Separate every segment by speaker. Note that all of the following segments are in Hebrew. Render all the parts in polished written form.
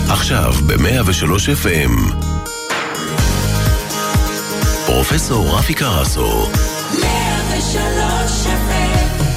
Speaker 1: עכשיו ב-103 FM. פרופסור רפי קרסו. 103 FM.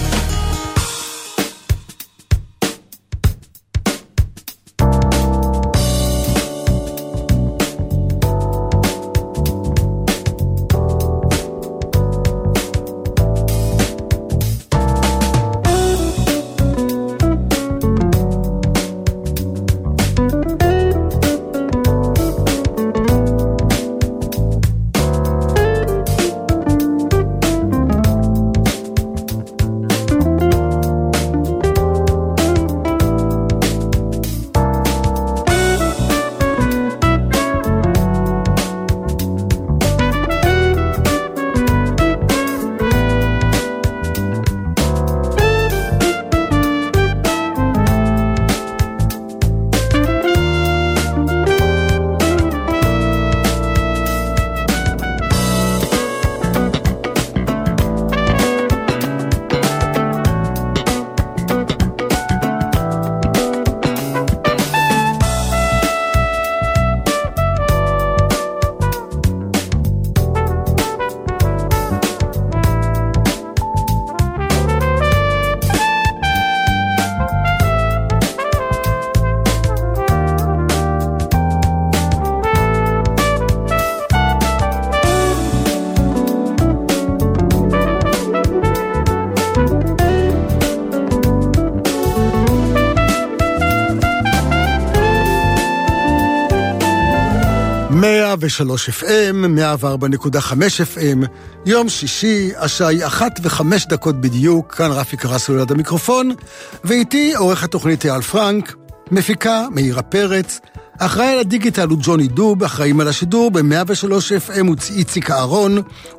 Speaker 1: ו3 FM, 104.5 FM, יום שישי, השעה 1:05 בדיוק, כאן רפי קרסו ליד המיקרופון, ואיתי עורך התוכנית אייל פרנק, מפיקה מאירה פרץ, אחראי על הדיגיטל הוא ג'וני דוב, אחראים על השידור ב-103 FM הוא איציק אהרון,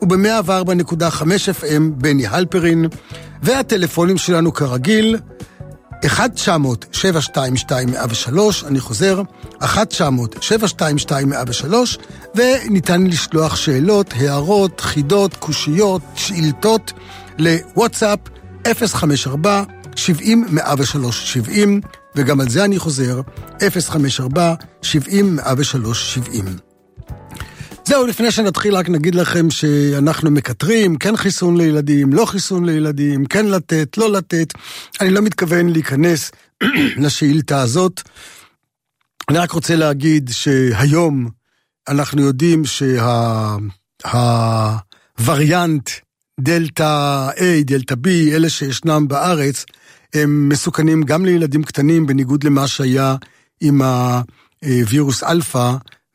Speaker 1: וב-104.5 FM בני הלפרין, והטלפונים שלנו כרגיל, 1-900-722-103, אני חוזר, 1-900-722-103, וניתן לשלוח שאלות, הערות, חידות, קושיות, שאילתות, לוואטסאפ 054-70-103-70, וגם על זה אני חוזר, 054-70-103-70. זהו, לפני שנתחיל רק נגיד לכם שאנחנו מקטרים, כן חיסון לילדים, לא חיסון לילדים, כן לתת, לא לתת. אני לא מתכוון להיכנס לשאילתה הזאת. אני רק רוצה להגיד שהיום אנחנו יודעים שהווריאנט דלטה A, דלטה B, אלה שישנם בארץ, הם מסוכנים גם לילדים קטנים, בניגוד למה שהיה עם הווירוס אלפא,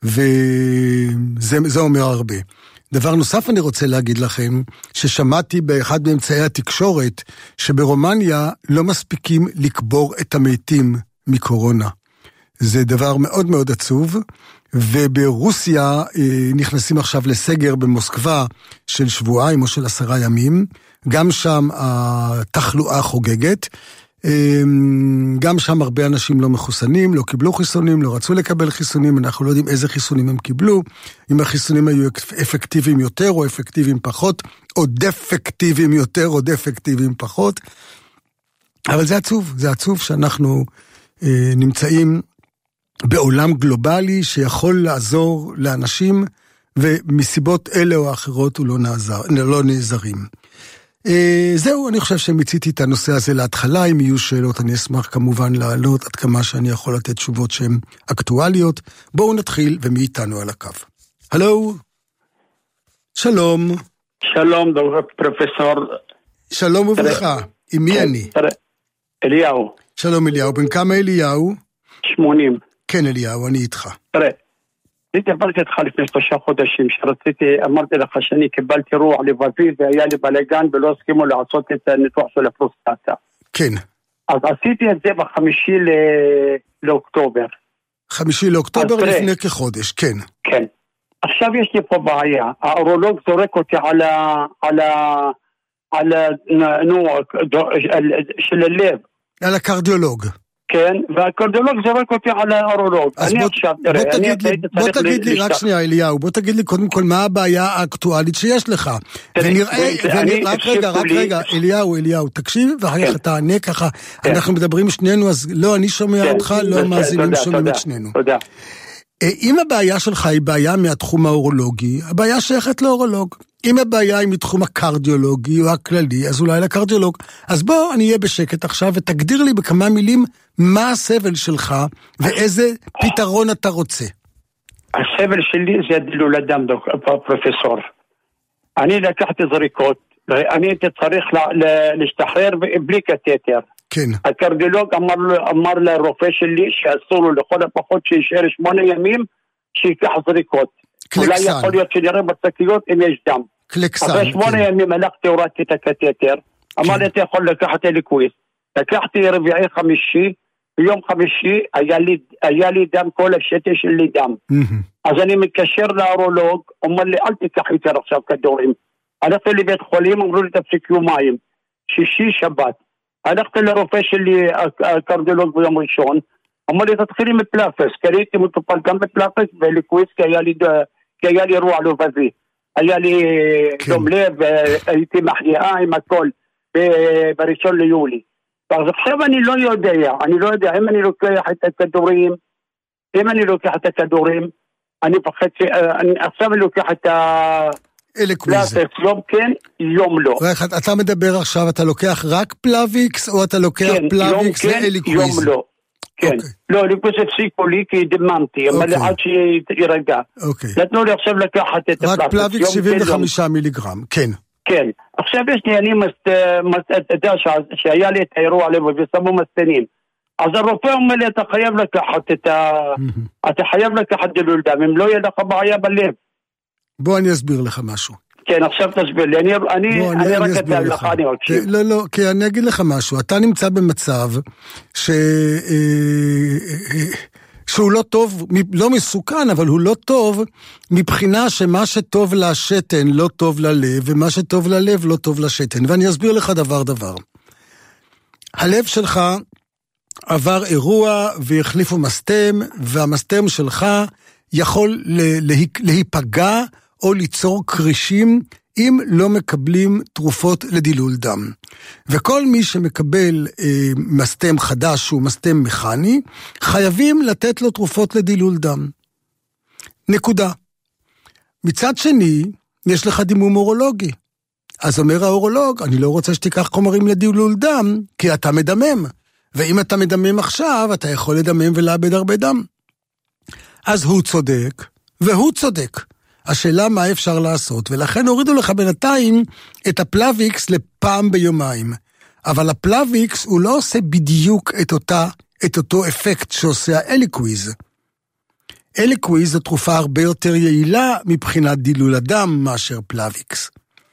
Speaker 1: וזה אומר הרבה. דבר נוסף אני רוצה להגיד לכם, ששמעתי באחד מאמצעי התקשורת, שברומניה לא מספיקים לקבור את המתים מקורונה. זה דבר מאוד מאוד עצוב, וברוסיה נכנסים עכשיו לסגר במוסקבה של שבועיים או של 10 ימים, גם שם התחלואה חוגגת, גם שם הרבה אנשים לא מחוסנים, לא קיבלו חיסונים, לא רצו לקבל חיסונים, אנחנו לא יודעים איזה חיסונים הם קיבלו, אם החיסונים היו אפקטיביים יותר או אפקטיביים פחות, או דפקטיביים יותר או דפקטיביים פחות, אבל זה עצוב שאנחנו נמצאים בעולם גלובלי שיכול לעזור לאנשים, ומסיבות אלה או אחרות הוא לא נעזרים. זהו, אני חושב שמיציתי את הנושא הזה להתחלה, אם יהיו שאלות אני אשמח כמובן לעלות עד כמה שאני יכול לתת תשובות שהן אקטואליות. בואו נתחיל, ומי איתנו על הקו? הלו? שלום.
Speaker 2: שלום, פרופסור.
Speaker 1: שלום וברכה, עם מי אני?
Speaker 2: אליהו.
Speaker 1: שלום אליהו, בן כמה אליהו?
Speaker 2: 80.
Speaker 1: כן אליהו, אני איתך.
Speaker 2: תראה, אני דיברתי איתך לפני 3 חודשים, אמרתי לך שאני קיבלתי רוח לבבי והיה לי בלגן ולא הסכימו לעשות את הניתוח של הפרוסטטה.
Speaker 1: כן.
Speaker 2: אז עשיתי את זה ב5 לאוקטובר.
Speaker 1: 5 לאוקטובר לפני כחודש, כן.
Speaker 2: כן. עכשיו יש לי פה בעיה, האורולוג זורק אותי על של הלב.
Speaker 1: על הקרדיולוג.
Speaker 2: כן, והקרדיולוג זרק אותי על האורולוג. אני עכשיו, תראה,
Speaker 1: בוא תגיד לי, רק שנייה אליהו, בוא תגיד לי קודם כל מה הבעיה האקטואלית שיש לך. רק רגע, אליהו, תקשיב, ואחר כך אתה ענה ככה, אנחנו מדברים שנינו, אז לא, אני שומע אותך, לא המאזינים שומעים את שנינו.
Speaker 2: תודה.
Speaker 1: אם הבעיה שלך היא בעיה מהתחום האורולוגי, הבעיה שייכת לאורולוג. אם הבעיה היא מתחום הקרדיולוגי או הכללי, אז אולי לקרדיולוג. אז בוא אני אהיה בשקט עכשיו ותגדיר לי בכמה מילים מה הסבל שלך ואיזה פתרון אתה רוצה.
Speaker 2: הסבל שלי זה דילול הדם, פרופסור. אני לקחתי זריקות, אני הייתי צריך להשתחרר בלי קטטר.
Speaker 1: כן.
Speaker 2: הקרדיולוג אמר לרופא שלי שאסור לו לכל הפחות שישאר 8 ימים שיקח זריקות.
Speaker 1: קלקסן.
Speaker 2: אולי יכול להיות שנראה בצקיות אם יש דם.
Speaker 1: קלקסן.
Speaker 2: אחרי 8 ימים הלכתי, הורדתי את הקטטר. אמר לי, אתה יכול לקחת אליקוויס. לקחתי רביעי חמישי, ביום חמישי היה לי דם, כל השתן שלי דם. אז אני מתקשר לאורולוג, אומר לי, אל תיקח יותר עכשיו כדורים. הלכתי לבית חולים, אמרו לי, תפסיק יומיים. שישי, שבת. הלכתי לרופא שלי, הקרדיולוג ביום ראשון, אמר לי, תתחיל עם פלאפס, כי הייתי מטופל גם בפלאפס וליקוויס, כי היה לי רוע לובבי. היה לי דום לב, הייתי מחייאה עם הכל, בראשון ליולי. אז עכשיו אני לא יודע, אם אני לוקח את הכדורים, אני פחד עכשיו אני לוקח את
Speaker 1: אליקוויז.
Speaker 2: יום כן, יום לא.
Speaker 1: אתה מדבר עכשיו, אתה לוקח רק פלאביקס, או אתה לוקח פלאביקס לאליקוויז?
Speaker 2: יום לא. כן, לא, אליקוויז הפסיקו לי כי דממתי, אבל עד שירגע. נתנו לי עכשיו לקחת את
Speaker 1: רק פלאביקס 75 מיליגרם, כן.
Speaker 2: כן, עכשיו יש לי, אני יודע שהיה לי את האירוע לב ושמו מסתנים. אז הרופא אומר לי, אתה חייב לקחת דילול דם, אם לא יהיה לך בעיה בלב.
Speaker 1: בוא אני אסביר לך משהו.
Speaker 2: כן, עכשיו תסביר לי, אני רק אתן לך, אני מקשיב.
Speaker 1: לא, כי אני אגיד לך משהו, אתה נמצא במצב שהוא לא טוב, לא מסוכן, אבל הוא לא טוב מבחינה שמה שטוב לשתן לא טוב ללב, ומה שטוב ללב לא טוב לשתן. ואני אסביר לך דבר. הלב שלך עבר אירוע והחליפו מסתם, והמסתם שלך יכול להיפגע או ליצור קרישים אם לא מקבלים תרופות לדילול דם. וכל מי שמקבל מסתם חדש שהוא מסתם מכני, חייבים לתת לו תרופות לדילול דם. נקודה. מצד שני, יש לך דימום אורולוגי. אז אומר האורולוג, אני לא רוצה שתיקח חומרים לדילול דם, כי אתה מדמם. ואם אתה מדמם עכשיו, אתה יכול לדמם ולאבד הרבה דם. אז הוא צודק, והוא צודק. השאלה מה אפשר לעשות, ולכן הורידו לך בינתיים את הפלאביקס לפעם ביומיים. אבל הפלאביקס הוא לא עושה בדיוק את אותו אפקט שעושה האליקוויז. אליקוויז זו תרופה הרבה יותר יעילה מבחינת דילול הדם מאשר פלאביקס.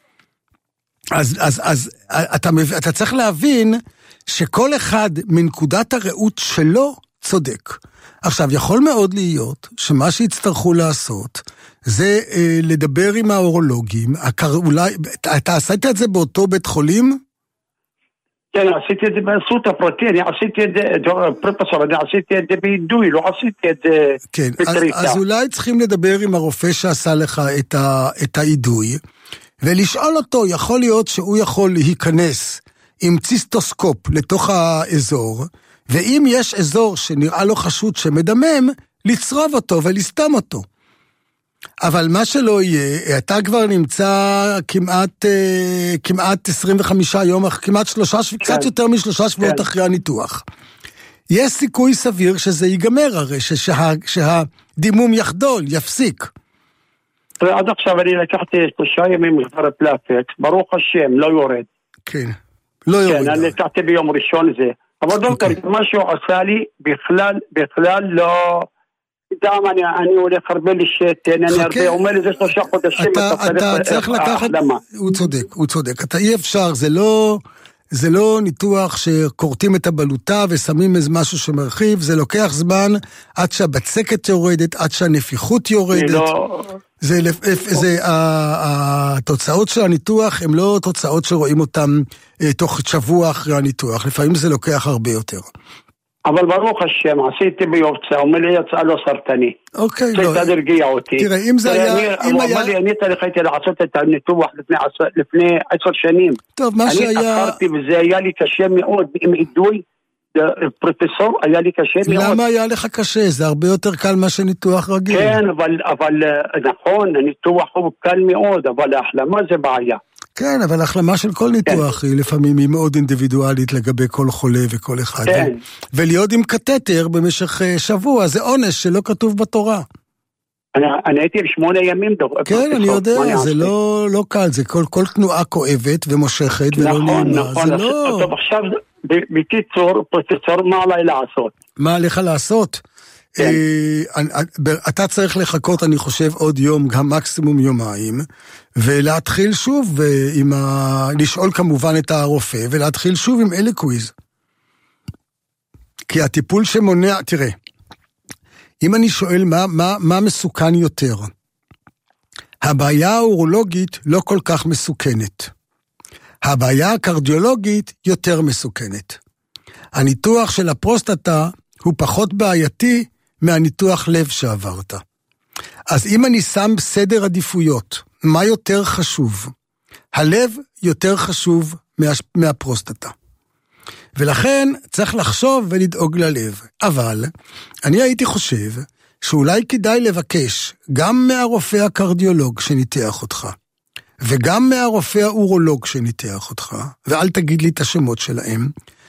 Speaker 1: אז אתה צריך להבין שכל אחד מנקודת הראות שלו צודק. עכשיו, יכול מאוד להיות שמה שיצטרכו לעשות זה לדבר עם האורולוגים. אולי, אתה עשית את זה באותו בית חולים?
Speaker 2: כן, עשיתי את זה באסות הפרטי, אני עשיתי את זה, פרופסור, אני עשיתי את זה בידוי, לא עשיתי את זה בטריטה.
Speaker 1: אז אולי צריכים לדבר עם הרופא שעשה לך את העידוי, ולשאול אותו, יכול להיות שהוא יכול להיכנס עם ציסטוסקופ לתוך האזור, ואם יש אזור שנראה לו חשוד שמדמם, לצרוב אותו ולסתם אותו. אבל מה שלא יהיה, אתה כבר נמצא כמעט 25 יום, כמעט קצת יותר מ3 שבועות אחרי הניתוח. יש סיכוי סביר שזה ייגמר הרי, שהדימום יחדול, יפסיק.
Speaker 2: עד עכשיו אני לקחתי 3 ימים כבר פלאפקס, ברוך השם, לא יורד.
Speaker 1: כן, לא יורד.
Speaker 2: כן, אני לקחתי ביום ראשון זה. אבל דוקטור, מה שהוא עשה לי, בכלל לא... דם, אני הולך הרבה לשתן, אני הרבה, אומר לי זה 3 חודשים,
Speaker 1: אתה צריך לקחת, הוא צודק, אתה אי אפשר, זה לא ניתוח שקורטים את הבלוטה ושמים איזה משהו שמרחיב, זה לוקח זמן עד שהבצקת יורדת, עד שהנפיחות יורדת, התוצאות של הניתוח הן לא תוצאות שרואים אותן תוך שבוע אחרי הניתוח, לפעמים זה לוקח הרבה יותר.
Speaker 2: אבל ברוך השם, עשיתי ביופציה, אומר לי יצאה לו סרטני.
Speaker 1: אוקיי,
Speaker 2: לא. זה הרגיע אותי.
Speaker 1: תראה, אם זה היה...
Speaker 2: הוא אמר לי, אני הייתי לעשות את הניתוח לפני 10 שנים.
Speaker 1: טוב, מה שהיה...
Speaker 2: אני אחרתי וזה היה לי קשה מאוד, עם עידוי, פרופסור, היה לי קשה מאוד.
Speaker 1: למה היה לך קשה? זה הרבה יותר קל מה שניתוח רגיל.
Speaker 2: כן, אבל נכון, הניתוח הוא קל מאוד, אבל ההחלמה זה בעיה.
Speaker 1: כן, אבל ההחלמה של כל ניתוח היא לפעמים היא מאוד אינדיבידואלית לגבי כל חולה וכל אחד.
Speaker 2: כן.
Speaker 1: ולהיות עם קטטר במשך שבוע, זה עונש שלא כתוב בתורה.
Speaker 2: אני הייתי 8 ימים.
Speaker 1: כן, אני יודע, זה לא קל, זה כל תנועה כואבת ומושכת ולא נעימה.
Speaker 2: נכון, נכון. טוב, עכשיו, בקיצור, פרופסור, מה עליי לעשות?
Speaker 1: מה עליך לעשות?
Speaker 2: כן.
Speaker 1: אתה צריך לחכות, אני חושב, עוד יום, גם מקסימום יומיים, ולהתחיל שוב לשאול כמובן את הרופא, ולהתחיל שוב עם אליקוויז. כי הטיפול שמונע, תראה, אם אני שואל מה מסוכן יותר, הבעיה האורולוגית לא כל כך מסוכנת. הבעיה הקרדיולוגית יותר מסוכנת. הניתוח של הפרוסטטה הוא פחות בעייתי מהניתוח לב שעברת. אז אם אני שם סדר עדיפויות, מה יותר חשוב? הלב יותר חשוב מהפרוסטטה. ולכן צריך לחשוב ולדאוג ללב. אבל אני הייתי חושב שאולי כדאי לבקש גם מהרופא הקרדיולוג שניתח אותך, וגם מהרופא האורולוג שניתח אותך, ואל תגיד לי את השמות שלהם,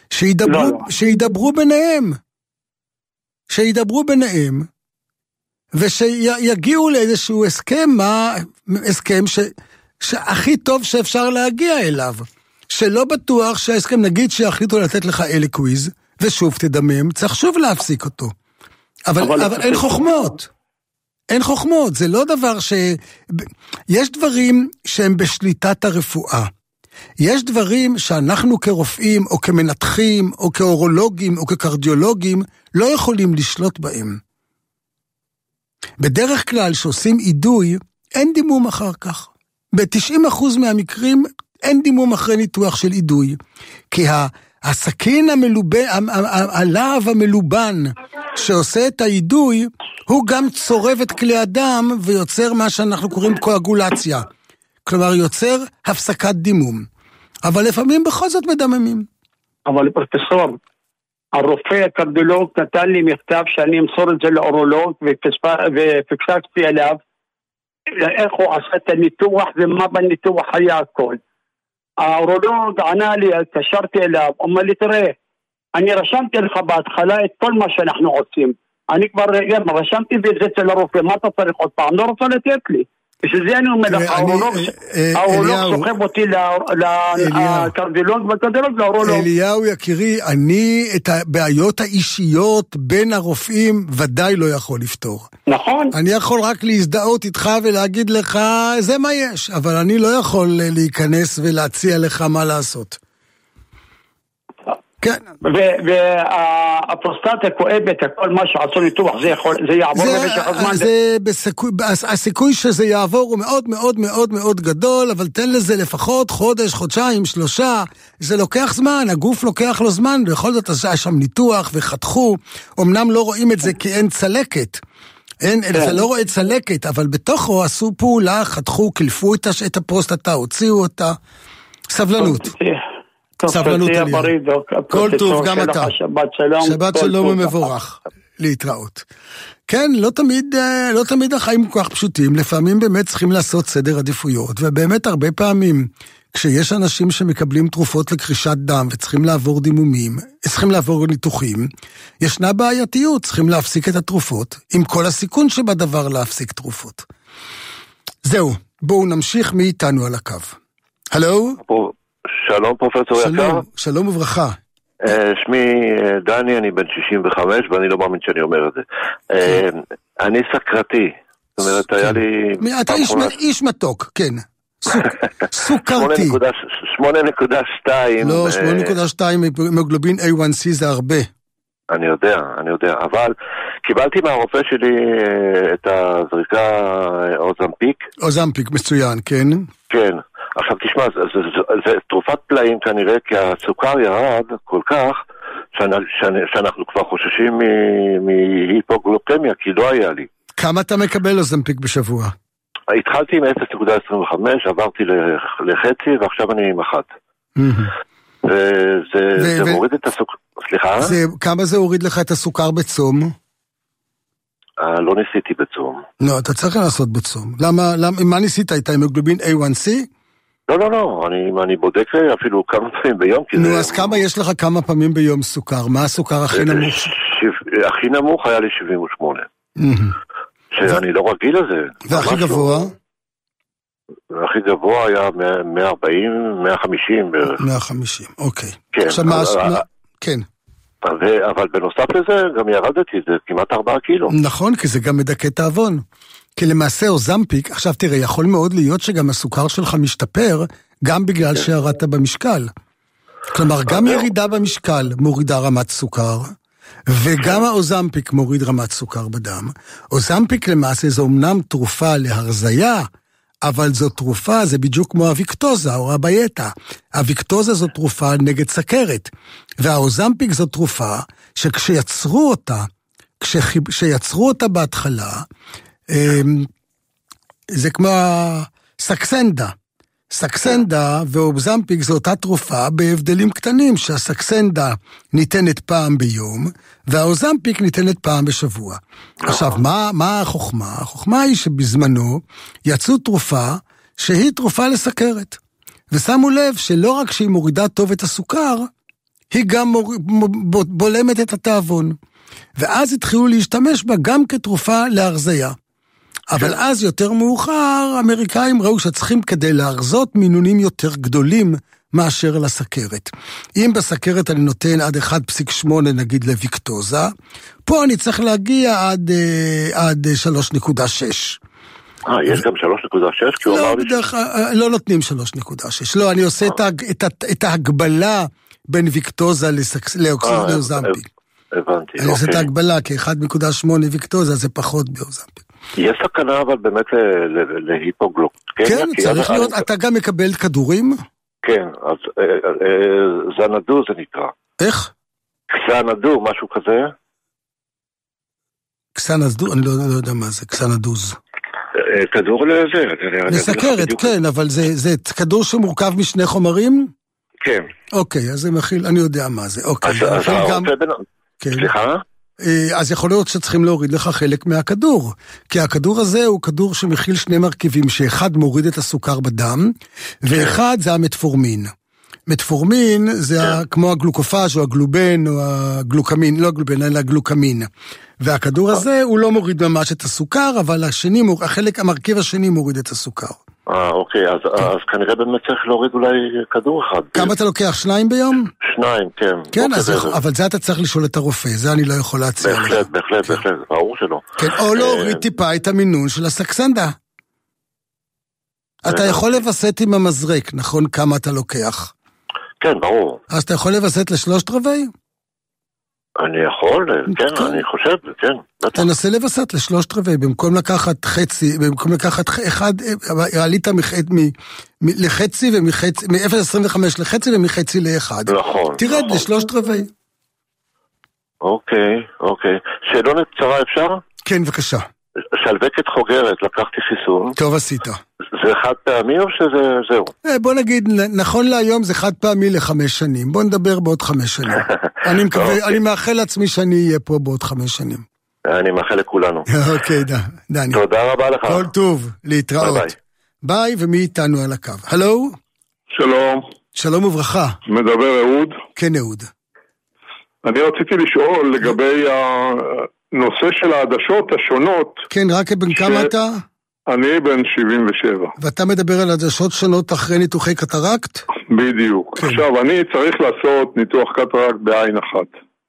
Speaker 1: שידברו ביניהם, ושיגיעו לאיזשהו הסכם שהכי טוב שאפשר להגיע אליו, שלא בטוח שההסכם, נגיד שיחליטו לתת לך אליקוויז, ושוב תדמם, צריך שוב להפסיק אותו. אבל אין חוכמות. אין חוכמות, זה לא דבר יש דברים שהם בשליטת הרפואה. יש דברים שאנחנו כרופאים, או כמנתחים, או כאורולוגים, או כקרדיולוגים, לא יכולים לשלוט בהם. בדרך כלל שעושים עידוי, אין דימום אחר כך. ב-90% מהמקרים אין דימום אחרי ניתוח של עידוי. כי הסכין הלהב המלובן שעושה את העידוי, הוא גם צורב את כלי הדם ויוצר מה שאנחנו קוראים קואגולציה. כלומר יוצר הפסקת דימום. אבל לפעמים בכל זאת מדממים.
Speaker 2: אבל פרופסור, הרופא הקרדיולוג נתן לי מכתב שאני אמסור את זה לאורולוג ופקסקתי עליו איך הוא עשה את הניתוח ומה בניתוח היה הכל. האורולוג ענה לי, התקשרתי אליו, אומר לי תראה, אני רשמתי לך בהתחלה את כל מה שאנחנו עושים. אני כבר רשמתי את זה אצל הרופא, מה אתה צריך עוד פעם? לא רוצה לתת לי. בשביל זה אני אומר לך, האורולוג סוחב אותי לקרדיולוג והקרדיולוג לאורולוג.
Speaker 1: אליהו יקירי, אני את הבעיות האישיות בין הרופאים ודאי לא יכול לפתור.
Speaker 2: נכון.
Speaker 1: אני יכול רק להזדהות איתך ולהגיד לך, זה מה יש, אבל אני לא יכול להיכנס ולהציע לך מה לעשות. כן.
Speaker 2: והפרוסטטה כואבת, כל מה שעשו ניתוח, זה יעבור במשך הזמן?
Speaker 1: הסיכוי שזה יעבור הוא מאוד מאוד מאוד מאוד גדול, אבל תן לזה לפחות חודש, חודשיים, 3, זה לוקח זמן, הגוף לוקח לו זמן, בכל זאת היה שם ניתוח וחתכו, אמנם לא רואים את זה כי אין צלקת, אתה לא רואה צלקת, אבל בתוכו עשו פעולה, חתכו, קלפו את הפרוסטטה, הוציאו אותה, סבלנות. סבלנות אליהו. כל טוב, גם אתה. שבת שלום ומבורך. להתראות. כן, לא תמיד החיים כל כך פשוטים, לפעמים באמת צריכים לעשות סדר עדיפויות, ובאמת הרבה פעמים, כשיש אנשים שמקבלים תרופות לקרישת דם, וצריכים לעבור דימומים, צריכים לעבור ניתוחים, ישנה בעייתיות, צריכים להפסיק את התרופות, עם כל הסיכון שבדבר להפסיק תרופות. זהו, בואו נמשיך מאיתנו על הקו. הלו?
Speaker 3: שלום פרופסור יקר.
Speaker 1: שלום וברכה.
Speaker 3: שמי דני, אני בן 65 ואני לא מאמין שאני אומר את זה. אני סקרתי. זאת אומרת, היה לי...
Speaker 1: אתה איש מתוק, כן. סוכרתי.
Speaker 3: 8.2.
Speaker 1: לא, 8.2 המוגלובין A1C זה הרבה.
Speaker 3: אני יודע, אבל קיבלתי מהרופא שלי את הזריקה אוזמפיק.
Speaker 1: מצוין, כן.
Speaker 3: כן. עכשיו תשמע, זה תרופת פלאים כנראה, כי הסוכר ירד כל כך, שאנחנו כבר חוששים מהיפוגלוקמיה, כי לא היה לי.
Speaker 1: כמה אתה מקבל אוזמפיק בשבוע?
Speaker 3: התחלתי עם 0.25, עברתי לחצי, ועכשיו אני עם 1. וזה מוריד את הסוכר, סליחה?
Speaker 1: כמה זה הוריד לך את הסוכר בצום?
Speaker 3: לא ניסיתי בצום.
Speaker 1: לא, אתה צריך לעשות בצום. מה ניסית? הייתה המוגלובין A1C?
Speaker 3: לא, אני בודק אפילו כמה פעמים ביום.
Speaker 1: נו, אז כמה יש לך כמה פעמים ביום סוכר? מה הסוכר הכי נמוך?
Speaker 3: הכי נמוך היה לי 78. שאני לא רגיל לזה.
Speaker 1: והכי גבוה?
Speaker 3: הכי גבוה היה 140, 150 בערך.
Speaker 1: 150, אוקיי.
Speaker 3: כן.
Speaker 1: עכשיו כן.
Speaker 3: אבל בנוסף לזה גם ירדתי, זה כמעט 4 קילו.
Speaker 1: נכון, כי זה גם מדכא תאבון. כי למעשה אוזמפיק, עכשיו תראה, יכול מאוד להיות שגם הסוכר שלך משתפר, גם בגלל שירדת במשקל. כלומר, גם ירידה במשקל מורידה רמת סוכר, וגם האוזמפיק מוריד רמת סוכר בדם. אוזמפיק למעשה זו אמנם תרופה להרזיה, אבל זו תרופה, זה בדיוק כמו הוויקטוזה או הבייטה. הוויקטוזה זו תרופה נגד סכרת, והאוזמפיק זו תרופה שכשיצרו אותה בהתחלה, זה כמו סקסנדה. סקסנדה ואוזמפיק זו אותה תרופה בהבדלים קטנים, שהסקסנדה ניתנת פעם ביום, והאוזמפיק ניתנת פעם בשבוע. עכשיו, מה החוכמה? החוכמה היא שבזמנו יצאו תרופה שהיא תרופה לסכרת. ושמו לב שלא רק שהיא מורידה טוב את הסוכר, היא גם בולמת את התאבון. ואז התחילו להשתמש בה גם כתרופה להרזיה. אבל אז יותר מאוחר, האמריקאים ראו שצריכים כדי להרזות מינונים יותר גדולים מאשר לסכרת. אם בסכרת אני נותן עד 1.8 נגיד לוויקטוזה, פה אני צריך להגיע עד 3.6.
Speaker 3: יש גם 3.6? כי הוא אמר לי
Speaker 1: לא נותנים 3.6. לא, אני עושה את ההגבלה בין ויקטוזה לאוזמפיק.
Speaker 3: הבנתי.
Speaker 1: אני עושה את ההגבלה, כי 1.8 ויקטוזה זה פחות באוזמפיק.
Speaker 3: יש סכנה אבל באמת להיפוגלוקמיה.
Speaker 1: כן, צריך להיות, אתה גם מקבל כדורים?
Speaker 3: כן, אז זנדו זה נקרא.
Speaker 1: איך?
Speaker 3: קסנדו, משהו כזה.
Speaker 1: קסנדו, אני לא יודע מה זה, קסנדוז.
Speaker 3: כדור לזה.
Speaker 1: לסכרת, כן, אבל זה כדור שמורכב משני חומרים?
Speaker 3: כן.
Speaker 1: אוקיי, אז זה מכיל, אני יודע מה זה, אוקיי.
Speaker 3: סליחה?
Speaker 1: אז יכול להיות שצריכים להוריד לך חלק מהכדור, כי הכדור הזה הוא כדור שמכיל שני מרכיבים, שאחד מוריד את הסוכר בדם, ואחד זה המטפורמין. מטפורמין זה כמו הגלוקופאז' או הגלובן או הגלוקמין, לא הגלובן אלא הגלוקמין. והכדור הזה הוא לא מוריד ממש את הסוכר, אבל המרכיב השני מוריד את הסוכר.
Speaker 3: אוקיי, אז כנראה באמת צריך להוריד אולי כדור אחד.
Speaker 1: כמה אתה לוקח? 2 ביום?
Speaker 3: 2, כן.
Speaker 1: כן, אבל זה אתה צריך לשאול את הרופא, זה אני לא יכול להציע לך.
Speaker 3: בהחלט, ברור שלא.
Speaker 1: כן, או להוריד טיפה את המינון של הסקסנדה. אתה יכול לבסט עם המזרק, נכון, כמה אתה לוקח?
Speaker 3: כן, ברור.
Speaker 1: אז אתה יכול לבסט ל3/4? אני
Speaker 3: יכול, כן, אני חושב, כן.
Speaker 1: תנסה לבסט ל3/4, במקום לקחת חצי, במקום לקחת אחד, עלית לחצי ומחצי, מ-0.25 לחצי ומחצי ל1.
Speaker 3: נכון.
Speaker 1: תרד ל3/4.
Speaker 3: אוקיי. שאלונת קצרה אפשר?
Speaker 1: כן, בבקשה.
Speaker 3: שלווקת חוגרת, לקחתי חיסון.
Speaker 1: טוב עשית.
Speaker 3: זה חד פעמי או שזהו?
Speaker 1: בוא נגיד, נכון להיום זה חד פעמי ל5 שנים. בוא נדבר בעוד 5 שנים. אני מאחל לעצמי שאני אהיה פה בעוד 5 שנים.
Speaker 3: אני מאחל לכולנו.
Speaker 1: אוקיי, דני.
Speaker 3: תודה רבה לך.
Speaker 1: כל טוב, להתראות. ביי, ומי איתנו על הקו? הלו?
Speaker 4: שלום.
Speaker 1: שלום וברכה.
Speaker 4: מדבר אהוד?
Speaker 1: כן, אהוד.
Speaker 4: אני רציתי לשאול לגבי הנושא של העדשות השונות.
Speaker 1: כן, רק בן כמה אתה?
Speaker 4: אני בן 77.
Speaker 1: ואתה מדבר על עדשות שונות אחרי ניתוחי קטרקט?
Speaker 4: בדיוק. כן. עכשיו, אני צריך לעשות ניתוח קטרקט בעין אחת.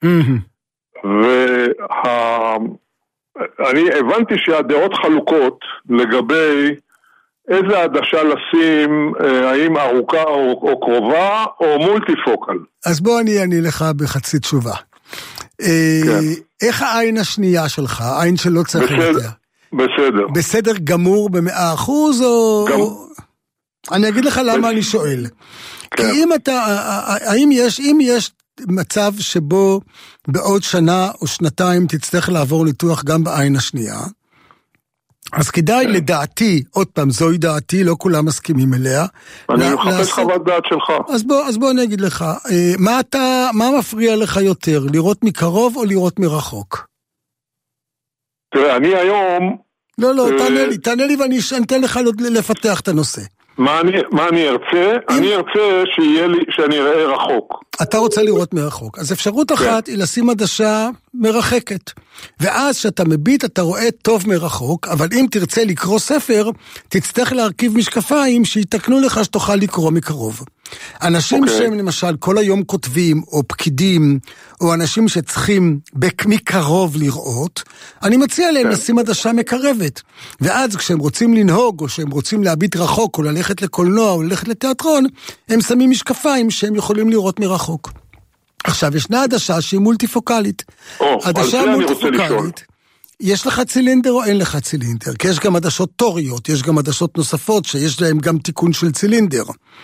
Speaker 4: אני הבנתי שהדעות חלוקות לגבי איזה עדשה לשים, האם ארוכה או קרובה או מולטיפוקל.
Speaker 1: אז בוא אני אענה לך בחצי תשובה. איך העין השנייה שלך, העין שלא צריך יותר?
Speaker 4: בסדר.
Speaker 1: בסדר גמור ב100% או... אני אגיד לך למה אני שואל. כי אם אתה, אם יש מצב שבו בעוד שנה או שנתיים תצטרך לעבור ניתוח גם בעין השנייה, אז כדאי לדעתי, עוד פעם, זוהי דעתי, לא כולם מסכימים אליה.
Speaker 4: אני מחפש חוות דעת שלך.
Speaker 1: אז בוא אני אגיד לך, מה מפריע לך יותר, לראות מקרוב או לראות מרחוק?
Speaker 4: תראה, אני היום...
Speaker 1: לא, תענה לי ואני אתן לך לפתח את הנושא.
Speaker 4: מה אני ארצה? אני ארצה שאני אראה רחוק.
Speaker 1: אתה רוצה לראות מרחוק. אז אפשרות אחת היא לשים עדשה מרחקת. ואז שאתה מביט אתה רואה טוב מרחוק, אבל אם תרצה לקרוא ספר, תצטרך להרכיב משקפיים שיתקנו לך שתוכל לקרוא מקרוב. אנשים שהם למשל כל היום כותבים או פקידים, או אנשים שצריכים מקרוב לראות, אני מציע להם לשים עדשה מקרבת. ואז כשהם רוצים לנהוג, או שהם רוצים להביט רחוק, או ללכת לקולנוע, או ללכת לתיאטרון, הם שמים משקפיים שהם יכולים לראות מרחוק. עכשיו, ישנה עדשה שהיא מולטיפוקלית. עדשה מולטיפוקלית, יש לך צילינדר או אין לך צילינדר? כי יש גם עדשות טוריות, יש גם עדשות נוספות שיש להם גם תיקון של צילינדר.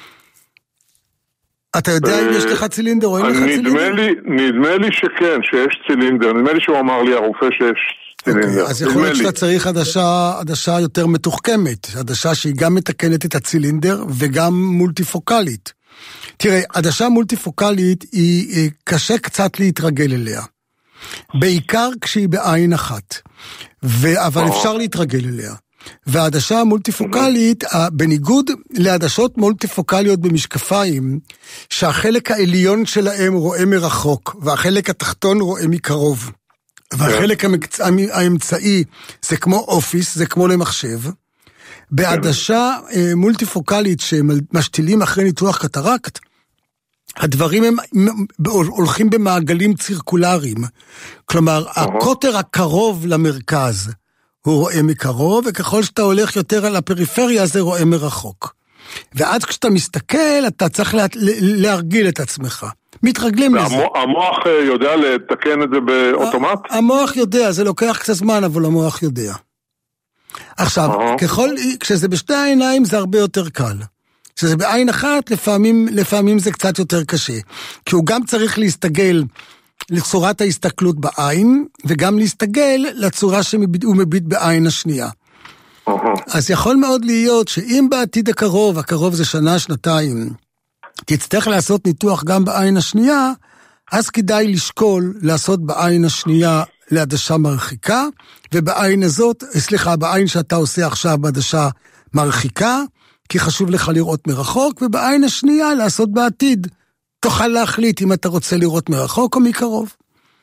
Speaker 1: אתה יודע אם יש לך צילינדר או אין לך צילינדר?
Speaker 4: נדמה לי שכן, שיש צילינדר. נדמה לי שהוא אמר לי, הרופא, שיש צילינדר.
Speaker 1: אז יכול להיות שאתה צריך עדשה יותר מתוחכמת. עדשה שהיא גם מתקנת את הצילינדר וגם מולטיפוקלית. תראה, עדשה מולטיפוקלית היא קשה קצת להתרגל אליה. בעיקר כשהיא בעין אחת. אבל אפשר להתרגל אליה. והעדשה המולטיפוקלית, בניגוד לעדשות מולטיפוקליות במשקפיים, שהחלק העליון שלהם רואה מרחוק, והחלק התחתון רואה מקרוב, והחלק האמצעי זה כמו אופיס, זה כמו למחשב, בעדשה מולטיפוקלית שמשתילים אחרי ניתוח קטרקט, הדברים הם הולכים במעגלים צירקולריים, כלומר, הקוטר הקרוב למרכז, הוא רואה מקרוב, וככל שאתה הולך יותר על הפריפריה, זה רואה מרחוק. ואז כשאתה מסתכל, אתה צריך להרגיל את עצמך. מתרגלים לזה.
Speaker 4: המוח יודע לתקן את זה באוטומט?
Speaker 1: המוח יודע, זה לוקח קצת זמן, אבל המוח יודע. עכשיו, כשזה בשתי העיניים, זה הרבה יותר קל. כשזה בעין אחת, לפעמים זה קצת יותר קשה. כי הוא גם צריך להסתגל לצורת ההסתכלות בעין, וגם להסתגל לצורה שהוא מביט בעין השנייה. אז יכול מאוד להיות שאם בעתיד הקרוב זה שנה, שנתיים, תצטרך לעשות ניתוח גם בעין השנייה, אז כדאי לשקול לעשות בעין השנייה לעדשה מרחיקה, ובעין הזאת, בעין שאתה עושה עכשיו בעדשה מרחיקה, כי חשוב לך לראות מרחוק, ובעין השנייה לעשות בעתיד. תוכל להחליט אם אתה רוצה לראות מרחוק או מקרוב.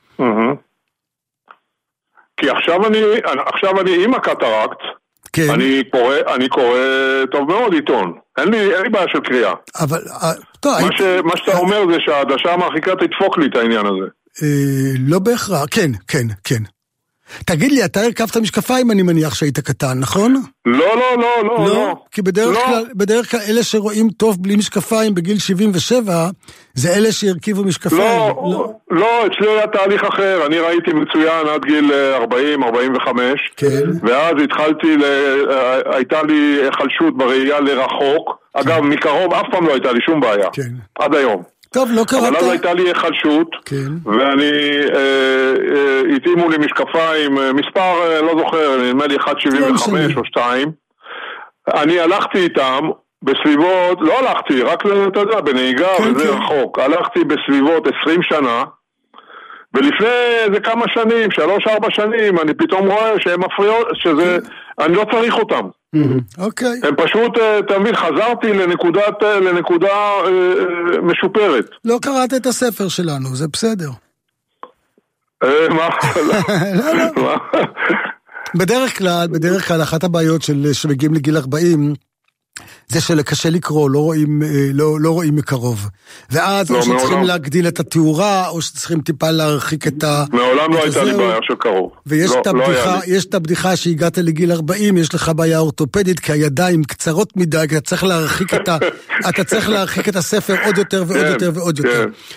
Speaker 4: כי עכשיו אני עם הקטרקט, כן. אני קורא טוב מאוד עיתון. אין לי בעיה של קריאה.
Speaker 1: אבל,
Speaker 4: מה שאתה אומר זה שהעדשה המרחיקה תדפוק לי את העניין הזה.
Speaker 1: לא בהכרח, כן. תגיד לי, אתה הרכבת משקפיים, אני מניח שהיית קטן, נכון?
Speaker 4: לא.
Speaker 1: כי בדרך כלל אלה שרואים טוב בלי משקפיים בגיל 77, זה אלה שהרכיבו משקפיים.
Speaker 4: לא, אצלי היה תהליך אחר, אני ראיתי מצוין עד גיל 40-45, ואז הייתה לי חלשות בראייה לרחוק, אגב, מקרוב אף פעם לא הייתה לי שום בעיה, עד היום.
Speaker 1: טוב, לא קראת.
Speaker 4: אבל אז הייתה לי חלשות, ואני התאימו לי משקפיים, מספר, לא זוכר, נדמה לי 1.75 או 2. אני הלכתי איתם בסביבות, לא הלכתי, רק אתה יודע, בנהיגה, וזה רחוק. הלכתי בסביבות 20 שנה, ולפני איזה כמה שנים, 3-4 שנים, אני פתאום רואה שהם מפריעות, אני לא צריך אותם.
Speaker 1: אוקיי.
Speaker 4: הם פשוט, תמיד חזרתי לנקודה משופרת.
Speaker 1: לא קראת את הספר שלנו, זה בסדר.
Speaker 4: מה?
Speaker 1: לא. בדרך כלל, אחת הבעיות שמגיעים לגיל 40, זה שקשה לקרוא, לא רואים מקרוב. ואז או שצריכים להגדיל את התאורה, או שצריכים טיפה להרחיק את ה...
Speaker 4: מעולם לא הייתה לי בעיה של קרוב.
Speaker 1: ויש את הבדיחה שהגעת לגיל 40, יש לך בעיה אורתופדית, כי הידיים קצרות מדי, אתה צריך להרחיק את הספר עוד יותר ועוד יותר ועוד יותר.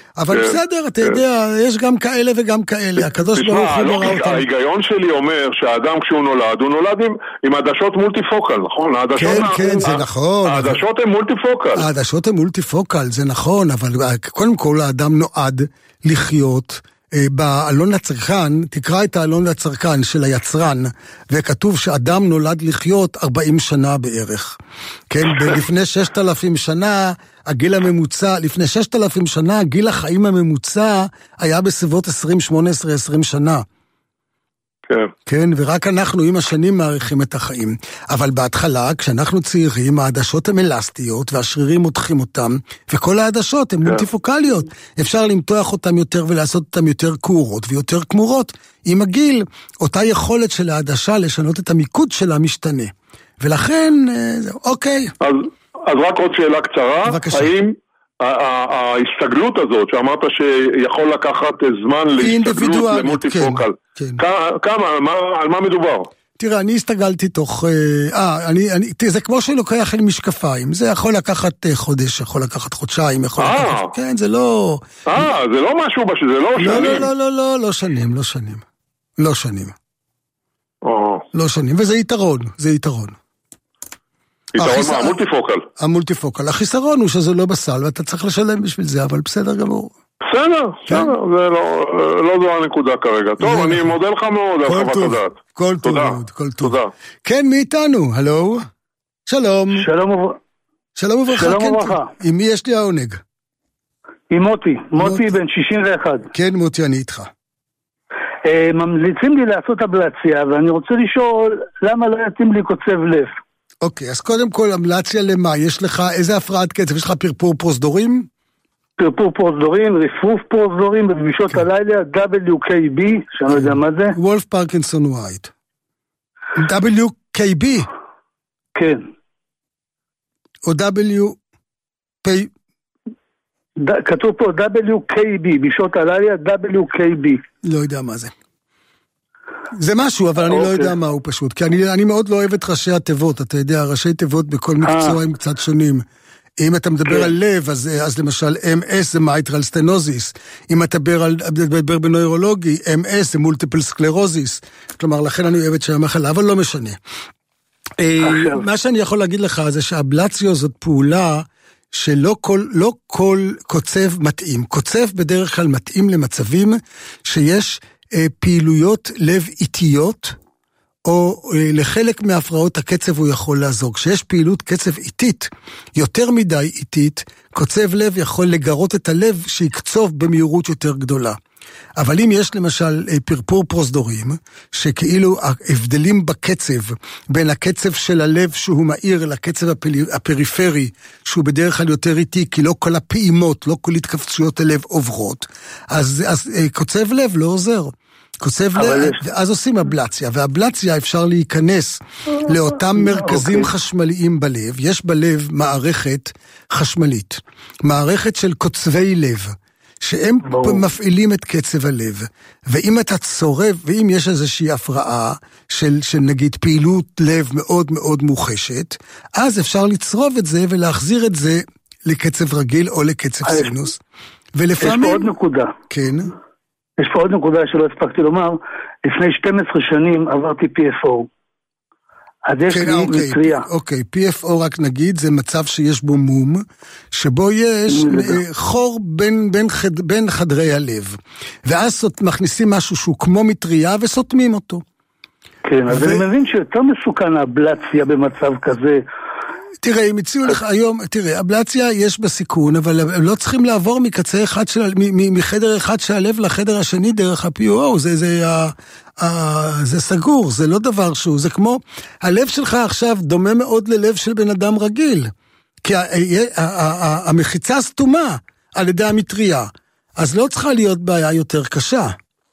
Speaker 1: אבל בסדר, אתה יודע, יש גם כאלה וגם כאלה. הקדוש ברוך הוא ברא אותם.
Speaker 4: ההיגיון שלי אומר שהאדם כשהוא נולד, הוא נולד עם עדשות מולטיפוקל, נכון?
Speaker 1: כן, זה נכון.
Speaker 4: העדשות הן מולטיפוקל.
Speaker 1: העדשות הן מולטיפוקל, זה נכון, אבל קודם כל האדם נועד לחיות בעלון לצרכן, תקרא את העלון לצרכן של היצרן, וכתוב שאדם נולד לחיות 40 שנה בערך. כן, לפני 6,000 שנה, הגיל הממוצע, לפני 6,000 שנה, גיל החיים הממוצע היה בסביבות 18-20 שנה. כן, ורק אנחנו עם השנים מעריכים את החיים. אבל בהתחלה, כשאנחנו צעירים, העדשות הן אלסטיות, והשרירים מותחים אותם, וכל העדשות הן מולטיפוקליות. אפשר למתוח אותם יותר ולעשות אותם יותר קורות, ויותר כמורות. עם הגיל, אותה יכולת של העדשה לשנות את המיקוד שלה משתנה. ולכן, אוקיי.
Speaker 4: אז רק עוד שאלה קצרה.
Speaker 1: בבקשה.
Speaker 4: האם ההסתגלות הזאת, שאמרת שיכול לקחת זמן להסתגלות למולטיפוקל, כמה, על מה מדובר?
Speaker 1: תראה, אני הסתגלתי תוך, זה כמו שלוקח לי משקפיים, זה יכול לקחת חודש, יכול לקחת חודשיים, יכול לקחת, כן, זה לא...
Speaker 4: זה לא משהו, זה לא שנים.
Speaker 1: לא שנים. לא שנים, וזה יתרון, יתרון
Speaker 4: מה? המולטיפוקל.
Speaker 1: המולטיפוקל. החיסרון הוא שזה לא בסל, ואתה צריך לשלם בשביל זה, אבל בסדר גמור.
Speaker 4: בסדר, זה לא זו הנקודה כרגע. טוב, אני מודה לך מאוד על חוות הדעת.
Speaker 1: כל טוב מאוד, כל טוב. כן, מי איתנו? הלו? שלום. שלום וברכה. עם מי יש לי העונג?
Speaker 5: עם מוטי בן 61.
Speaker 1: כן, מוטי, אני איתך.
Speaker 5: ממליצים לי לעשות אבלציה, ואני רוצה לשאול למה לא יתאים לי קוצב לב.
Speaker 1: אוקיי, אז קודם כל, אבלציה למה? יש לך איזה הפרעת קצב? יש לך פרפור פרוזדורים?
Speaker 5: פרפור פרוזדורים, רפרוף פרוזדורים, בפגישות הלילה, WKB, שאני לא יודע מה זה.
Speaker 1: וולף פרקינסון ווייט. WKB?
Speaker 5: כן.
Speaker 1: או WP...
Speaker 5: כתוב פה WKB, בשעות הלילה, WKB.
Speaker 1: לא יודע מה זה. זה משהו, אבל אני לא יודע מה הוא פשוט, כי אני מאוד לא אוהב את ראשי התיבות, אתה יודע, ראשי תיבות בכל מקצוע הם קצת שונים. אם אתה מדבר על לב, אז למשל MS זה מייטרל סטנוזיס, אם אתה מדבר בנוירולוגי, MS זה מולטיפל סקלרוזיס, כלומר, לכן אני אוהב את שם המחלה, אבל לא משנה. מה שאני יכול להגיד לך זה שהאבלציו זאת פעולה שלא כל קוצב מתאים. קוצב בדרך כלל מתאים למצבים שיש פעילויות לב איטיות, או לחלק מהפרעות הקצב הוא יכול לעזור. כשיש פעילות קצב איטית, יותר מדי איטית, קוצב לב יכול לגרות את הלב שיקצוב במהירות יותר גדולה. אבל אם יש למשל פרפור פרוזדורים, שכאילו ההבדלים בקצב, בין הקצב של הלב שהוא מהיר לקצב הפריפרי, שהוא בדרך כלל יותר איטי, כי לא כל הפעימות, לא כל התכווצויות הלב עוברות, אז קוצב לב לא עוזר. קוצב לב, אז עושים אבלציה, והאבלציה אפשר להיכנס לאותם מרכזים חשמליים בלב. יש בלב מערכת חשמלית, מערכת של קוצבי לב, שהם מפעילים את קצב הלב. ואם אתה צורב, ואם יש איזושהי הפרעה של נגיד פעילות לב מאוד מאוד מוחשת, אז אפשר לצרוב את זה ולהחזיר את זה לקצב רגיל או לקצב סינוס. ולפעמים...
Speaker 5: יש פה עוד נקודה.
Speaker 1: כן.
Speaker 5: יש פה עוד נקודה שלא הספקתי לומר. לפני 12 שנים עברתי PFO. אז יש לי מטריה.
Speaker 1: אוקיי, PFO רק נגיד, זה מצב שיש בו מום, שבו יש חור בין חדרי הלב. ואז מכניסים משהו שהוא כמו מטריה וסותמים אותו.
Speaker 5: כן, אז אני מבין שיותר מסוכן האבלציה במצב כזה.
Speaker 1: תראה, אם הציעו לך היום, תראה, אבלציה יש בסיכון, אבל הם לא צריכים לעבור מקצה אחד מחדר אחד של הלב לחדר השני דרך ה-PO, זה סגור, זה לא דבר שהוא, זה כמו, הלב שלך עכשיו דומה מאוד ללב של בן אדם רגיל, כי המחיצה סתומה על ידי המטריה, אז לא צריכה להיות בעיה יותר קשה.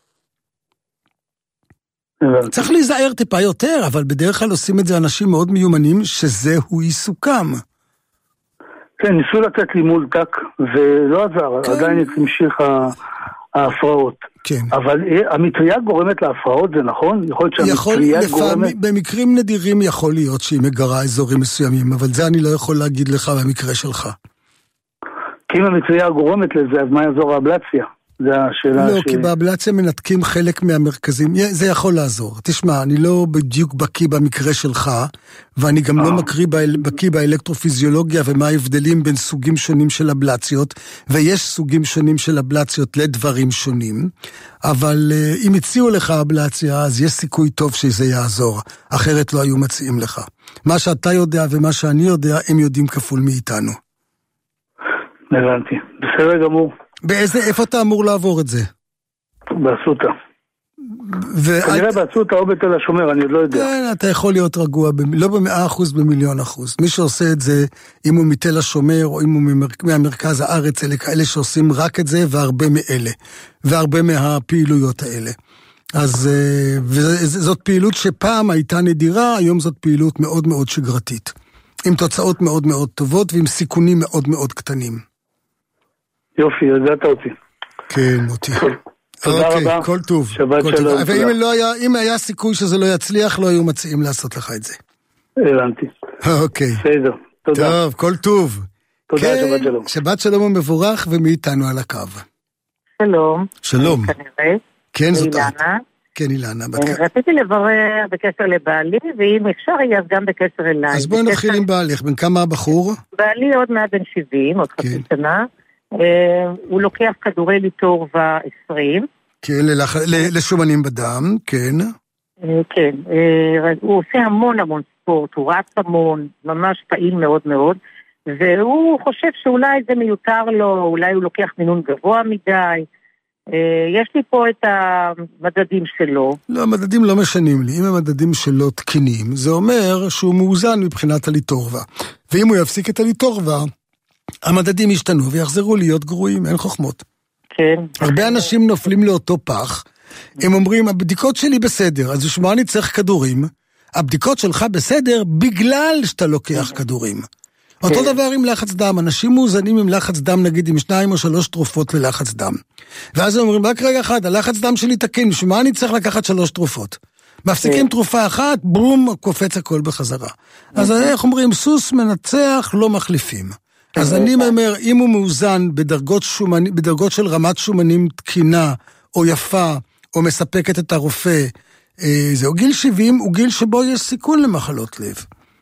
Speaker 1: צריך להיזהר טיפה יותר, אבל בדרך כלל עושים את זה אנשים מאוד מיומנים, שזהו עיסוקם.
Speaker 5: כן, ניסו לתת לי מולטק, ולא עזר, עדיין המשיך ההפרעות.
Speaker 1: כן.
Speaker 5: אבל המטריה גורמת להפרעות, זה נכון? יכול להיות שהמטריה גורמת...
Speaker 1: במקרים נדירים יכול להיות שהיא מגרה אזורים מסוימים, אבל זה אני לא יכול להגיד לך במקרה שלך.
Speaker 5: כי אם המצויה גורמת לזה, אז מה יעזור האבלציה? זה השאלה
Speaker 1: לא, כי באבלציה מנתקים חלק מהמרכזים, זה יכול לעזור. תשמע, אני לא בדיוק בקיא במקרה שלך, ואני גם לא בקיא באלקטרופיזיולוגיה ומה ההבדלים בין סוגים שונים של אבלציות, ויש סוגים שונים של אבלציות לדברים שונים, אבל אם הציעו לך אבלציה, אז יש סיכוי טוב שזה יעזור, אחרת לא היו מציעים לך. מה שאתה יודע ומה שאני יודע, הם יודעים כפול מאיתנו.
Speaker 5: הבנתי, בסדר גמור.
Speaker 1: איפה אתה אמור לעבור את זה?
Speaker 5: באסותא. כנראה באסותא או בתל השומר, אני עוד לא יודע.
Speaker 1: כן, אתה יכול להיות רגוע, לא ב100%, ב1,000,000%. מי שעושה את זה, אם הוא מתל השומר, או אם הוא מהמרכז הארץ, אלה כאלה שעושים רק את זה, והרבה מאלה. והרבה מהפעילויות האלה. אז זאת פעילות שפעם הייתה נדירה, היום זאת פעילות מאוד מאוד שגרתית. עם תוצאות מאוד מאוד טובות, ועם סיכונים מאוד מאוד קטנים.
Speaker 5: יופי, ידעת אותי.
Speaker 1: כן, אותי.
Speaker 5: תודה רבה.
Speaker 1: כל טוב.
Speaker 5: שבת שלום.
Speaker 1: ואם היה סיכוי שזה לא יצליח, לא היו מציעים לעשות לך את זה.
Speaker 5: הבנתי.
Speaker 1: אוקיי.
Speaker 5: בסדר, תודה.
Speaker 1: טוב, כל טוב.
Speaker 5: תודה, שבת שלום.
Speaker 1: שבת שלום ומבורך, ומאיתנו על הקו.
Speaker 6: שלום.
Speaker 1: שלום.
Speaker 6: כנראה.
Speaker 1: כן, זאת
Speaker 6: אילנה.
Speaker 1: כן, אילנה.
Speaker 6: רציתי לברר בקשר לבעלי, ואם אפשר יהיה גם בקשר אליי.
Speaker 1: אז בואי נתחיל עם בעלך. בן כמה הבחור?
Speaker 6: בעלי עוד מעט בן 70, עוד חצי שנה. הוא לוקח כדורי ליטורבה 20.
Speaker 1: כן, לשומנים בדם, כן.
Speaker 6: כן, הוא עושה המון ספורט, הוא רץ המון, ממש פעיל מאוד מאוד, והוא חושב שאולי זה מיותר לו, אולי הוא לוקח מינון גבוה מדי. יש לי פה את המדדים שלו.
Speaker 1: לא, המדדים לא משנים לי. אם המדדים שלו תקינים, זה אומר שהוא מאוזן מבחינת הליטורבה. ואם הוא יפסיק את הליטורבה, המדדים ישתנו ויחזרו להיות גרועים, אין חוכמות.
Speaker 6: כן.
Speaker 1: הרבה אנשים נופלים לאותו פח, הם אומרים, הבדיקות שלי בסדר, אז בשביל מה אני צריך כדורים? הבדיקות שלך בסדר בגלל שאתה לוקח כדורים. אותו דבר עם לחץ דם, אנשים מאוזנים עם לחץ דם, נגיד עם 2 או 3 תרופות ללחץ דם. ואז הם אומרים, רק רגע אחד, הלחץ דם שלי תקין, בשביל מה אני צריך לקחת 3 תרופות? מפסיקים תרופה אחת, בום, קופץ הכל בחזרה. אז איך אומרים, סוס מנצח, לא מחליפים. אז אני אומר, אם הוא מאוזן בדרגות של רמת שומנים תקינה, או יפה, או מספקת את הרופא, זהו, גיל 70 הוא גיל שבו יש סיכון למחלות לב.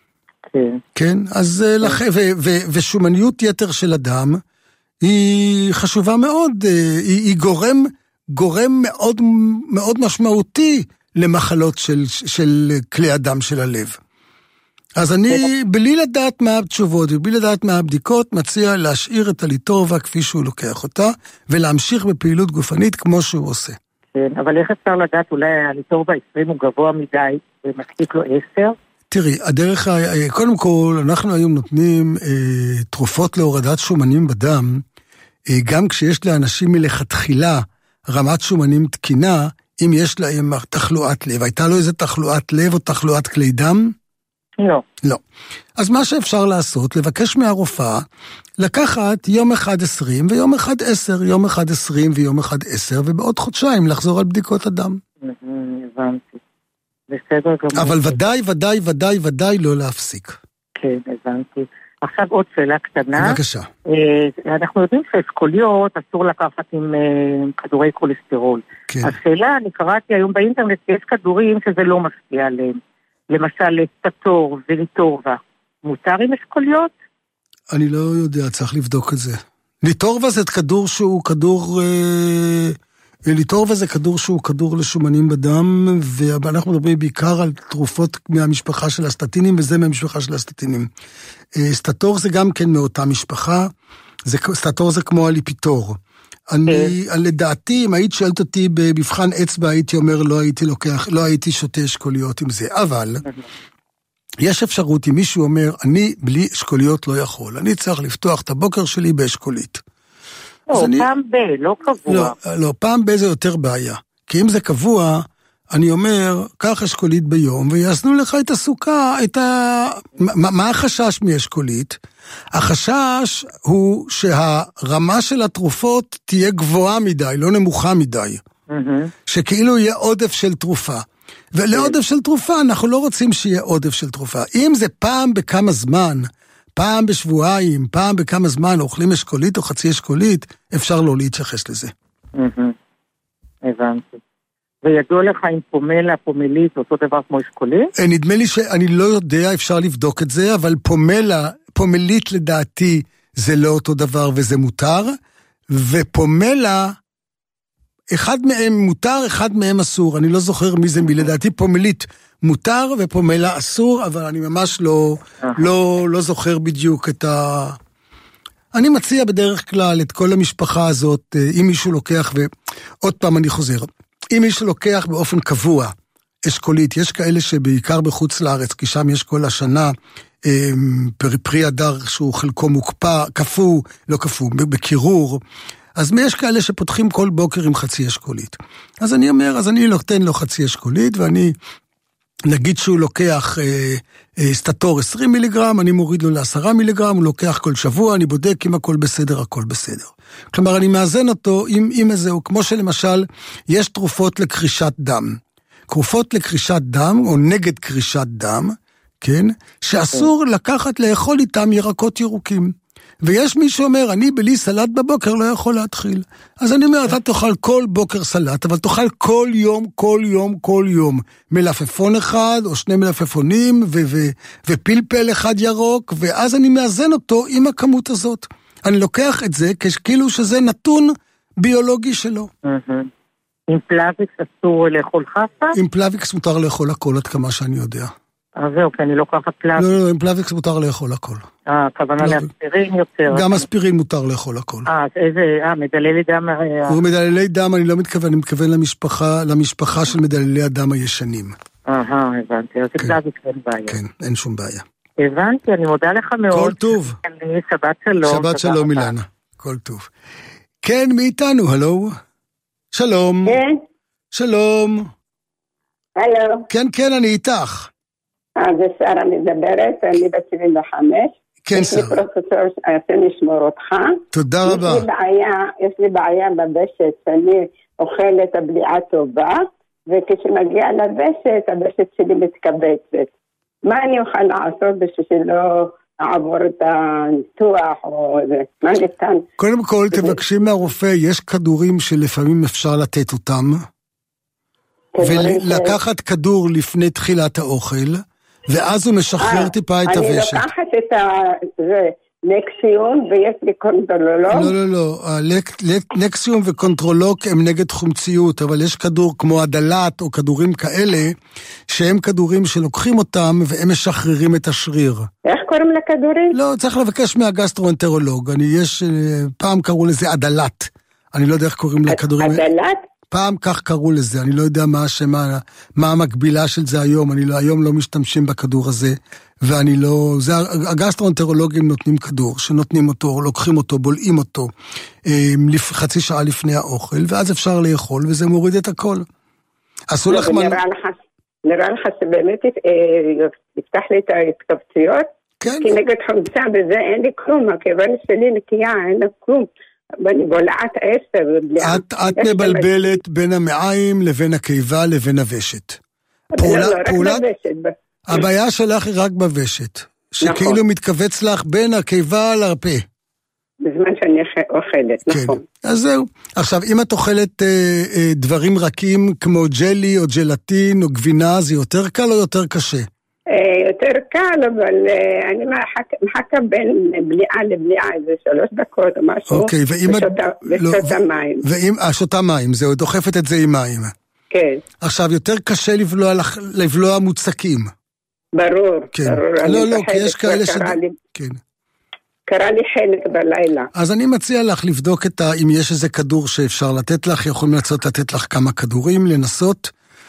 Speaker 1: כן, אז ושומניות יתר של אדם היא חשובה מאוד, היא גורם מאוד מאוד משמעותי למחלות של כלי הדם של הלב. אז אני, בלי לדעת מה התשובות ובלי לדעת מה הבדיקות, מציע להשאיר את הליטורבה כפי שהוא לוקח אותה, ולהמשיך בפעילות גופנית כמו שהוא עושה.
Speaker 6: כן, אבל איך אפשר לדעת, אולי הליטורבה 20 הוא גבוה מדי, ומספיק לו 10?
Speaker 1: תראי, הדרך, קודם כל, אנחנו היום נותנים תרופות להורדת שומנים בדם, גם כשיש לאנשים מלכתחילה רמת שומנים תקינה, אם יש להם תחלואת לב. הייתה לו איזה תחלואת לב או תחלואת כלי דם?
Speaker 6: לא.
Speaker 1: לא. אז מה שאפשר לעשות, לבקש מהרופאה, לקחת יום אחד 20 ויום אחד 10, יום אחד 20 ויום אחד 10, ובעוד חודשיים לחזור על בדיקות הדם.
Speaker 6: הבנתי. בסדר גמור.
Speaker 1: אבל ודאי לא להפסיק.
Speaker 6: כן, הבנתי. עכשיו עוד שאלה קטנה.
Speaker 1: בבקשה.
Speaker 6: אנחנו יודעים שאסכוליות אסור לקחת עם כדורי קולסטרול.
Speaker 1: כן.
Speaker 6: השאלה, אני קראתי היום באינטרנט, יש כדורים שזה לא משפיע עליהם. למשל, סטטור וליטורבה. מותר עם אסכוליות?
Speaker 1: אני לא יודע, צריך לבדוק את זה. ליטורבה זה כדור שהוא כדור... ליטורבה זה כדור שהוא כדור לשומנים בדם, ואנחנו מדברים בעיקר על תרופות מהמשפחה של הסטטינים, וזה מהמשפחה של הסטטינים. סטטור זה גם כן מאותה משפחה, סטטור זה כמו הליפיטור. אני, לדעתי, אם היית שואלת אותי במבחן אצבע, הייתי אומר, לא הייתי שותה אשכוליות עם זה, אבל יש אפשרות, אם מישהו אומר, אני בלי אשכוליות לא יכול, אני צריך לפתוח את הבוקר שלי באשכולית.
Speaker 6: לא, פעם לא קבוע.
Speaker 1: לא, פעם זה יותר בעיה. כי אם זה קבוע, אני אומר, קח אשכולית ביום, ויעשנו לך את הסוכה, מה החשש מאשכולית? החשש הוא שהרמה של התרופות תהיה גבוהה מדי, לא נמוכה מדי. שכאילו יהיה עודף של תרופה. ולעודף של תרופה, אנחנו לא רוצים שיהיה עודף של תרופה. אם זה פעם בכמה זמן, פעם בשבועיים, פעם בכמה זמן אוכלים אשכולית או חצי אשכולית, אפשר לא להתייחס לזה.
Speaker 6: הבנתי. וידוע לך אם פומלה, פומלית, אותו דבר כמו אשכולית?
Speaker 1: נדמה לי שאני לא יודע, אפשר לבדוק את זה, אבל פומלית לדעתי זה לא אותו דבר וזה מותר, ופומלה, אחד מהם מותר, אחד מהם אסור. אני לא זוכר מי זה מי, לדעתי פומלית מותר ופומלה אסור, אבל אני ממש לא זוכר בדיוק את ה... אני מציע בדרך כלל את כל המשפחה הזאת, אם מישהו לוקח, ועוד פעם אני חוזר, אם מישהו לוקח באופן קבוע אשכולית, יש כאלה שבעיקר בחוץ לארץ, כי שם יש כל השנה פרי אדר שהוא חלקו מוקפא, קפוא, לא קפוא, בקירור, אז יש כאלה שפותחים כל בוקר עם חצי אשכולית. אז אני אומר, אז אני נותן לו חצי אשכולית, ואני נגיד שהוא לוקח סטטור 20 מיליגרם, אני מוריד לו ל10 מיליגרם, הוא לוקח כל שבוע, אני בודק אם הכל בסדר, הכל בסדר. כלומר, אני מאזן אותו עם איזה, כמו שלמשל, יש תרופות לקרישת דם. תרופות לקרישת דם, או נגד קרישת דם, כן? שאסור לקחת לאכול איתם ירקות ירוקים. ויש מי שאומר, אני בלי סלט בבוקר לא יכול להתחיל. אז אני אומר, אתה תאכל כל בוקר סלט, אבל תאכל כל יום, מלפפון אחד או שני מלפפונים, ופלפל אחד ירוק, ואז אני מאזן אותו עם הכמות הזאת. אני לוקח את זה כאילו שזה נתון ביולוגי שלו.
Speaker 6: עם פלאביקס אסור לאכול חסה?
Speaker 1: עם פלאביקס מותר לאכול הכל, עד כמה שאני יודע.
Speaker 6: אז זהו, כי אני לוקחת פלאביקס.
Speaker 1: לא, עם פלאביקס מותר לאכול הכל.
Speaker 6: הכוונה לאספירין יותר.
Speaker 1: גם אספירין מותר לאכול הכל.
Speaker 6: אז איזה, מדללי דם.
Speaker 1: הוא מדללי דם, אני לא מתכוון, אני מתכוון למשפחה של מדללי הדם הישנים.
Speaker 6: הבנתי, אז פלאביקס אין בעיה.
Speaker 1: כן, אין שום בעיה.
Speaker 6: הבנתי, אני מודה לך מאוד.
Speaker 1: כל טוב.
Speaker 6: שבת שלום.
Speaker 1: שבת שלום אילנה, כל טוב. כן, מי איתנו, הלו? שלום.
Speaker 7: כן.
Speaker 1: שלום.
Speaker 7: הלו.
Speaker 1: כן, אני איתך.
Speaker 7: זה שרה מדברת, אני בת 75.
Speaker 1: כן, שרה.
Speaker 7: יש לי פרופסור, אני לשמור אותך.
Speaker 1: תודה רבה.
Speaker 7: יש לי בעיה בוושת, שאני אוכלת הבליעה טובה, וכשמגיע לוושת, הוושת שלי מתקבצת. מה אני אוכל לעשות בשביל שלא אעבור את הניתוח או זה? מה ניתן?
Speaker 1: קודם כל, תבקשי מהרופא, יש כדורים שלפעמים אפשר לתת אותם, ולקחת כדור לפני תחילת האוכל, ואז הוא משחרר טיפה את הוושת.
Speaker 7: אני לוקחת את נקסיום ויש לי קונטרולוג?
Speaker 1: לא. נקסיום וקונטרולוג הם נגד חומציות, אבל יש כדור כמו הדלת או כדורים כאלה, שהם כדורים שלוקחים אותם והם משחררים את השריר.
Speaker 7: איך קוראים לכדורים?
Speaker 1: לא, צריך לבקש מהגסטרואנטרולוג. פעם קראו לזה הדלת. אני לא יודע איך קוראים לכדורים.
Speaker 7: הדלת?
Speaker 1: פעם כך קראו לזה, אני לא יודע מה המקבילה של זה היום, היום לא משתמשים בכדור הזה, ואני לא, הגסטרואנטרולוגים נותנים כדור, שנותנים אותו, לוקחים אותו, בולעים אותו, חצי שעה לפני האוכל, ואז אפשר לאכול, וזה מוריד את הכל. עשו לך
Speaker 7: נראה לך שבאמת יפתח לי את ההתכווצויות,
Speaker 1: כן.
Speaker 7: כי נגד חומצה בזה אין לי כלום, הכיוון שלי נקייה, אין לי כלום. ואני בולעת 10.
Speaker 1: את מבלבלת בין המעיים לבין הקיבה לבין הוושת.
Speaker 7: רק בוושת.
Speaker 1: הבעיה שלך היא רק בוושת. שכאילו מתכווץ לך בין הקיבה לרפה.
Speaker 7: בזמן שאני אוכלת, נכון.
Speaker 1: אז זהו. עכשיו, אם את אוכלת דברים רכים כמו ג'לי או ג'לטין או גבינה, זה יותר קל או יותר קשה?
Speaker 7: יותר קל, אבל אני מחכה בין בליעה לבליעה, איזה 3 דקות או משהו.
Speaker 1: אוקיי,
Speaker 7: ושותה מים.
Speaker 1: שותה מים, זהו, דוחפת את זה עם מים.
Speaker 7: כן.
Speaker 1: עכשיו, יותר קשה לבלוע מוצקים.
Speaker 7: ברור.
Speaker 1: לא, כי יש כאלה כן.
Speaker 7: קרה לי חלק בלילה.
Speaker 1: אז אני מציע לך לבדוק אם יש איזה כדור שאפשר לתת לך, יכולים לתת לך כמה כדורים, לנסות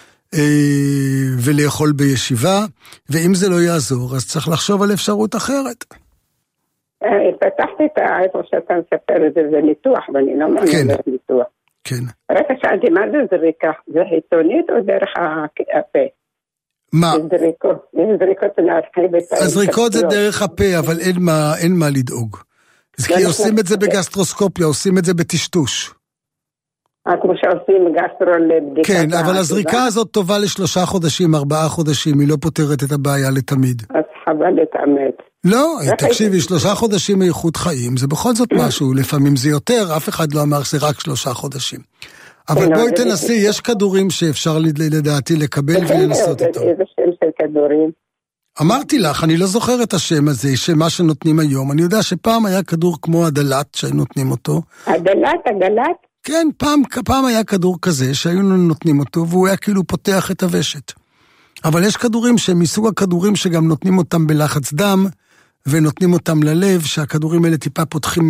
Speaker 1: ולאכול בישיבה, ואם זה לא יעזור, אז צריך לחשוב על אפשרות אחרת.
Speaker 7: פתחתי את איפה שאתה מספר את זה, זה ניתוח, ואני לא מעוניינת ניתוח.
Speaker 1: כן.
Speaker 7: רק שאלתי, מה זה זריקה? זה חיצונית או דרך הפה?
Speaker 1: מה?
Speaker 7: זריקות
Speaker 1: הזריקות זה דרך הפה, אבל אין מה לדאוג. כי עושים את זה בגסטרוסקופיה, עושים את זה בטשטוש.
Speaker 7: כמו שעושים גסטרו לבדיקה.
Speaker 1: כן, אבל הזריקה הזאת טובה ל3 חודשים, 4 חודשים, היא לא פותרת את הבעיה לתמיד.
Speaker 7: אז חבל להתאמץ.
Speaker 1: לא, תקשיבי, 3 חודשים מאיכות חיים, זה בכל זאת משהו, לפעמים זה יותר, אף אחד לא אמר שזה רק 3 חודשים. אבל בואי תנסי, יש כדורים שאפשר לדעתי לקבל ולנסות אותם.
Speaker 7: איזה שם של כדורים?
Speaker 1: אמרתי לך, אני לא זוכר את השם הזה, שמה שנותנים היום. אני יודע שפעם היה כדור כמו הדלת, שהיו נותנים אותו.
Speaker 7: הדלת?
Speaker 1: כן, פעם היה כדור כזה, שהיו נותנים אותו, והוא היה כאילו פותח את הוושת. אבל יש כדורים שהם מסוג הכדורים שגם נותנים אותם בלחץ דם, ונותנים אותם ללב, שהכדורים האלה טיפה פותחים,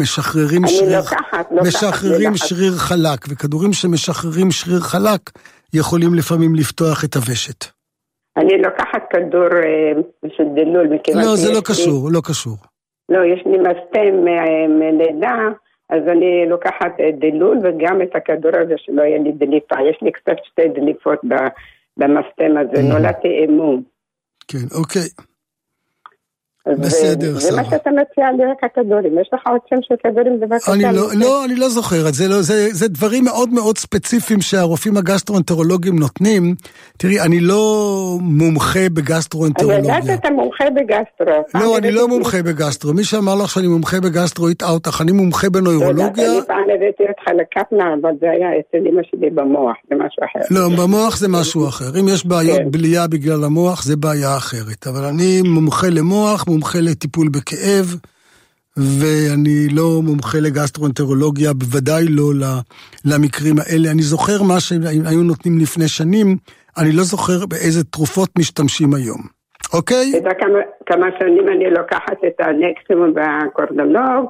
Speaker 1: משחררים שריר חלק, וכדורים שמשחררים שריר חלק, יכולים לפעמים לפתוח את הוושת.
Speaker 7: אני לוקחת כדור של דילול.
Speaker 1: לא, זה לא קשור, לא קשור.
Speaker 7: לא, יש לי מסתם מלידה, אז אני לוקחת דילול, וגם את הכדור הזה שלא יהיה לי דליפה. יש לי קצת 2 דליפות במסתם הזה, נולדתי אימון. כן,
Speaker 1: אוקיי. בסדר,
Speaker 7: שרה. זה מה שאתה מציע לי רק הכדורים. יש לך עוד שם של כדורים?
Speaker 1: אני לא זוכרת. זה דברים מאוד מאוד ספציפיים שהרופאים הגסטרואנטרולוגים נותנים. תראי, אני לא מומחה בגסטרואנטרולוגיה.
Speaker 7: אני יודעת שאתה מומחה בגסטרו.
Speaker 1: לא, אני לא מומחה בגסטרו. מי שאמר לך שאני מומחה בגסטרו, הטעה אותך. אני מומחה בנוירולוגיה.
Speaker 7: אני פעם הבאתי אותך לקפנה, אבל זה היה אצל אמא שלי במוח, זה משהו אחר.
Speaker 1: לא, במוח זה משהו אחר. אם יש בעיות בלייה בגלל המוח, זה בעיה אחרת. אבל אני מומחה למוח, מומחה לטיפול בכאב, ואני לא מומחה לגסטרואנטרולוגיה, בוודאי לא למקרים האלה. אני זוכר מה שהיו נותנים לפני שנים, אני לא זוכר באיזה תרופות משתמשים היום. אוקיי?
Speaker 7: אתה יודע כמה שנים אני לוקחת את הנקסימום והקורדונוב,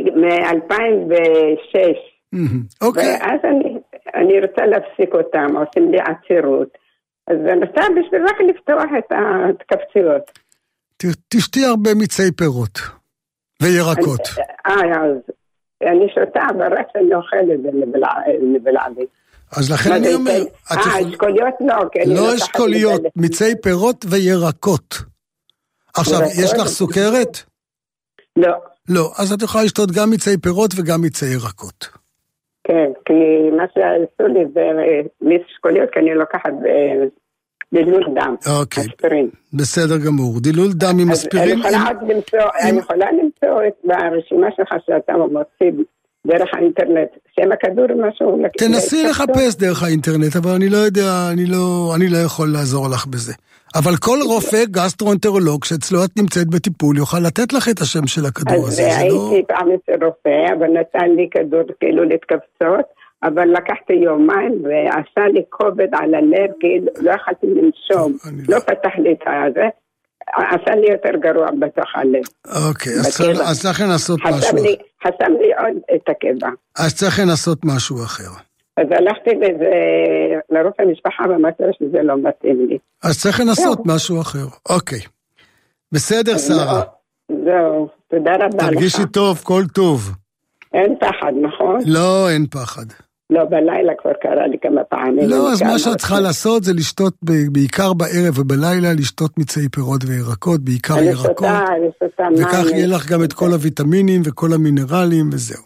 Speaker 7: מ-2006.
Speaker 1: אוקיי.
Speaker 7: ואז אני רוצה להפסיק אותם, עושים לי עצירות. אז אני רוצה בשביל רק לפתוח את ההתכווצויות.
Speaker 1: תשתי הרבה מיצי פירות וירקות.
Speaker 7: אז אני שותה, אבל רק שאני אוכלת לבלעדי.
Speaker 1: אז לכן אני אומר...
Speaker 7: אשכוליות לא.
Speaker 1: לא אשכוליות, מיצי פירות וירקות. עכשיו, יש לך סוכרת?
Speaker 7: לא.
Speaker 1: לא, אז את יכולה לשתות גם מיצי פירות וגם מיצי ירקות.
Speaker 7: כן, כי מה שעשו לי זה מאשכוליות, כי אני לוקחת... דילול דם, אספירין.
Speaker 1: בסדר גמור, דילול דם עם אספירין.
Speaker 7: אני יכולה למצוא ברשימה שלך שאתה מוציא דרך האינטרנט, שם הכדור משהו...
Speaker 1: תנסי לחפש דרך האינטרנט, אבל אני לא יודע, אני לא יכול לעזור לך בזה. אבל כל רופא גסטרואנטרולוג שאצלו את נמצאת בטיפול יוכל לתת לך את השם של הכדור הזה.
Speaker 7: אז הייתי פעם אצל רופא, אבל נתן לי כדור כאילו להתכווצות, אבל לקחתי יומיים ועשה לי כובד על הלב, כי לא יכולתי לנשום, לא פתח לי את הזה, עשה לי יותר גרוע בתוך הלב.
Speaker 1: אוקיי, אז צריכים לעשות משהו.
Speaker 7: חסם לי עוד את הקבע.
Speaker 1: אז צריכים לעשות משהו אחר.
Speaker 7: אז הלכתי לרופא המשפחה ואמרתי שזה לא מתאים לי.
Speaker 1: אז צריכים לעשות משהו אחר. אוקיי. בסדר, שרה.
Speaker 7: זהו, תודה רבה לך.
Speaker 1: תרגישי טוב, כל טוב.
Speaker 7: אין פחד, נכון?
Speaker 1: לא, אין פחד.
Speaker 7: לא, בלילה כבר קרה לי כמה פעמים.
Speaker 1: לא, אז מה שאת צריכה לעשות זה לשתות בעיקר בערב ובלילה, לשתות מיצי פירות וירקות, בעיקר ירקות.
Speaker 7: אני שותה מים.
Speaker 1: וכך יהיה לך גם את כל הוויטמינים וכל המינרלים וזהו.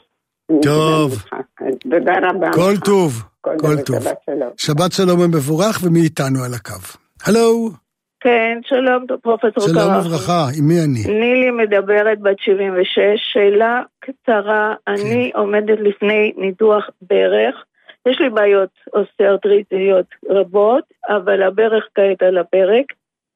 Speaker 1: טוב.
Speaker 7: תודה רבה.
Speaker 1: כל טוב. כל טוב. שבת שלום ומבורך, ומי איתנו על הקו? הלו.
Speaker 8: כן, שלום, פרופסור קרח.
Speaker 1: שלום וברכה, עם מי אני?
Speaker 8: נילי מדברת, בת 76, שאלה קצרה, אני עומדת לפני ניתוח ברך, יש לי בעיות אוסטארטריטיות רבות, אבל הברך כעת על הפרק,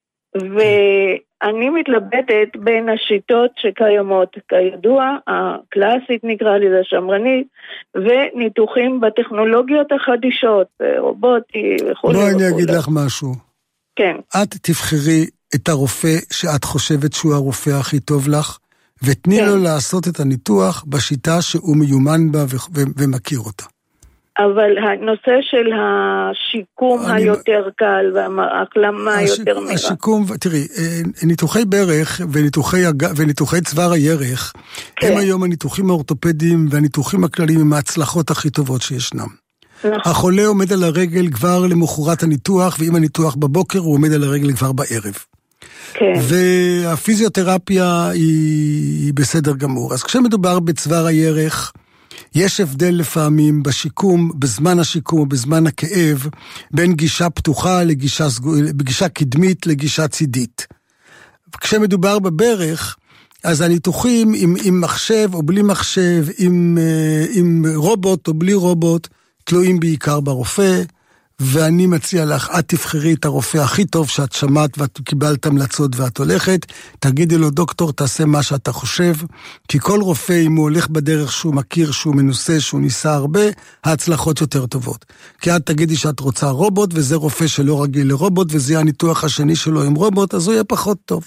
Speaker 8: ואני מתלבטת בין השיטות שקיימות, כידוע, הקלאסית נקרא לזה שמרנית, וניתוחים בטכנולוגיות החדישות, רובוטי וכו'.
Speaker 1: בואי אני אגיד לך משהו.
Speaker 8: כן.
Speaker 1: את תבחרי את הרופא שאת חושבת שהוא הרופא הכי טוב לך, ותני לו לעשות את הניתוח בשיטה שהוא מיומן בה ומכיר אותה.
Speaker 8: אבל הנושא של השיקום היותר קל וההקלמה היותר מהירה.
Speaker 1: השיקום, תראי, ניתוחי ברך וניתוחי צוואר הירך, הם היום הניתוחים האורתופדיים והניתוחים הכלליים הם ההצלחות הכי טובות שישנם. החולה עומד על הרגל כבר למחרת הניתוח, ואם הניתוח בבוקר הוא עומד על הרגל כבר בערב.
Speaker 8: כן.
Speaker 1: והפיזיותרפיה היא בסדר גמור. אז כשמדובר בצוואר הירך, יש הבדל לפעמים בשיקום, בזמן השיקום או בזמן הכאב, בין גישה פתוחה בגישה קדמית לגישה צידית. כשמדובר בברך, אז הניתוחים עם מחשב או בלי מחשב, עם רובוט או בלי רובוט, תלויים בעיקר ברופא, ואני מציע לך, את תבחרי את הרופא הכי טוב שאת שמעת ואת קיבלת המלצות ואת הולכת, תגידי לו, דוקטור, תעשה מה שאתה חושב, כי כל רופא, אם הוא הולך בדרך שהוא מכיר, שהוא מנוסה, שהוא ניסה הרבה, ההצלחות יותר טובות. כי את תגידי שאת רוצה רובוט, וזה רופא שלא רגיל לרובוט, וזה הניתוח השני שלו עם רובוט, אז הוא יהיה פחות טוב.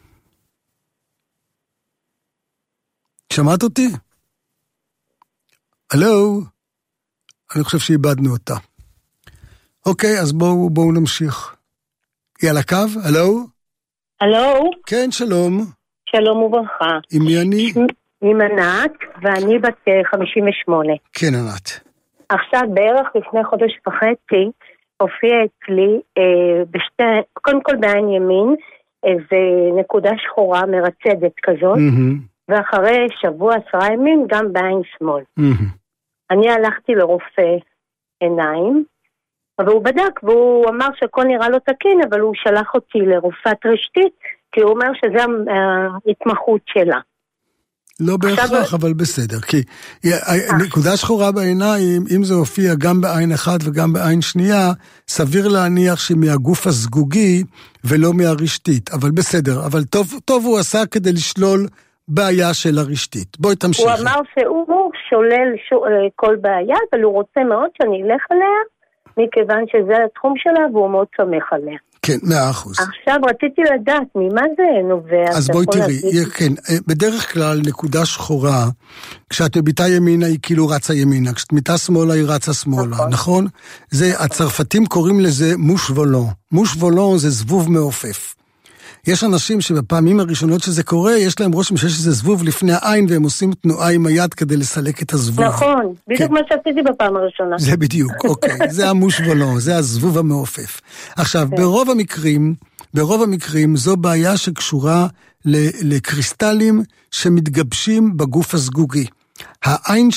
Speaker 1: שמעת אותי? הלו? אני חושב שאיבדנו אותה. אוקיי, אז בואו נמשיך. היא על הקו? הלו?
Speaker 9: הלו?
Speaker 1: כן, שלום.
Speaker 9: שלום וברכה.
Speaker 1: עם מי אני?
Speaker 9: עם ענת, ואני בת 58.
Speaker 1: כן, ענת.
Speaker 9: עכשיו, בערך לפני חודש וחצי, הופיע אצלי, קודם כל בעין ימין, איזו נקודה שחורה מרצדת כזאת, ואחרי שבוע 10 ימים גם בעין שמאל. אני הלכתי לרופא עיניים, והוא בדק, והוא אמר שהכל נראה לו תקין, אבל הוא שלח אותי לרופאת רשתית, כי הוא אומר שזה ההתמחות שלה.
Speaker 1: לא בהכרח, אבל בסדר, כי נקודה שחורה בעיניים, אם זה הופיע גם בעין אחת וגם בעין שנייה, סביר להניח שהיא מהגוף הסגוגי ולא מהרשתית, אבל בסדר, אבל טוב הוא עשה כדי לשלול בעיה של הרשתית. בואי תמשיכי. הוא
Speaker 9: אמר שהוא שולל כל בעיה, אבל הוא רוצה מאוד שאני אלך עליה, מכיוון שזה התחום שלה, והוא מאוד סומך עליה.
Speaker 1: כן, 100%.
Speaker 9: עכשיו רציתי לדעת ממה זה נובע.
Speaker 1: אז בואי תראי, כן, בדרך כלל נקודה שחורה, כשאת מביטה ימינה היא כאילו רצה ימינה, כשאת מביטה שמאלה היא רצה שמאלה, נכון? הצרפתים קוראים לזה מוש וולון. מוש וולון זה זבוב מעופף. יש אנשים שבפעמים הראשונות שזה קורה, יש להם רושם שיש איזה זבוב לפני העין, והם עושים תנועה עם היד כדי לסלק את הזבוב.
Speaker 9: נכון, בדיוק מה שעשיתי בפעם הראשונה.
Speaker 1: זה בדיוק, אוקיי. זה המוש וולון, זה הזבוב המעופף. עכשיו, ברוב המקרים זו בעיה שקשורה לקריסטלים שמתגבשים בגוף הסגוגי. העין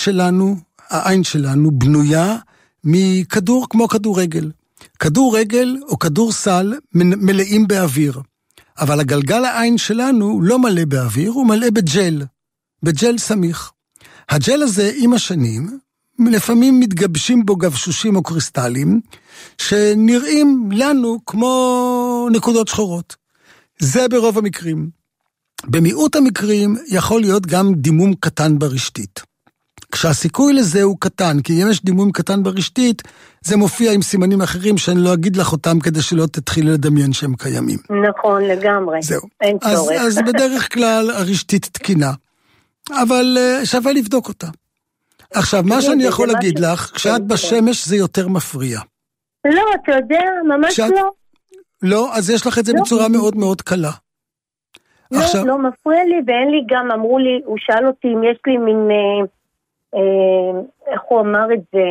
Speaker 1: שלנו בנויה מכדור כמו כדורגל. כדורגל או כדורסל מלאים באוויר. אבל הגלגל העין שלנו לא מלא באוויר, הוא מלא בג'ל סמיך. הג'ל הזה עם השנים, לפעמים מתגבשים בו גבשושים או קריסטלים, שנראים לנו כמו נקודות שחורות. זה ברוב המקרים. במיעוט המקרים יכול להיות גם דימום קטן ברשתית. כשהסיכוי לזה הוא קטן, כי אם יש דימום קטן ברשתית, זה מופיע עם סימנים אחרים שאני לא אגיד לך אותם כדי שלא תתחיל לדמיין שהם קיימים.
Speaker 9: נכון, לגמרי.
Speaker 1: זהו. אז בדרך כלל הרשתית תקינה, אבל שווה לבדוק אותה. עכשיו, מה שאני יכול להגיד לך, כשאת בשמש זה יותר מפריע.
Speaker 9: לא, אתה יודע, ממש לא.
Speaker 1: לא, אז יש לך את זה בצורה מאוד מאוד קלה.
Speaker 9: לא מפריע לי, ואין לי גם, אמרו לי, הוא שאל אותי אם יש לי מין... איך הוא אמר את זה,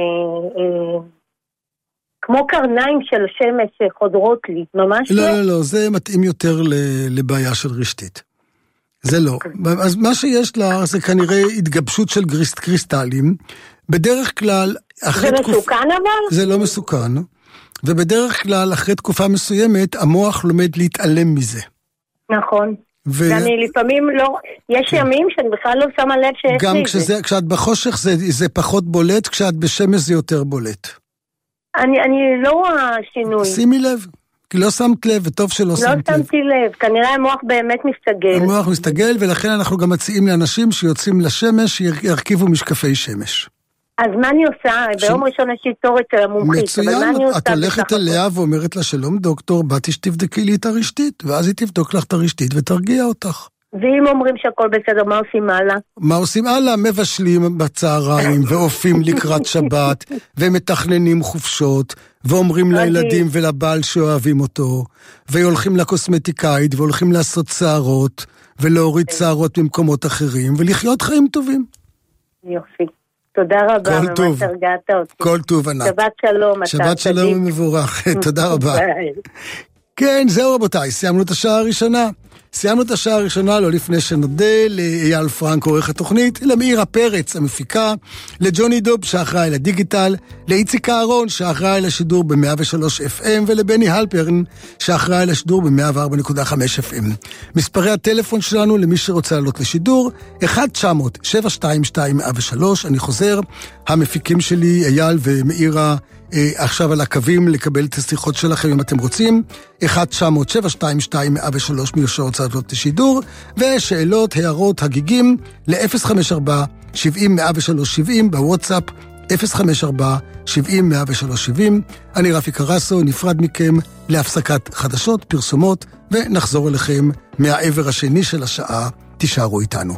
Speaker 9: כמו קרניים של השמש חודרות לי, ממש לא?
Speaker 1: לא, זה מתאים יותר לבעיה של רשתית. זה לא. אז מה שיש לה זה כנראה התגבשות של קריסטלים. בדרך כלל...
Speaker 9: זה מסוכן אבל?
Speaker 1: זה לא מסוכן. ובדרך כלל אחרי תקופה מסוימת המוח לומד להתעלם מזה.
Speaker 9: נכון. ואני לפעמים לא, יש ימים שאני בכלל לא שמה לב שיש לי זה.
Speaker 1: גם כשאת בחושך זה פחות בולט, כשאת בשמש זה יותר בולט.
Speaker 9: אני לא רואה שינוי.
Speaker 1: שימי לב, כי לא שמת לב, וטוב שלא שמת לב.
Speaker 9: לא שמתי לב, כנראה המוח באמת מסתגל.
Speaker 1: המוח מסתגל, ולכן אנחנו גם מציעים לאנשים שיוצאים לשמש, שירכיבו משקפי שמש.
Speaker 9: אז מה אני עושה? ביום ראשון יש לי תור אצל המומחית.
Speaker 1: מצוין, את הולכת אליה ואומרת לה, שלום דוקטור, באתי שתבדקי לי את הרשתית, ואז היא תבדוק לך את הרשתית ותרגיע אותך.
Speaker 9: ואם אומרים שהכל בסדר, מה עושים הלאה?
Speaker 1: מה עושים הלאה? מבשלים בצהריים, ואופים לקראת שבת, ומתכננים חופשות, ואומרים לילדים ולבעל שאוהבים אותו, והולכים לקוסמטיקאית, והולכים לעשות שערות, ולהוריד שערות במקומות אחרים, ולחיות חיים טובים.
Speaker 9: יופי. תודה רבה, ממש הרגעת אותי.
Speaker 1: כל טוב, ענת.
Speaker 9: שבת שלום.
Speaker 1: שבת שלום ומבורך, תודה רבה. כן, זהו רבותיי, סיימנו את השעה הראשונה. סיימנו את השעה הראשונה, לא לפני שנודה לאייל פרנק עורך התוכנית, למאירה פרץ המפיקה, לג'וני דוב שאחראי לדיגיטל, לאיציק אהרון שאחראי לשידור ב-103 FM, ולבני הלפרן שאחראי לשידור ב-104.5 FM. מספרי הטלפון שלנו למי שרוצה לעלות לשידור, 1-900-722-103. אני חוזר, המפיקים שלי אייל ומאירה עכשיו על הקווים לקבל את השיחות שלכם אם אתם רוצים, 1-900-722-103 מי שרוצה לעלות לשידור, ושאלות, הערות, הגיגים ל-054-70-103-70 בוואטסאפ, 054-70-103-70. אני רפי קרסו, נפרד מכם להפסקת חדשות, פרסומות, ונחזור אליכם מהעבר השני של השעה. תישארו איתנו.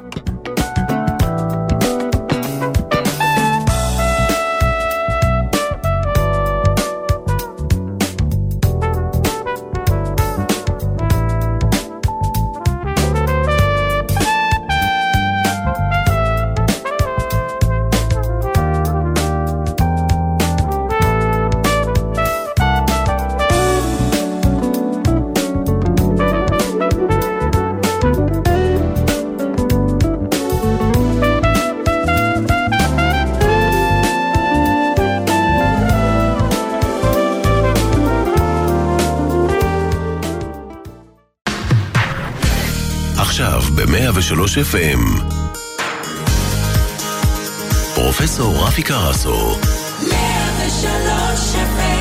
Speaker 10: ב-103 FM פרופסור רפי קרסו 103 FM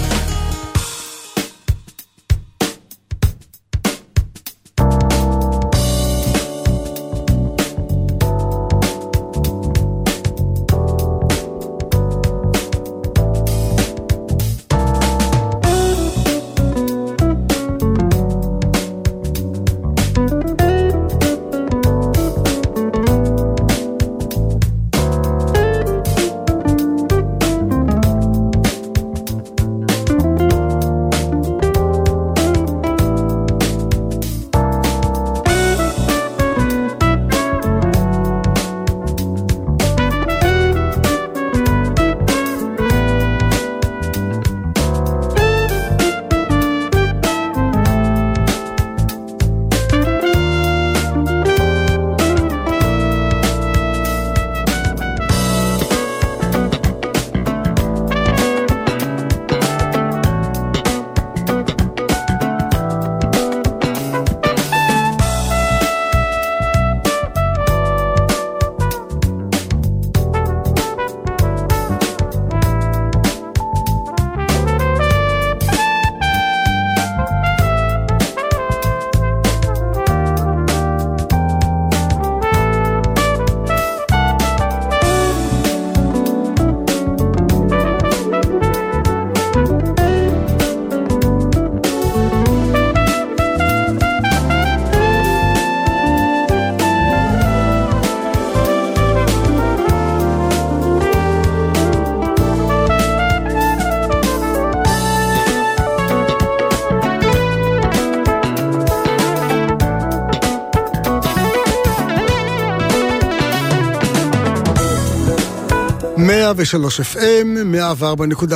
Speaker 1: ו3 FM, 104.5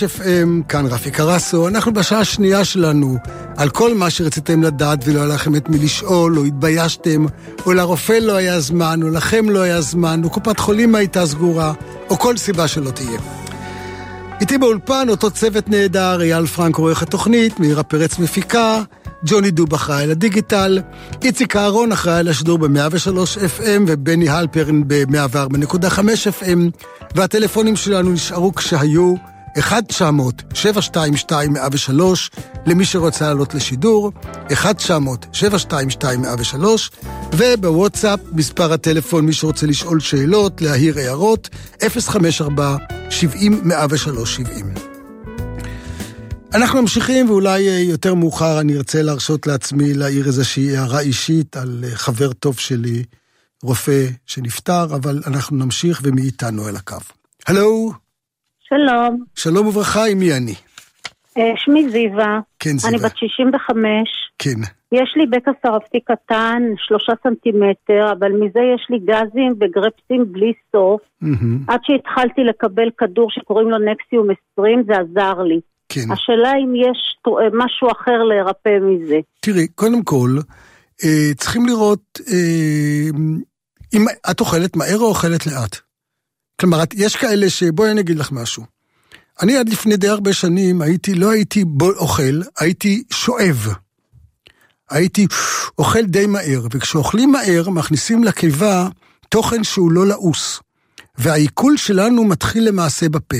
Speaker 1: FM, כאן רפי קרסו. אנחנו בשעה השנייה שלנו על כל מה שרציתם לדעת ולא היה לכם את מי לשאול, או התביישתם, או לרופא לא היה זמן, או לכם לא היה זמן, או קופת חולים הייתה סגורה, או כל סיבה שלא תהיה. איתי באולפן אותו צוות נהדר, אייל פרנק עורך התוכנית, מאירה פרץ מפיקה, ג'וני דוב אחראי לדיגיטל, איציק אהרון אחראי לשידור ב-103 FM ובני הלפרן ב-104.5 FM, והטלפונים שלנו נשארו כשהיו 1-900-722-103 למי שרוצה לעלות לשידור, 1-900-722-103, ובוואטסאפ מספר הטלפון מי שרוצה לשאול שאלות, להעיר הערות, 054-70-103-70. אנחנו ממשיכים, ואולי יותר מאוחר אני ארצה להרשות לעצמי להעיר איזושהי הערה אישית על חבר טוב שלי, רופא שנפטר, אבל אנחנו נמשיך ומאיתנו אל הקו. הלו?
Speaker 9: שלום.
Speaker 1: שלום וברכה, עם מי אני?
Speaker 9: שמי זיווה.
Speaker 1: כן, זיווה.
Speaker 9: אני בת 65.
Speaker 1: כן.
Speaker 9: יש לי בקע שרפתי קטן, 3 סנטימטר, אבל מזה יש לי גזים וגרפסים בלי סוף. עד שהתחלתי לקבל כדור שקוראים לו נקסיום 20, זה עזר לי.
Speaker 1: כן.
Speaker 9: השאלה אם יש משהו אחר להירפא מזה.
Speaker 1: תראי, קודם כל, צריכים לראות אם את אוכלת מהר או אוכלת לאט. כלומר, יש כאלה שבואי אני אגיד לך משהו. אני עד לפני די הרבה שנים לא הייתי אוכל, הייתי שואב. הייתי אוכל די מהר, וכשאוכלים מהר מכניסים לקיבה תוכן שהוא לא לעוס. והעיכול שלנו מתחיל למעשה בפה.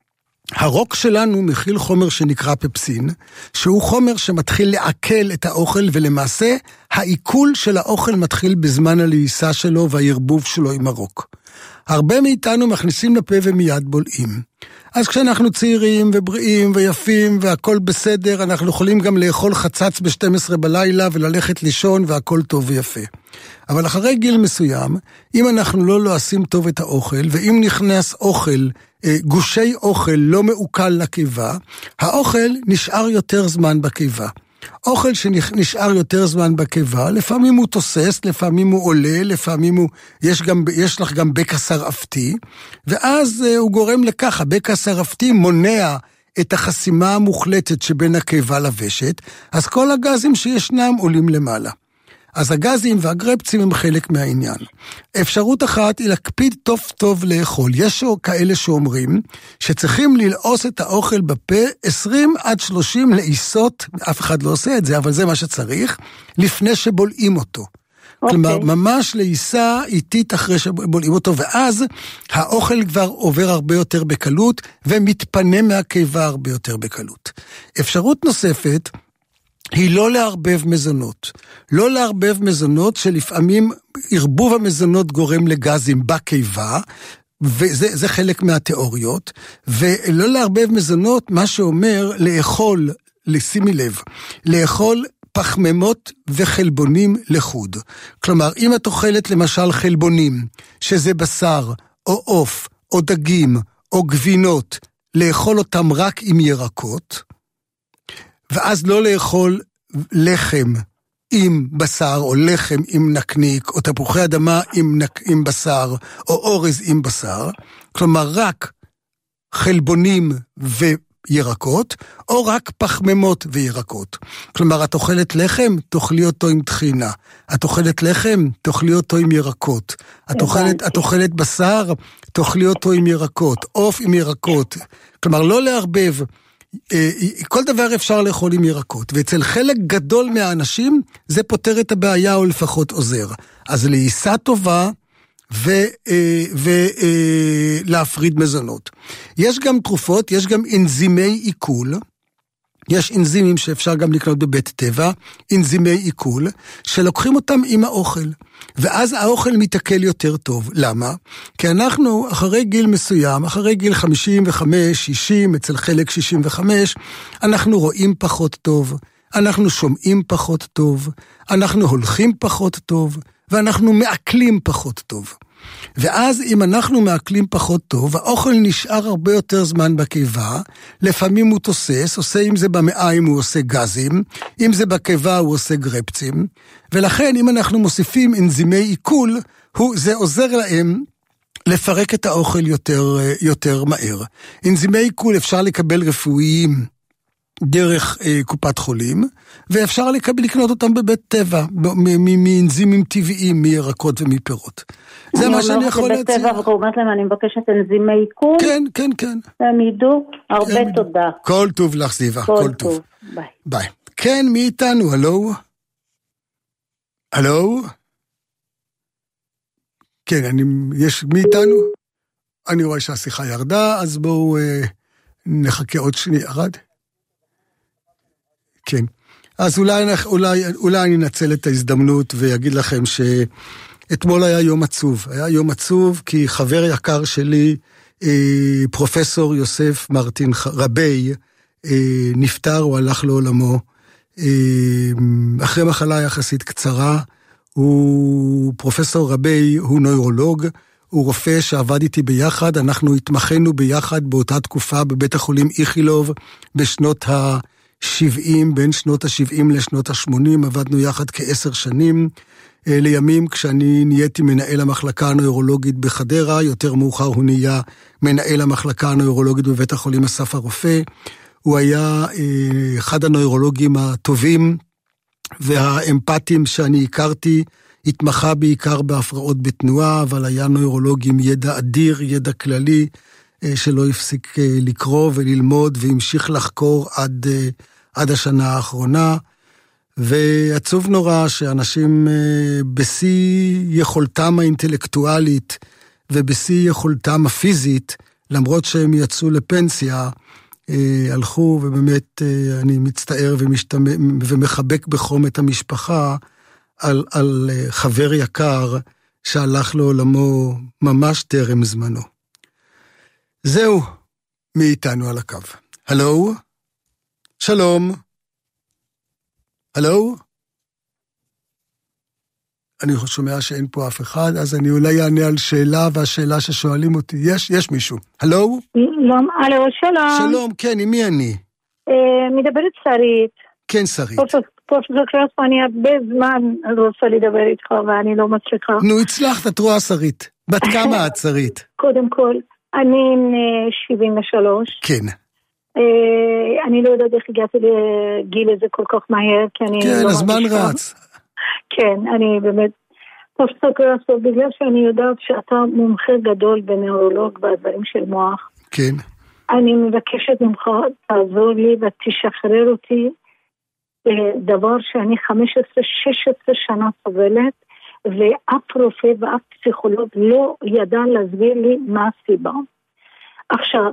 Speaker 1: הרוק שלנו מכיל חומר שנקרא פפסין, שהוא חומר שמתחיל לעכל את האוכל, ולמעשה העיכול של האוכל מתחיל בזמן הלעיסה שלו והערבוב שלו עם הרוק. הרבה מאיתנו מכניסים לפה ומיד בולעים. אז כשאנחנו צעירים ובריאים ויפים והכל בסדר, אנחנו יכולים גם לאכול חצץ ב-12 בלילה וללכת לישון והכל טוב ויפה. אבל אחרי גיל מסוים, אם אנחנו לא לועשים טוב את האוכל, ואם נכנס אוכל, גושי אוכל לא מעוקל לקיבה, האוכל נשאר יותר זמן בקיבה. אוכל שנשאר יותר זמן בקיבה, לפעמים הוא תוסס, לפעמים הוא עולה, לפעמים יש לך גם בקע שרעפתי, ואז הוא גורם לכך, הבקע השרעפתי מונע את החסימה המוחלטת שבין הקיבה לוושת, אז כל הגזים שישנם עולים למעלה. אז הגזים והגרפצים הם חלק מהעניין. אפשרות אחת היא להקפיד טוב טוב לאכול. יש כאלה שאומרים שצריכים ללעוס את האוכל בפה 20 עד 30 לעיסות, אף אחד לא עושה את זה, אבל זה מה שצריך, לפני שבולעים אותו. כלומר, ממש לעיסה איטית אחרי שבולעים אותו, ואז האוכל כבר עובר הרבה יותר בקלות, ומתפנה מהקיבה הרבה יותר בקלות. אפשרות נוספת, היא לא לערבב מזונות. לא לערבב מזונות שלפעמים ערבוב המזונות גורם לגזים בקיבה, וזה חלק מהתיאוריות, ולא לערבב מזונות, מה שאומר לאכול, שימי לב, לאכול פחמימות וחלבונים לחוד. כלומר, אם את אוכלת למשל חלבונים, שזה בשר, או עוף, או דגים, או גבינות, לאכול אותם רק עם ירקות, ואז לא לאכול לחם עם בשר, או לחם עם נקניק, או תפוחי אדמה עם בשר, או אורז עם בשר, כלומר רק חלבונים וירקות, או רק פחמימות וירקות. כלומר, את אוכלת לחם, תאכלי אותו עם טחינה. את אוכלת לחם, תאכלי אותו עם ירקות. את אוכלת בשר, תאכלי אותו עם ירקות. עוף עם ירקות. כלומר, לא לערבב. כל דבר אפשר לאכול עם ירקות, ואצל חלק גדול מהאנשים זה פותר את הבעיה או לפחות עוזר. אז לעיסה טובה ולהפריד מזונות. יש גם תרופות, יש גם אנזימי עיכול, יש אנזימים שאפשר גם לקנות בבית טבע, אנזימי עיכול, שלוקחים אותם עם האוכל, ואז האוכל מתעכל יותר טוב. למה? כי אנחנו אחרי גיל מסוים, אחרי גיל 55, 60, אצל חלק 65, אנחנו רואים פחות טוב, אנחנו שומעים פחות טוב, אנחנו הולכים פחות טוב, ואנחנו מעכלים פחות טוב. ואז אם אנחנו מעכלים פחות טוב, האוכל נשאר הרבה יותר זמן בקיבה, לפעמים הוא תוסס, עושה אם זה במעיים הוא עושה גזים, אם זה בקיבה הוא עושה גרפצים, ולכן אם אנחנו מוסיפים אנזימי עיכול, זה עוזר להם לפרק את האוכל יותר מהר. אנזימי עיכול אפשר לקבל רפואיים דרך קופת חולים, ואפשר לקנות אותם בבית טבע, מאנזימים טבעיים, מירקות ומפירות. זה מה שאני יכול להציע.
Speaker 9: אני אומרת לבית טבע, ואומרת להם, אני מבקשת אנזימי עיכול.
Speaker 1: כן.
Speaker 9: הם ידעו, הרבה תודה.
Speaker 1: כל טוב לך זיווה, כל טוב. ביי. כן, מי איתנו? הלו? כן, יש מי איתנו? אני רואה שהשיחה ירדה, אז בואו נחכה עוד שנייה. ירד? כן. אז אולי אני אנצל את ההזדמנות ויגיד לכם שאתמול היה יום עצוב. היה יום עצוב כי חבר יקר שלי, פרופסור יוסף מרטין רבי, נפטר, הוא הלך לעולמו. אחרי מחלה יחסית קצרה, פרופסור רבי הוא נוירולוג, הוא רופא שעבד איתי ביחד, אנחנו התמחינו ביחד באותה תקופה בבית החולים איכילוב בשנות ה-70, בין שנות ה-70 לשנות ה-80, עבדנו יחד כ10 שנים, לימים כשאני נהייתי מנהל המחלקה הנוירולוגית בחדרה, יותר מאוחר הוא נהיה מנהל המחלקה הנוירולוגית בבית החולים אסף הרופא, הוא היה אחד הנוירולוגים הטובים והאמפתים שאני הכרתי, התמחה בעיקר בהפרעות בתנועה, אבל היה נוירולוג עם ידע אדיר, ידע כללי, שלא הפסיק לקרוא וללמוד, והמשיך לחקור עד השנה האחרונה, ועצוב נורא שאנשים בשיא יכולתם האינטלקטואלית, ובשיא יכולתם הפיזית, למרות שהם יצאו לפנסיה, הלכו, ובאמת אני מצטער ומחבק בחום את המשפחה, על חבר יקר שהלך לעולמו ממש טרם זמנו. זהו, מי איתנו על הקו? הלו? שלום? הלו? אני שומע שאין פה אף אחד, אז אני אולי אענה על שאלה, והשאלה ששואלים אותי, יש מישהו. הלו?
Speaker 11: הלו, שלום.
Speaker 1: שלום, כן, עם מי אני?
Speaker 11: מדברת שרית.
Speaker 1: כן, שרית.
Speaker 11: פרופסור קרסו, אני הרבה זמן רוצה לדבר איתך, ואני לא מצליחה.
Speaker 1: נו, הצלחת, את רואה שרית. בת כמה את שרית?
Speaker 11: קודם כל, אני 73.
Speaker 1: כן.
Speaker 11: אני לא יודעת איך הגעתי לגיל הזה כל כך מהר, כי אני...
Speaker 1: כן, הזמן רץ.
Speaker 11: כן, אני באמת... פרופסור קרסו, בגלל שאני יודעת שאתה מומחה גדול בנוירולוג בדברים של מוח.
Speaker 1: כן.
Speaker 11: אני מבקשת ממך, תעזור לי ותשחרר אותי דבר שאני 15-16 שנה סובלת, ואף רופא ואף פסיכולוג לא ידע להסביר לי מה הסיבה. עכשיו,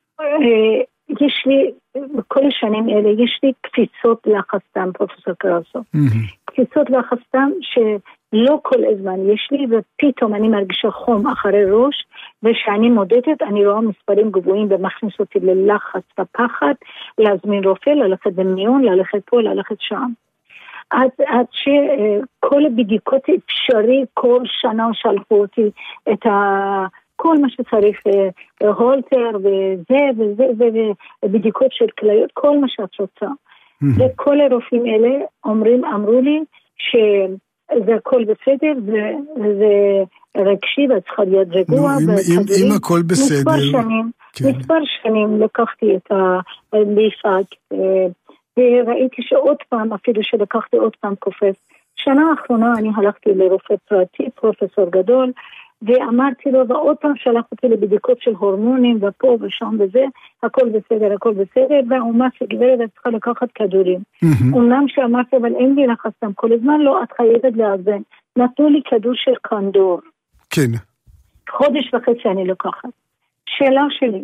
Speaker 11: יש לי, בכל השנים האלה, יש לי קפיצות לחץ דם, פרופסור קרסו. קפיצות לחץ דם שלא כל הזמן יש לי, ופתאום אני מרגישה חום אחרי ראש, ושאני מודדת, אני רואה מספרים גבוהים, ומכניס אותי ללחץ ופחד, להזמין רופא, ללכת במיון, ללכת פה, ללכת שם. עד שכל הבדיקות אפשרי, כל שנה שלחו אותי את כל מה שצריך, הולטר וזה, ובדיקות של כליות, כל מה שאת רוצה. וכל הרופאים האלה אמרו לי שזה הכל בסדר, וזה רגשי, ואת צריכה להיות רגוע.
Speaker 1: אם הכל בסדר.
Speaker 11: מספר שנים לקחתי את הליפאק, וראיתי שעוד פעם, אפילו שלקחתי עוד פעם קופץ. שנה האחרונה אני הלכתי לרופא פרטי, פרופסור גדול, ואמרתי לו, ועוד פעם שלח אותי לבדיקות של הורמונים, ופה ושם וזה, הכל בסדר, הכל בסדר, והאומה שגברת, את צריכה לקחת כדורים. אומנם שאמרתי, אבל אין לי לחץ דם כל הזמן, לא, את חייבת לאזן. נתנו לי כדור של קנדור.
Speaker 1: כן.
Speaker 11: חודש וחצי אני לקחת. שאלה שלי.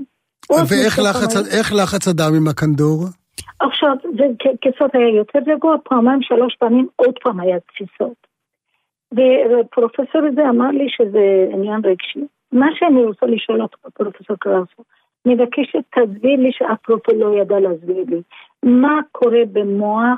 Speaker 1: ואיך לחץ הדם עם הקנדור?
Speaker 11: עכשיו, זה קצות היה יותר רגוע, פעמיים, 3 פעמים, עוד פעם היה קפיצות. ופרופסור הזה אמר לי שזה עניין רגשי. מה שאני רוצה לשאול אותך, פרופסור קרסו, מבקשת תסביר לי שאפרופו לא ידע להסביר לי. מה קורה במוח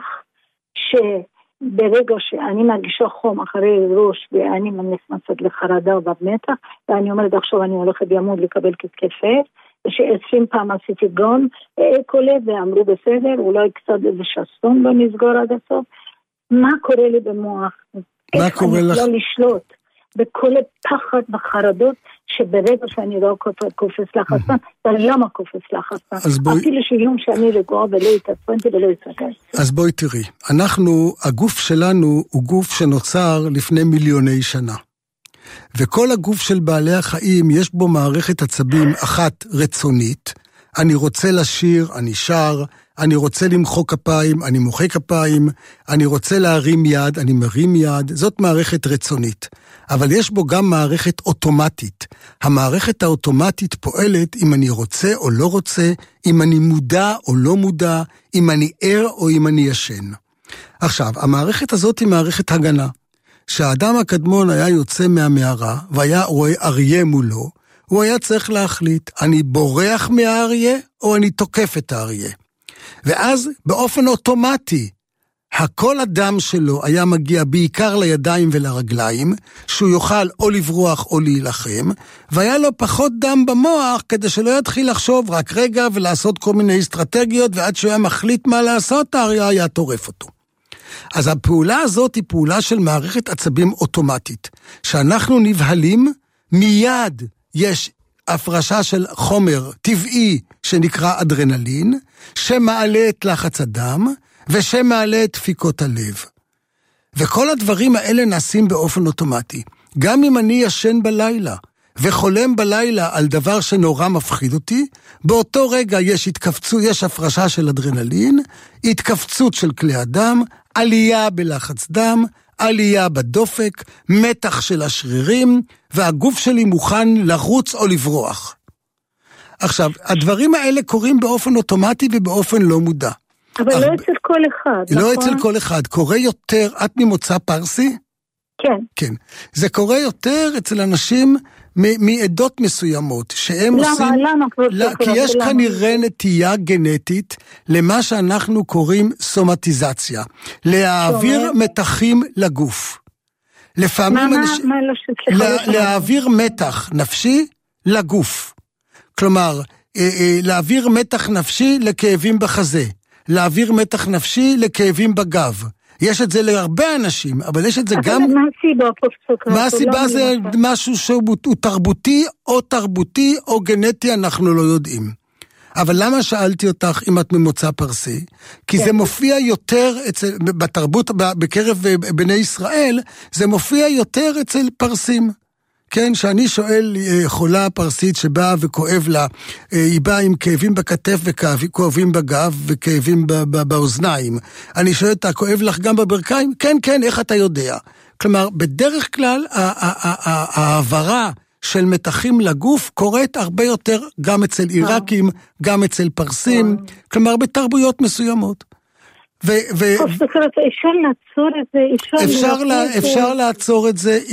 Speaker 11: שברגע שאני מרגישה חום אחרי ראש, ואני נכנסת לחרדה ובמתח, ואני אומרת עכשיו אני הולכת בימוד לקבל כתקפת, ש20 פעם עשיתי גון, קולט ואמרו בסדר, אולי קצת איזה שסון לא נסגור עד הסוף. מה קורה לי במוח?
Speaker 1: מה קורה לך?
Speaker 11: לא לשלוט בכל הפחד וחרדות שברגע שאני לא קופץ לחצן, ולמה קופץ לחצן? אפילו שיום שאני רגועה ולא התעצבנתי ולא התרגשתי.
Speaker 1: אז בואי תראי, הגוף שלנו הוא גוף שנוצר לפני מיליוני שנה. וכל הגוף של בעלי החיים יש בו מערכת עצבים אחת רצונית, אני רוצה לשיר, אני שר, אני רוצה למחוא כפיים, אני מוחא כפיים, אני רוצה להרים יד, אני מרים יד, זאת מערכת רצונית. אבל יש בו גם מערכת אוטומטית. המערכת האוטומטית פועלת אם אני רוצה או לא רוצה, אם אני מודע או לא מודע, אם אני ער או אם אני ישן. עכשיו, המערכת הזאת היא מערכת הגנה. שהאדם הקדמון היה יוצא מהמערה, והיה רואה אריה מולו, הוא היה צריך להחליט, אני בורח מהאריה, או אני תוקף את האריה. ואז באופן אוטומטי, הכל הדם שלו היה מגיע בעיקר לידיים ולרגליים, שהוא יוכל או לברוח או להילחם, והיה לו פחות דם במוח, כדי שלא יתחיל לחשוב רק רגע, ולעשות כל מיני אסטרטגיות, ועד שהוא היה מחליט מה לעשות, האריה היה טורף אותו. אז הפעולה הזאת היא פעולה של מערכת עצבים אוטומטית, שאנחנו נבהלים, מיד יש הפרשה של חומר טבעי שנקרא אדרנלין, שמעלה את לחץ הדם, ושמעלה את דפיקות הלב. וכל הדברים האלה נעשים באופן אוטומטי. גם אם אני ישן בלילה, וחולם בלילה על דבר שנורא מפחיד אותי, באותו רגע יש הפרשה של אדרנלין, התכווצות של כלי הדם, עלייה בלחץ דם, עלייה בדופק, מתח של השרירים, והגוף שלי מוכן לרוץ או לברוח. עכשיו, הדברים האלה קורים באופן אוטומטי ובאופן לא מודע.
Speaker 11: אבל לא אצל כל אחד,
Speaker 1: לא אצל כל אחד, קורה יותר, את ממוצא פרסי?
Speaker 11: כן.
Speaker 1: כן. זה קורה יותר אצל אנשים מעדות מסוימות, שהם עושים... למה? כי יש כנראה נטייה גנטית למה שאנחנו קוראים סומטיזציה. להעביר מתחים לגוף. לפעמים... להעביר מתח נפשי לגוף. כלומר, להעביר מתח נפשי לכאבים בחזה. להעביר מתח נפשי לכאבים בגב. יש את זה להרבה אנשים, אבל יש את זה גם...
Speaker 11: מה הסיבה?
Speaker 1: מה הסיבה? זה משהו שהוא תרבותי או גנטי, אנחנו לא יודעים. אבל למה שאלתי אותך אם את ממוצא פרסי? כי זה מופיע יותר בתרבות, בקרב בני ישראל, זה מופיע יותר אצל פרסים. כן, שאני שואל חולה פרסית שבאה וכואב לה, היא באה עם כאבים בכתף וכאבים בגב וכאבים באוזניים. אני שואל אותה, כואב לך גם בברכיים? כן, כן, איך אתה יודע? כלומר, בדרך כלל העברה של מתחים לגוף קורית הרבה יותר גם אצל עיראקים, גם אצל פרסים, כלומר בתרבויות מסוימות. אפשר לעצור את זה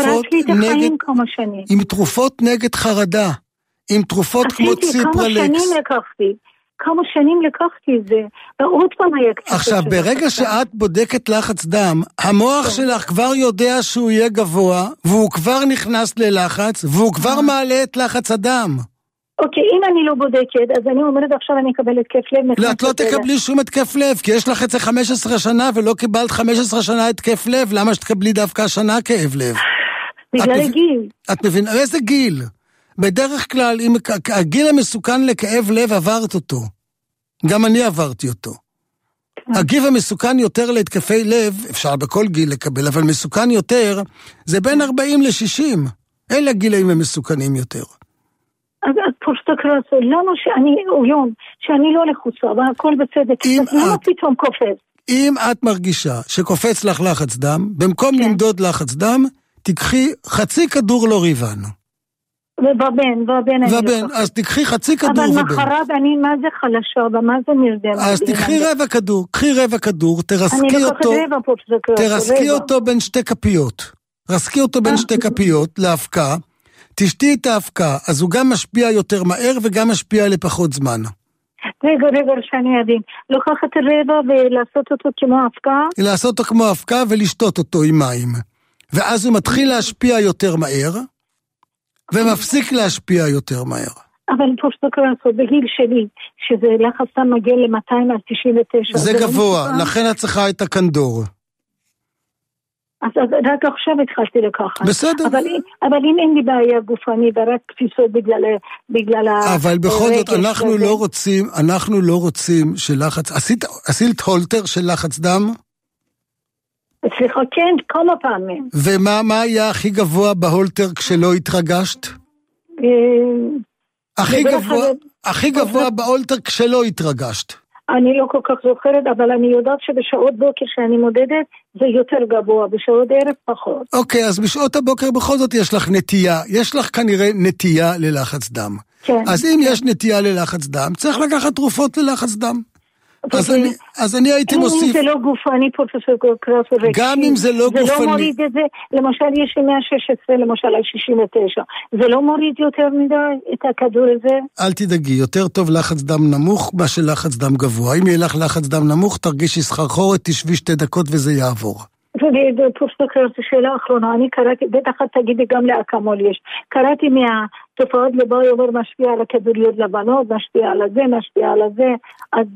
Speaker 1: עם תרופות נגד חרדה, עם תרופות כמו ציפרלקס.
Speaker 11: כמה שנים לקחתי את זה, ועוד פעם היה קצת...
Speaker 1: עכשיו, ברגע שאת בודקת לחץ דם, המוח שלך כבר יודע שהוא יהיה גבוה, והוא כבר נכנס ללחץ, והוא כבר מעלה את לחץ הדם.
Speaker 11: אוקיי, אם אני לא בודקת, אז אני אומרת עכשיו אני אקבל התקף לב.
Speaker 1: לא, את לא תקבלי שום התקף לב, כי יש לך את זה 15 שנה, ולא קיבלת 15 שנה התקף לב, למה שתקבלי דווקא השנה כאב לב?
Speaker 11: בגלל הגיל.
Speaker 1: את מבינה, איזה גיל? בדרך כלל, אם הגיל המסוכן לכאב לב עברת אותו. גם אני עברתי אותו. הגיל המסוכן יותר להתקפי לב, אפשר בכל גיל לקבל, אבל מסוכן יותר, זה בין 40 ל-60. אלה הגילאים המסוכנים יותר.
Speaker 11: אז פרוסטוקרס, למה שאני לא לחוצה, והכל בצדק, למה פתאום קופץ?
Speaker 1: אם את מרגישה שקופץ לך לחץ דם, במקום למדוד לחץ דם, תקחי חצי כדור לא ריבן. ובן, אז תקחי חצי כדור ובן.
Speaker 11: אבל מחרת אני, מה זה חלשה, ומה זה נרדם?
Speaker 1: אז תקחי רבע כדור, תרסקי אותו בין שתי כפיות. רסקי אותו בין שתי כפיות להפקה, תשתי את ההפקה, אז הוא גם משפיע יותר מהר וגם משפיע לפחות זמן.
Speaker 11: רגע, שאני אבין. לוקחת רבע ולעשות אותו כמו הפקה?
Speaker 1: לעשות אותו כמו הפקה ולשתות אותו עם מים. ואז הוא מתחיל להשפיע יותר מהר, ומפסיק להשפיע יותר מהר.
Speaker 11: אבל פרוסטוקרס, בגיל שלי, שזה לחץ דם מגיע ל-200 על 99.
Speaker 1: זה גבוה, לכן את צריכה את הקנדור.
Speaker 11: אז רק עכשיו התחלתי לקחת.
Speaker 1: בסדר.
Speaker 11: אבל אם אין לי בעיה גופני ורק תפיסות בגלל
Speaker 1: אבל בכל זאת אנחנו לא רוצים שלחץ, עשית הולטר של לחץ דם?
Speaker 11: סליחה, כן, כמה פעמים.
Speaker 1: ומה היה הכי גבוה בהולטר כשלא התרגשת? הכי גבוה בהולטר כשלא התרגשת.
Speaker 11: אני לא כל כך זוכרת, אבל אני יודעת שבשעות בוקר שאני מודדת, זה יותר גבוה, בשעות ערב פחות.
Speaker 1: אוקיי, אז בשעות הבוקר בכל זאת יש לך נטייה, יש לך כנראה נטייה ללחץ דם.
Speaker 11: כן.
Speaker 1: אז אם יש נטייה ללחץ דם, צריך לקחת תרופות ללחץ דם. אז אני הייתי מוסיף...
Speaker 11: אם זה לא גופני, פרופסור קרסו,
Speaker 1: גם אם זה לא גופני...
Speaker 11: זה לא מוריד את זה, למשל יש לי 116, למשל על 69, זה לא מוריד יותר מדי את הכדור הזה?
Speaker 1: אל תדאגי, יותר טוב לחץ דם נמוך מאשר לחץ דם גבוה. אם יהיה לך לחץ דם נמוך, תרגישי סחרחורת, תשבי 2 דקות וזה יעבור.
Speaker 11: פרופסור קרסו, שאלה אחרונה, אני קראתי, בטח תגידי גם לאקמול יש, קראתי מהתופעות לבואי אומר משפיע על הכדוריות לבנות, משפיע על זה, משפיע על זה, אז...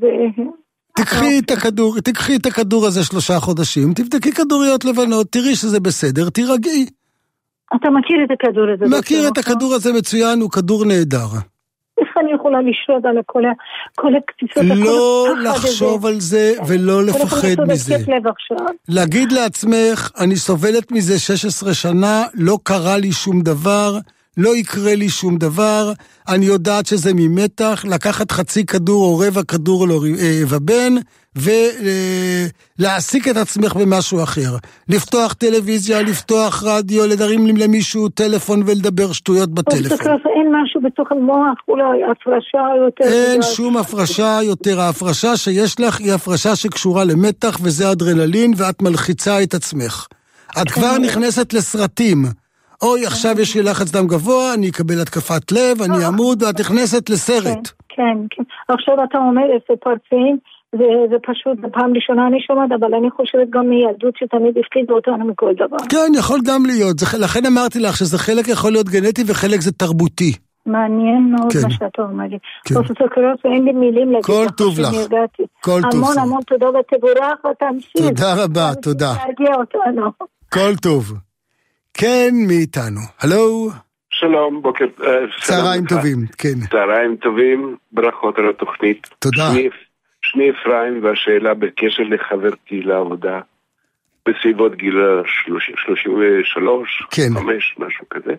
Speaker 1: תקחי את הכדור הזה 3 חודשים, תבדקי כדוריות לבנות, תראי שזה בסדר, תירגעי.
Speaker 11: אתה מכיר את הכדור הזה?
Speaker 1: מכיר את הכדור הזה מצוין, הוא כדור נהדר.
Speaker 11: איך אני יכולה לשרוד על כל הקציצות.
Speaker 1: לא לחשוב על זה ולא לפחד מזה. להגיד לעצמך, אני סובלת מזה 16 שנה, לא קרה לי שום דבר, לא יקרה לי שום דבר, אני יודעת שזה ממתח, לקחת חצי כדור או רבע כדור ובן, ולהעסיק את עצמך במשהו אחר. לפתוח טלוויזיה, לפתוח רדיו, לדרים למישהו טלפון ולדבר שטויות בטלפון.
Speaker 11: אין משהו בתוך המוח, אולי הפרשה יותר.
Speaker 1: אין שום הפרשה יותר. ההפרשה שיש לך היא הפרשה שקשורה למתח, וזה אדרנלין, ואת מלחיצה את עצמך. את כבר נכנסת לסרטים. אוי, עכשיו יש לי לחץ דם גבוה, אני אקבל התקפת לב, אני אמוד, ואת נכנסת לסרט.
Speaker 11: כן. עכשיו אתה אומר, זה פרצים, זה פשוט, פעם ראשונה אני שומעת, אבל אני חושבת גם מילדות שתמיד הפחידו אותנו מכל דבר.
Speaker 1: כן, יכול גם להיות. לכן אמרתי לך שזה חלק יכול להיות גנטי וחלק זה תרבותי.
Speaker 11: מעניין מאוד מה שאתה אומר לי. פרופסור קרוסו, אין לי מילים להגיד.
Speaker 1: כל טוב לך. כל טוב.
Speaker 11: המון תודה ותבורך ותמשיך.
Speaker 1: תודה רבה, תודה.
Speaker 11: להגיע אותנו.
Speaker 1: כל טוב. כן, מאיתנו. הלו.
Speaker 12: שלום, בוקר.
Speaker 1: צהריים טובים, כן.
Speaker 12: צהריים טובים, ברכות על התוכנית.
Speaker 1: תודה.
Speaker 12: שמי אפרים, והשאלה בקשר לחברתי לעבודה, בסביבות גיל 33,
Speaker 1: כן.
Speaker 12: 5, משהו כזה.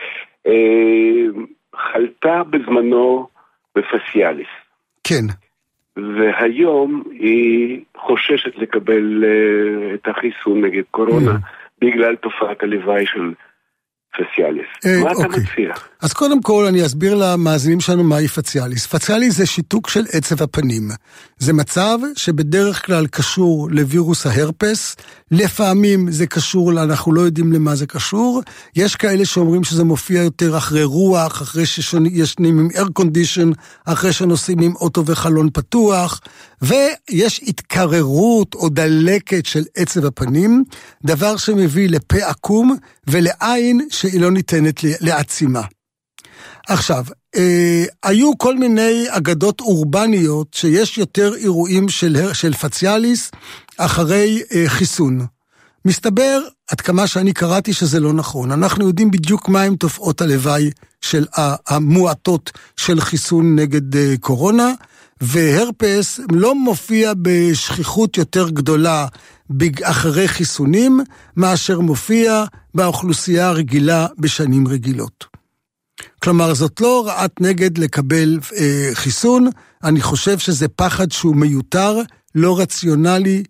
Speaker 12: חלתה בזמנו בפסיאליס.
Speaker 1: כן.
Speaker 12: והיום היא חוששת לקבל את החיסון נגד קורונה, בגלל תופעת הלוואי של פציאליס. מה אתה מציע?
Speaker 1: אז קודם כל אני אסביר למאזינים שלנו מהי פציאליס. פציאליס זה שיתוק של עצב הפנים. זה מצב שבדרך כלל קשור לווירוס ההרפס, לפעמים זה קשור, אנחנו לא יודעים למה זה קשור, יש כאלה שאומרים שזה מופיע יותר אחרי רוח, אחרי שישנים עם air condition, אחרי שנוסעים עם אוטו וחלון פתוח, ויש התקררות או דלקת של עצב הפנים, דבר שמביא לפה עקום ולעין שהיא לא ניתנת לעצימה. עכשיו, היו כל מיני אגדות אורבניות שיש יותר אירועים של פציאליס אחרי חיסון. מסתבר, עד כמה שאני קראתי שזה לא נכון. אנחנו יודעים בדיוק מהם תופעות הלוואי של המועטות של חיסון נגד קורונה, והרפס לא מופיע בשכיחות יותר גדולה אחרי חיסונים, מאשר מופיע באוכלוסייה הרגילה בשנים רגילות. כלומר, זאת לא רעת נגד לקבל חיסון, אני חושב שזה פחד שהוא מיותר, לא רציונלי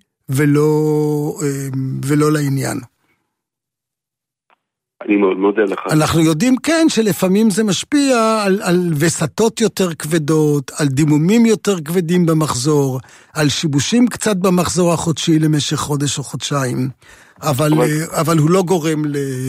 Speaker 1: ולא לעניין.
Speaker 12: אני מאוד מודה לך.
Speaker 1: אנחנו יודעים כן שלפעמים זה משפיע על וסתות יותר כבדות, על דימומים יותר כבדים במחזור, על שיבושים קצת במחזור החודשי למשך חודש או חודשיים, אבל הוא לא גורם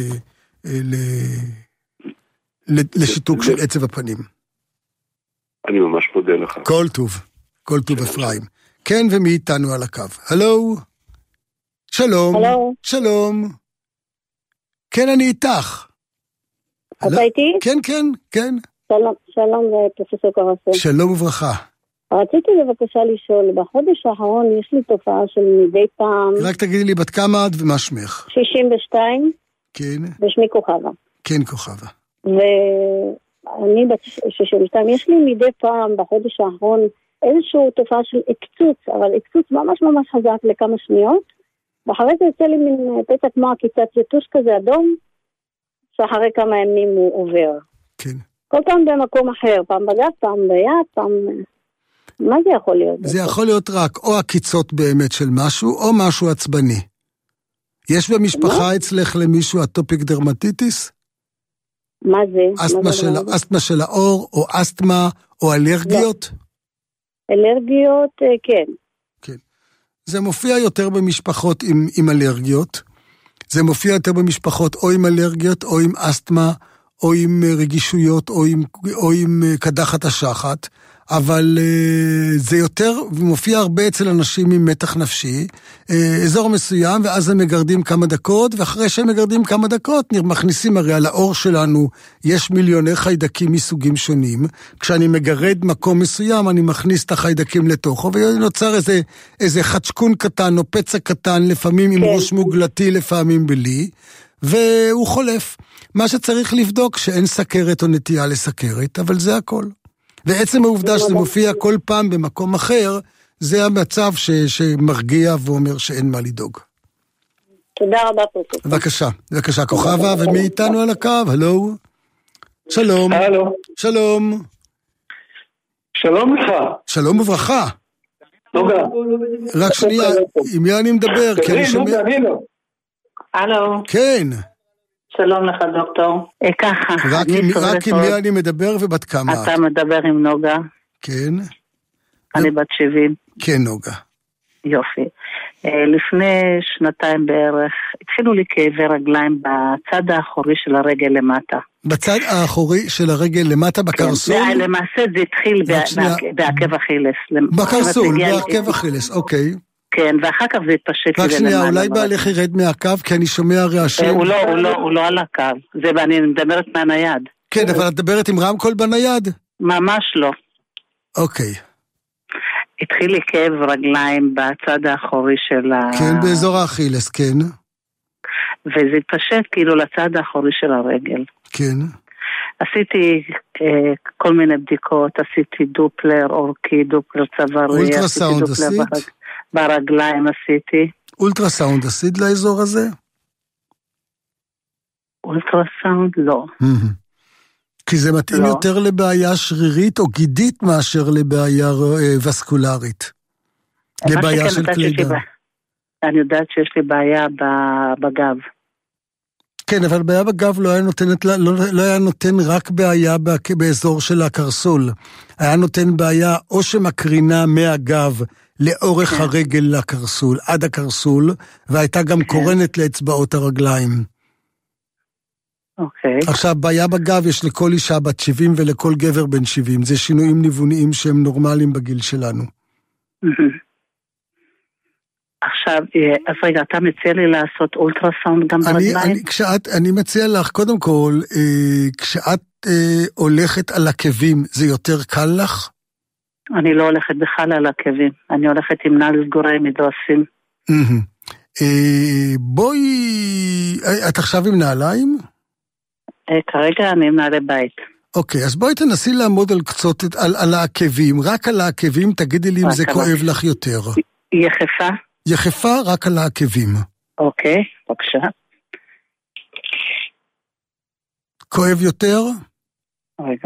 Speaker 1: לשיתוק של עצב הפנים.
Speaker 12: אני ממש מודה לך.
Speaker 1: כל טוב אפרים. כן, ומאיתנו על הקו. הלו? שלום.
Speaker 13: הלו.
Speaker 1: שלום. כן, אני איתך.
Speaker 13: אתה איתי?
Speaker 1: כן.
Speaker 13: שלום פרופסור קרוסו.
Speaker 1: שלום וברכה.
Speaker 13: רציתי בבקשה לשאול, בחודש האחרון יש לי תופעה של מדי פעם...
Speaker 1: רק תגידי לי בת כמה את ומה שמך?
Speaker 13: 62.
Speaker 1: כן.
Speaker 13: ושמי כוכבה.
Speaker 1: כן, כוכבה.
Speaker 13: ואני בת 62, יש לי מדי פעם בחודש האחרון איזושהי תופעה של הקצוץ, אבל הקצוץ ממש ממש חזק לכמה שניות, ואחרי זה יוצא לי מין פתע כמו עקיצת יתוש כזה אדום, שאחרי כמה ימים הוא עובר.
Speaker 1: כן.
Speaker 13: כל פעם במקום אחר, פעם בגב, פעם ביד, פעם... מה זה יכול להיות?
Speaker 1: זה יכול להיות רק או עקיצות באמת של משהו, או משהו עצבני. יש במשפחה אצלך למישהו אטופיק דרמטיטיס?
Speaker 13: מה זה?
Speaker 1: אסתמה של האור, או אסתמה, או אלרגיות?
Speaker 13: אלרגיות, כן.
Speaker 1: כן. זה מופיע יותר במשפחות עם אלרגיות. זה מופיע יותר במשפחות או עם אלרגיות, או עם אסתמה, או עם רגישויות, או עם קדחת השחת. אבל זה יותר, מופיע הרבה אצל אנשים עם מתח נפשי, אזור מסוים, ואז הם מגרדים כמה דקות, ואחרי שהם מגרדים כמה דקות, מכניסים הרי על האור שלנו, יש מיליוני חיידקים מסוגים שונים, כשאני מגרד מקום מסוים, אני מכניס את החיידקים לתוכו, ונוצר איזה חצ'קון קטן, או פצע קטן, לפעמים עם ראש מוגלתי, לפעמים בלי, והוא חולף. מה שצריך לבדוק, שאין סכרת או נטייה לסכרת, אבל זה הכל. ועצם העובדה שזה מופיע כל פעם במקום אחר, זה המצב שמרגיע ואומר שאין מה לדאוג.
Speaker 13: תודה רבה, פרופסור.
Speaker 1: בבקשה, בבקשה, כוכבה, ומי איתנו על הקו? הלו? שלום.
Speaker 14: הלו.
Speaker 1: שלום.
Speaker 14: שלום לך.
Speaker 1: שלום וברכה.
Speaker 14: נוגה.
Speaker 1: רק שנייה, עם מי אני מדבר?
Speaker 14: כן, נוגה,
Speaker 15: הלו.
Speaker 1: כן.
Speaker 15: שלום לך, דוקטור. ככה.
Speaker 1: רק עם מי אני מדבר ובת כמה את?
Speaker 15: אתה מדבר עם נוגה.
Speaker 1: כן.
Speaker 15: אני בת 70.
Speaker 1: כן, נוגה.
Speaker 15: יופי. לפני 2 בערך, התחילו לי כאבי רגליים בצד האחורי של הרגל למטה.
Speaker 1: בצד האחורי של הרגל למטה בקרסול?
Speaker 15: כן, למעשה זה התחיל בעקב אכילס.
Speaker 1: בקרסול, בעקב אכילס, אוקיי.
Speaker 15: כן, ואחר כך זה התפשט.
Speaker 1: רק שנייה, אולי בעלך ירד מהקו, כי אני שומע רעשים.
Speaker 15: הוא לא על הקו, זה אני מדברת מהנייד.
Speaker 1: כן, אבל את מדברת עם רמקול בנייד?
Speaker 15: ממש לא.
Speaker 1: אוקיי.
Speaker 15: התחיל לי כאב רגליים בצד האחורי של
Speaker 1: כן, באזור האכילס, כן.
Speaker 15: וזה התפשט כאילו לצד האחורי של הרגל.
Speaker 1: כן.
Speaker 15: עשיתי כל מיני בדיקות, עשיתי דופלר אורקי, דופלר צווארי.
Speaker 1: אולטרסאונד עשית?
Speaker 15: ברגליים עשיתי.
Speaker 1: אולטרסאונד עשית לאזור הזה?
Speaker 15: אולטרסאונד לא.
Speaker 1: כי זה מתאים יותר לבעיה שרירית או גידית מאשר לבעיה וסקולרית. לבעיה של קלידה.
Speaker 15: אני יודעת שיש לי בעיה בגב.
Speaker 1: כן, אבל בעיה בגב לא היה נותן רק בעיה באזור של הקרסול. היה נותן בעיה או שמקרינה מהגב לאורך הרגל לקרסול, עד הקרסול, והייתה גם קורנת לאצבעות הרגליים.
Speaker 15: אוקיי.
Speaker 1: עכשיו, בעיה בגב יש לכל אישה בת 70 ולכל גבר בן 70. זה שינויים ניווניים שהם נורמליים בגיל שלנו.
Speaker 15: עכשיו, אז רגע, אתה מציע לי לעשות אולטרסאונד גם ברגליים?
Speaker 1: אני מציע לך, קודם כל, כשאת הולכת על עקבים, זה יותר קל לך?
Speaker 15: אני לא הולכת בכלל על עקבים. אני הולכת עם נעל סגורה עם מדרסים.
Speaker 1: בואי, את עכשיו עם נעליים?
Speaker 15: כרגע אני עם נעלי בית.
Speaker 1: אוקיי, אז בואי תנסי לעמוד על קצות, על העקבים. רק על העקבים, תגידי לי אם זה כואב לך יותר.
Speaker 15: יחפה?
Speaker 1: יחפה רק על העקבים.
Speaker 15: אוקיי, בבקשה.
Speaker 1: כואב יותר?
Speaker 15: רגע.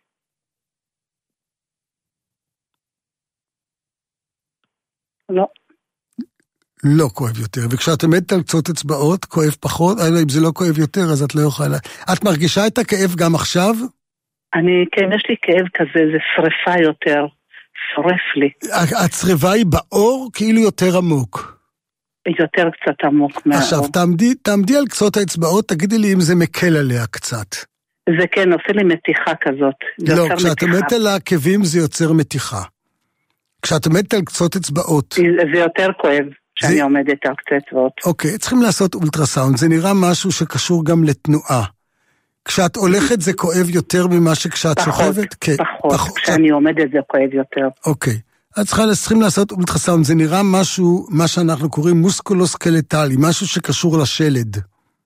Speaker 15: לא.
Speaker 1: לא כואב יותר, וכשאת עומדת על קצות אצבעות, כואב פחות, אם זה לא כואב יותר, אז את לא יכולה. את מרגישה את הכאב גם עכשיו?
Speaker 15: כן, יש לי כאב כזה, זה שריפה יותר, שורף לי.
Speaker 1: הצריבה היא באור, כאילו יותר עמוק.
Speaker 15: יותר קצת עמוק מהאור.
Speaker 1: עכשיו, תעמדי על קצות האצבעות, תגידי לי אם זה מקל עליה קצת.
Speaker 15: זה כן, עושה לי מתיחה כזאת.
Speaker 1: לא, כשאת עומדת על העקבים זה יוצר מתיחה. כשאת עומדת על קצות אצבעות.
Speaker 15: זה יותר כואב. שאני עומדת על קצת אצבעות.
Speaker 1: אוקיי, צריכים לעשות אולטרסאונד, זה נראה משהו שקשור גם לתנועה. כשאת הולכת זה כואב יותר ממה שכשאת שוכבת?
Speaker 15: פחות, כשאני עומדת זה כואב יותר.
Speaker 1: אוקיי, אז צריכים לעשות אולטרסאונד, זה נראה משהו, מה שאנחנו קוראים מוסקולוסקלטלי, משהו שקשור לשלד.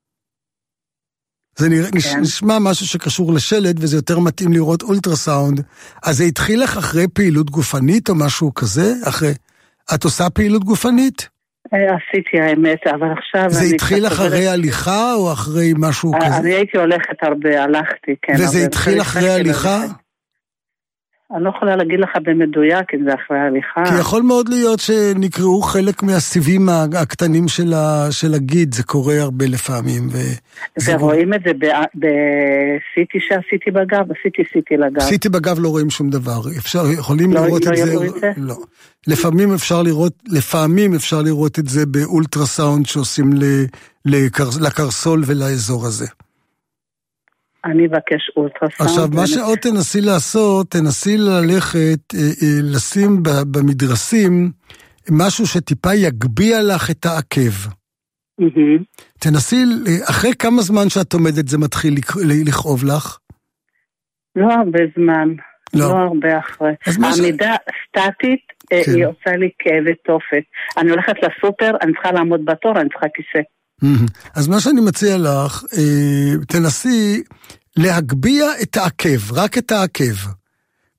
Speaker 1: זה נשמע משהו שקשור לשלד, וזה יותר מתאים לראות אולטרסאונד. אז זה התחיל לך אחרי פעילות גופנית או משהו כזה? את עושה פעילות גופנית?
Speaker 15: עשיתי האמת, אבל עכשיו...
Speaker 1: זה התחיל אחרי הליכה או אחרי משהו כזה?
Speaker 15: אני הייתי הולכת הרבה, הלכתי, כן.
Speaker 1: וזה התחיל אחרי הליכה?
Speaker 15: אני לא יכולה להגיד לך במדויק אם זה אחרי הליכה.
Speaker 1: כי יכול מאוד להיות שנקראו חלק מהסיבים הקטנים של הגיד, זה קורה הרבה לפעמים.
Speaker 15: ורואים את זה בסיטי שעשיתי בגב, עשיתי סיטי לגב.
Speaker 1: סיטי בגב לא רואים שום דבר, יכולים לראות את זה? לא. לפעמים אפשר לראות את זה באולטרסאונד שעושים לקרסול ולאזור הזה.
Speaker 15: אני אבקש אולטרסאונד.
Speaker 1: עכשיו, מה שעוד תנסי לעשות, תנסי ללכת, לשים במדרסים, משהו שטיפה יגביע לך את העקב. תנסי, אחרי כמה זמן שאת עומדת זה מתחיל לכאוב לך?
Speaker 15: לא הרבה זמן, לא הרבה אחרי. העמידה סטטית, היא עושה לי כאבי תופת. אני הולכת לסופר, אני צריכה לעמוד בתור, אני צריכה כיסא.
Speaker 1: אז מה שאני מציע לך, תנסי להגביע את העקב, רק את העקב.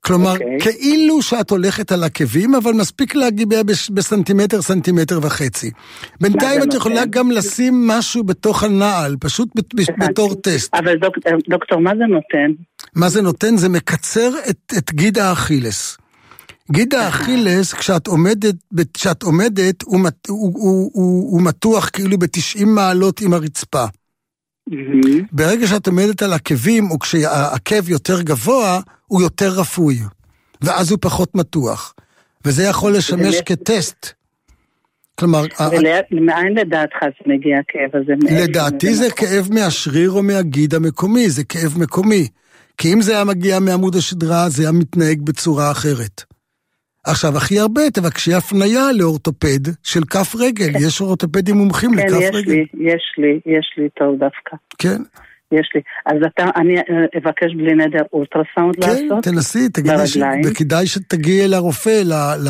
Speaker 1: כלומר, כאילו שאת הולכת על עקבים, אבל מספיק להגיע בסנטימטר, סנטימטר וחצי. בינתיים את יכולה גם לשים משהו בתוך הנעל, פשוט בתור טסט. אבל
Speaker 15: דוקטור, מה זה נותן?
Speaker 1: מה זה נותן? זה מקצר את גיד האכילס. גיד האכילס, כשאת עומדת, הוא מתוח כאילו ב-90 מעלות עם הרצפה. ברגע שאת עומדת על עקבים, או כשהעקב יותר גבוה, הוא יותר רפוי. ואז הוא פחות מתוח. וזה יכול לשמש כטסט. כלומר...
Speaker 15: ומאין לדעתך זה מגיע הכאב הזה?
Speaker 1: לדעתי זה כאב מהשריר או מהגיד המקומי, זה כאב מקומי. כי אם זה היה מגיע מעמוד השדרה, זה היה מתנהג בצורה אחרת. עכשיו, הכי הרבה, תבקשי הפניה לאורתופד של כף רגל. יש אורתופדים מומחים לכף רגל.
Speaker 15: יש לי טוב דווקא.
Speaker 1: כן.
Speaker 15: יש לי. אז אני אבקש בלי נדר אולטרסאונד לעשות?
Speaker 1: כן, תנסי, תגידי, וכדאי שתגיעי לרופא,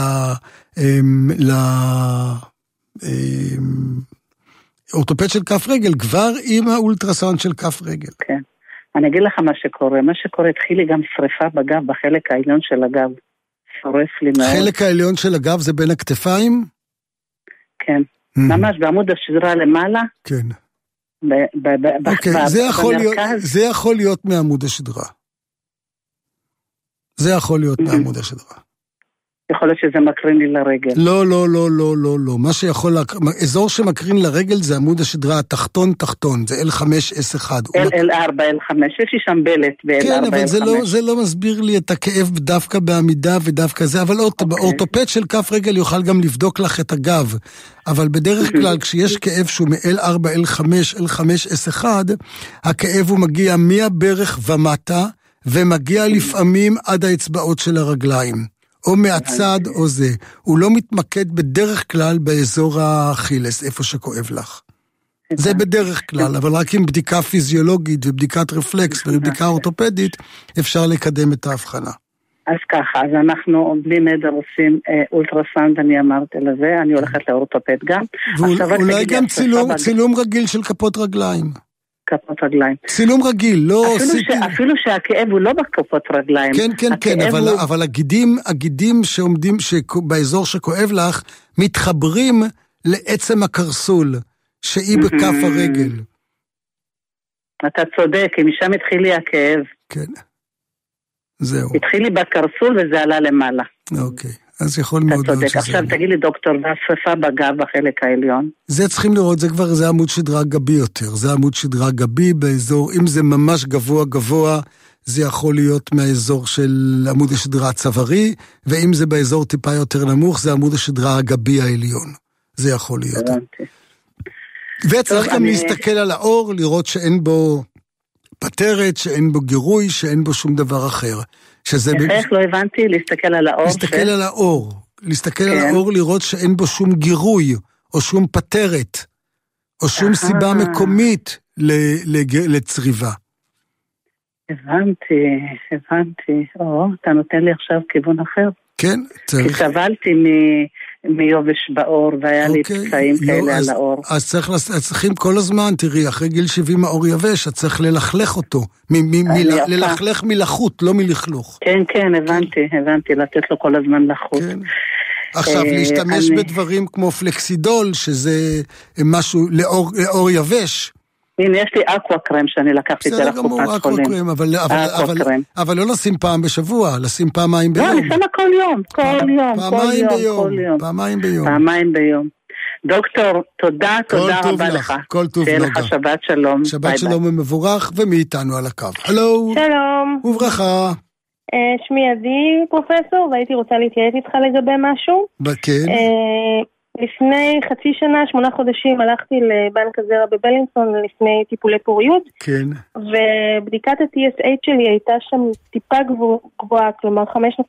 Speaker 1: לאורתופד של כף רגל, כבר עם האולטרסאונד של כף רגל.
Speaker 15: כן. אני אגיד לך מה שקורה. מה שקורה, התחיל לי גם שריפה בגב, בחלק העליון של הגב. שורף לי מאוד.
Speaker 1: חלק העליון של הגב זה בין הכתפיים?
Speaker 15: כן. ממש בעמוד השדרה למעלה.
Speaker 1: כן. אוקיי, זה יכול להיות מעמוד השדרה. זה יכול להיות מעמוד השדרה.
Speaker 15: יכול להיות שזה מקרין לי לרגל.
Speaker 1: לא. מה שיכול, אזור שמקרין לרגל זה עמוד השדרה התחתון, זה L5S1.
Speaker 15: L4, L5, יש לי שם בלט ב-L4,
Speaker 1: כן, אבל זה לא מסביר לי את הכאב דווקא בעמידה ודווקא זה, אבל אורתופד של כף רגל יוכל גם לבדוק לך את הגב. אבל בדרך כלל כשיש כאב שהוא מ-L4, L5, L5S1, הכאב הוא מגיע מהברך ומטה, ומגיע לפעמים עד האצבעות של הרגליים. או מהצד או זה. הוא לא מתמקד בדרך כלל באזור האכילס, איפה שכואב לך. זה בדרך כלל, אבל רק עם בדיקה פיזיולוגית ובדיקת רפלקס ובדיקה אורתופדית, אפשר לקדם את ההבחנה.
Speaker 15: אז ככה, אז אנחנו בלי נדר עושים אולטרסאונד, אני אמרתי לזה, אני הולכת לאורתופד גם.
Speaker 1: ואולי גם צילום רגיל של כפות רגליים.
Speaker 15: כפות רגליים.
Speaker 1: צילום רגיל, לא...
Speaker 15: אפילו שהכאב הוא לא בכפות רגליים.
Speaker 1: כן, אבל הגידים שעומדים באזור שכואב לך, מתחברים לעצם הקרסול, שהיא בכף הרגל.
Speaker 15: אתה צודק, כי משם התחיל לי הכאב.
Speaker 1: כן, זהו.
Speaker 15: התחיל לי בקרסול וזה עלה למעלה.
Speaker 1: אוקיי. אז יכול מאוד להיות שזה...
Speaker 15: עכשיו תגיד לי דוקטור, והשריפה בגב בחלק העליון?
Speaker 1: זה צריכים לראות, זה עמוד שדרה גבי יותר, זה עמוד שדרה גבי באזור, אם זה ממש גבוה, זה יכול להיות מהאזור של עמוד השדרה הצווארי, ואם זה באזור טיפה יותר נמוך, זה עמוד השדרה הגבי העליון. זה יכול להיות. וצריך גם להסתכל על האור, לראות שאין בו פטרת, שאין בו גירוי, שאין בו שום דבר אחר.
Speaker 15: איך לא הבנתי? להסתכל על האור?
Speaker 1: להסתכל על האור, לראות שאין בו שום גירוי, או שום פטרת, או שום סיבה מקומית לצריבה.
Speaker 15: הבנתי. אתה נותן לי עכשיו כיוון אחר.
Speaker 1: כן, צריך.
Speaker 15: כי סבלתי מיובש באור, והיה לי פצעים כאלה על האור.
Speaker 1: אז צריכים כל הזמן, תראי, אחרי גיל 70 האור יבש, אז צריך ללכלך אותו. ללכלך מלחות, לא מלכלוך.
Speaker 15: כן, הבנתי, לתת לו כל הזמן לחות.
Speaker 1: עכשיו, להשתמש בדברים כמו פלקסידול, שזה משהו לאור יבש.
Speaker 15: הנה, יש לי אקווה קרם שאני לקחתי את זה לקופת חולים.
Speaker 1: בסדר גמור, אקווה קרם, אבל לא לשים פעם בשבוע, לשים פעמיים ביום.
Speaker 15: לא, אני שמה כל יום. פעמיים ביום. דוקטור, תודה רבה לך.
Speaker 1: כל טוב
Speaker 15: נוגה. תהיה לך שבת שלום.
Speaker 1: שבת שלום ומבורך, ומאיתנו על הקו. הלו.
Speaker 16: שלום.
Speaker 1: וברכה.
Speaker 16: שמי עדי פרופסור, והייתי רוצה להתייעץ איתך לגבי משהו.
Speaker 1: כן.
Speaker 16: לפני חצי שנה, 8 חודשים, הלכתי לבנק הזרע בבלינסון לפני טיפולי פוריות.
Speaker 1: כן.
Speaker 16: ובדיקת ה-TSH שלי הייתה שם טיפה גבוהה, כלומר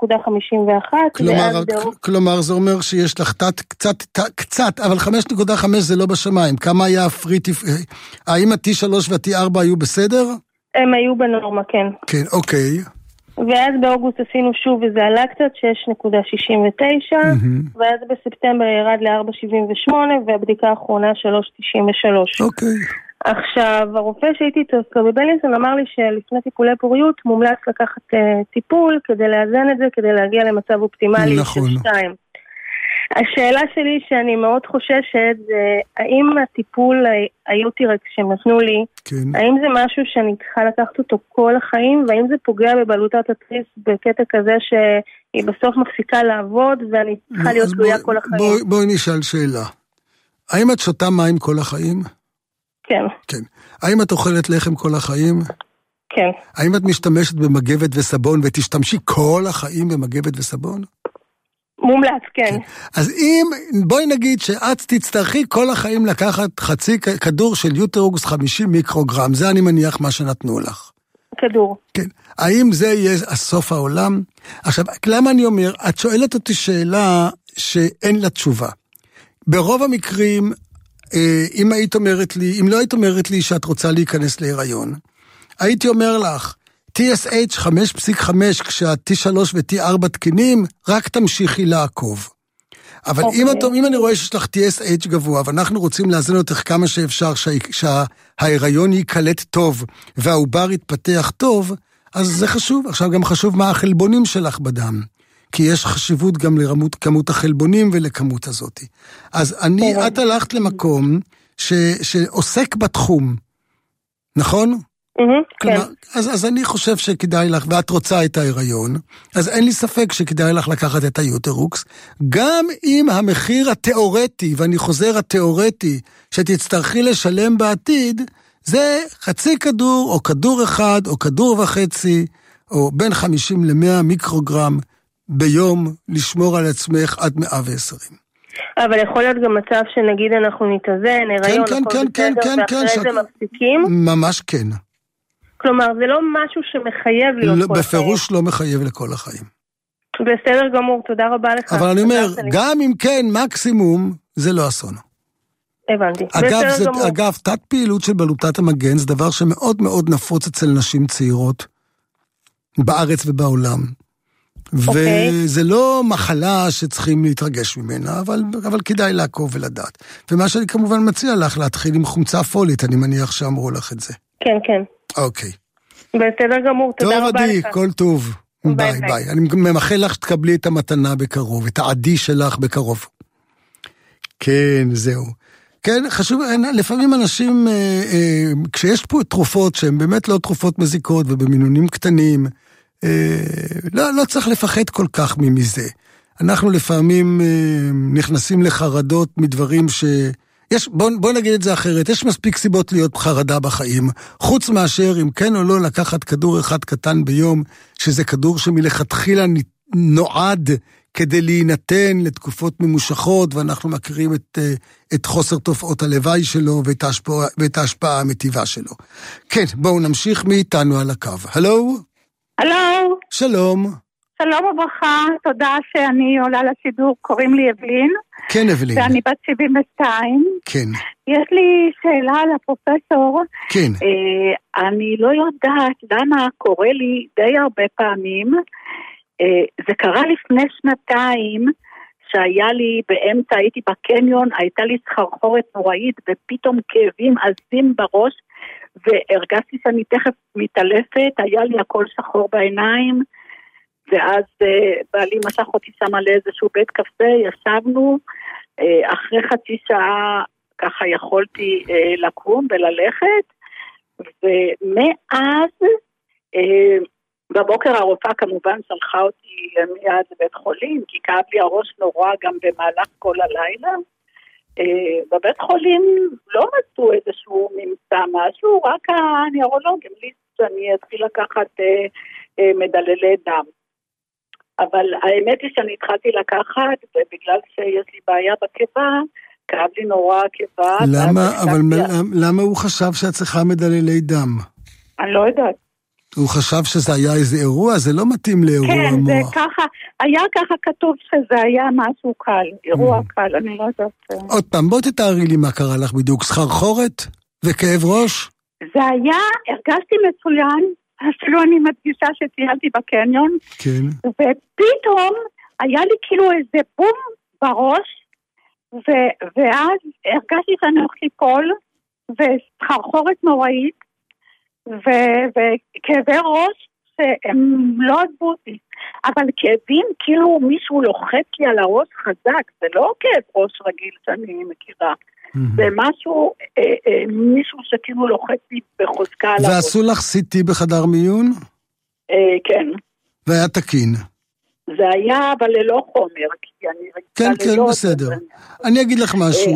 Speaker 16: 5.51.
Speaker 1: כלומר, זה אומר שיש לך קצת, אבל 5.5 זה לא בשמיים. כמה היה הפריט? האם ה-T3 וה-T4 היו בסדר?
Speaker 16: הם היו בנורמה, כן.
Speaker 1: כן, אוקיי.
Speaker 16: ואז באוגוסט עשינו שוב וזה עלה קצת 6.69 ואז בספטמבר ירד ל-4.78 והבדיקה האחרונה 3.93.
Speaker 1: אוקיי.
Speaker 16: עכשיו, הרופא שהייתי איתו בבלינסון אמר לי שלפני טיפולי פוריות מומלץ לקחת טיפול כדי לאזן את זה, כדי להגיע למצב אופטימלי של 2. השאלה שלי שאני מאוד חוששת זה האם הטיפול היוטירקס שהם נתנו לי, האם זה משהו שאני צריכה לקחת אותו כל החיים, והאם זה פוגע בבלוטת התריס בקטע כזה שהיא בסוף מפסיקה לעבוד ואני צריכה להיות תלויה כל החיים?
Speaker 1: בואי נשאל שאלה. האם את שותה מים כל החיים?
Speaker 16: כן.
Speaker 1: כן. האם את אוכלת לחם כל החיים?
Speaker 16: כן.
Speaker 1: האם את משתמשת במגבת וסבון ותשתמשי כל החיים במגבת וסבון?
Speaker 16: מומלץ, כן.
Speaker 1: אז בואי נגיד שאת תצטרכי כל החיים לקחת חצי כדור של יוטרוקס 50 מיקרוגרם, זה אני מניח מה שנתנו לך.
Speaker 16: כדור.
Speaker 1: כן. האם זה יהיה הסוף העולם? עכשיו, למה אני אומר? את שואלת אותי שאלה שאין לה תשובה. ברוב המקרים, אם לא היית אומרת לי שאת רוצה להיכנס להיריון, הייתי אומר לך, TSH 5.5 כשה-T3 ו-T4 תקינים, רק תמשיכי לעקוב. אבל אם אני רואה שיש לך TSH גבוה, ואנחנו רוצים לאזן אותך כמה שאפשר, שההיריון יקלט טוב, והעובר יתפתח טוב, אז זה חשוב. עכשיו גם חשוב מה החלבונים שלך בדם. כי יש חשיבות גם לכמות החלבונים ולכמות הזאת. אז את הלכת למקום שעוסק בתחום, נכון?
Speaker 16: כן.
Speaker 1: אז אני חושב שכדאי לך, ואת רוצה את ההיריון, אז אין לי ספק שכדאי לך לקחת את היוטרוקס, גם אם המחיר התיאורטי, ואני חוזר התיאורטי, שתצטרכי לשלם בעתיד, זה חצי כדור, או כדור אחד, או כדור וחצי, או בין 50 ל-100 מיקרוגרם ביום, לשמור על עצמך עד 120.
Speaker 16: אבל יכול להיות גם מצב שנגיד אנחנו נתאזן, הריון, ואחרי זה מפסיקים?
Speaker 1: ממש כן.
Speaker 16: כלומר, זה לא משהו שמחייב להיות כל החיים.
Speaker 1: בפירוש לא מחייב לכל החיים.
Speaker 16: בסדר גמור, תודה רבה לך.
Speaker 1: אבל אני אומר, גם אם כן, מקסימום, זה לא אסון.
Speaker 16: הבנתי.
Speaker 1: אגב, תת פעילות של בלוטת המגן, זה דבר שמאוד מאוד נפוץ אצל נשים צעירות, בארץ ובעולם. וזה לא מחלה שצריכים להתרגש ממנה, אבל כדאי לעקוב ולדעת. ומה שאני כמובן מציע לך, להתחיל עם חומצה פולית, אני מניח שאמרו לך את זה.
Speaker 16: כן, כן.
Speaker 1: אוקיי.
Speaker 16: בסדר גמור, תודה רבה לך.
Speaker 1: טוב, עדי, כל טוב. ביי, ביי. אני ממחל לך שתקבלי את המתנה בקרוב, את העדי שלך בקרוב. כן, זהו. כן, חשוב, לפעמים אנשים, כשיש פה תרופות שהן באמת לא תרופות מזיקות ובמינונים קטנים, לא צריך לפחד כל כך מזה. אנחנו לפעמים נכנסים לחרדות מדברים בוא נגיד את זה אחרת, יש מספיק סיבות להיות חרדה בחיים, חוץ מאשר אם כן או לא לקחת כדור אחד קטן ביום, שזה כדור שמלכתחילה נועד כדי להינתן לתקופות ממושכות, ואנחנו מכירים את חוסר תופעות הלוואי שלו ואת ההשפעה המטיבה שלו. כן, בואו נמשיך מאיתנו על הקו. הלו?
Speaker 17: הלו?
Speaker 1: שלום.
Speaker 17: שלום וברכה, תודה שאני עולה לשידור, קוראים לי אבלין.
Speaker 1: כן, אבלין.
Speaker 17: ואני בת 72.
Speaker 1: כן.
Speaker 17: יש לי שאלה לפרופסור.
Speaker 1: כן.
Speaker 17: אני לא יודעת למה קורה לי די הרבה פעמים, זה קרה לפני 2 שהיה לי באמצע, הייתי בקניון, הייתה לי סחרחורת נוראית ופתאום כאבים עזים בראש, והרגשתי שאני תכף מתעלפת, היה לי הכל שחור בעיניים, ואז בעלי משך אותי שמה לאיזשהו בית קפה, ישבנו, אחרי חצי שעה ככה יכולתי לקום וללכת, ומאז בבוקר הרופאה כמובן שלחה אותי מיד לבית חולים, כי כאב לי הראש נורא גם במהלך כל הלילה. בבית חולים לא מצאו איזשהו ממצא משהו, רק הנוירולוג המליץ שאני אתחיל לקחת מדללי דם. אבל האמת היא שאני התחלתי לקחת, ובגלל שיש לי בעיה בקיבה, כאב לי נורא הקיבה.
Speaker 1: למה הוא חשב שאת צריכה מדללי דם?
Speaker 17: אני לא יודעת.
Speaker 1: הוא חשב שזה היה איזה אירוע, זה לא מתאים לאירוע מוח.
Speaker 17: כן, זה ככה, היה ככה כתוב שזה היה משהו קל, אירוע קל, אני לא יודעת.
Speaker 1: עוד פעם, בוא תתארי לי מה קרה לך בדיוק, סחרחורת וכאב ראש?
Speaker 17: זה היה, הרגשתי מצוין, אפילו אני מדגישה שטיילתי בקניון,
Speaker 1: כן.
Speaker 17: ופתאום היה לי כאילו איזה בום בראש, ואז הרגשתי שאני הולך ליפול, וסחרחורת נוראית, וכאבי ראש שהם לא עזבו אותי. אבל כאבים כאילו מישהו לוחץ לי על הראש חזק, זה לא כאב ראש רגיל שאני מכירה. זה משהו, מישהו שכאילו לוחץ לי בחוזקה על הראש.
Speaker 1: ועשו לך CT בחדר מיון?
Speaker 17: כן.
Speaker 1: והיה תקין?
Speaker 17: זה היה, אבל ללא חומר.
Speaker 1: כן, כן, בסדר. אני אגיד לך משהו.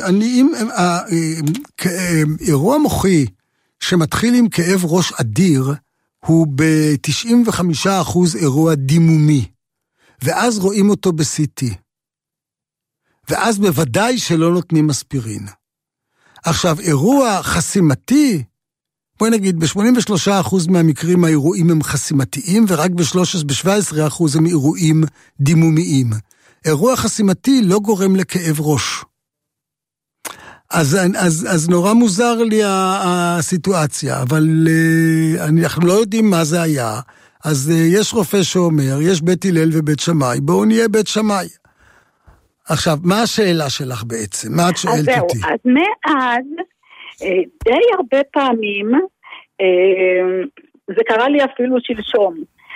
Speaker 1: אירוע מוחי שמתחיל עם כאב ראש אדיר, הוא ב-95% אירוע דימומי. ואז רואים אותו ב-CT. ואז בוודאי שלא נותנים אספירין. עכשיו, אירוע חסימתי, בואי נגיד, ב-83% מהמקרים האירועים הם חסימתיים, ורק ב-17% הם אירועים דימומיים. אירוע חסימתי לא גורם לכאב ראש. אז נורא מוזר לי הסיטואציה, אבל אנחנו לא יודעים מה זה היה. אז יש רופא שאומר, יש בית הלל ובית שמאי, בואו נהיה בית שמאי. עכשיו, מה השאלה שלך בעצם? מה את שואלת אותי?
Speaker 17: אז מאז, די הרבה פעמים, זה קרה לי אפילו שלשום,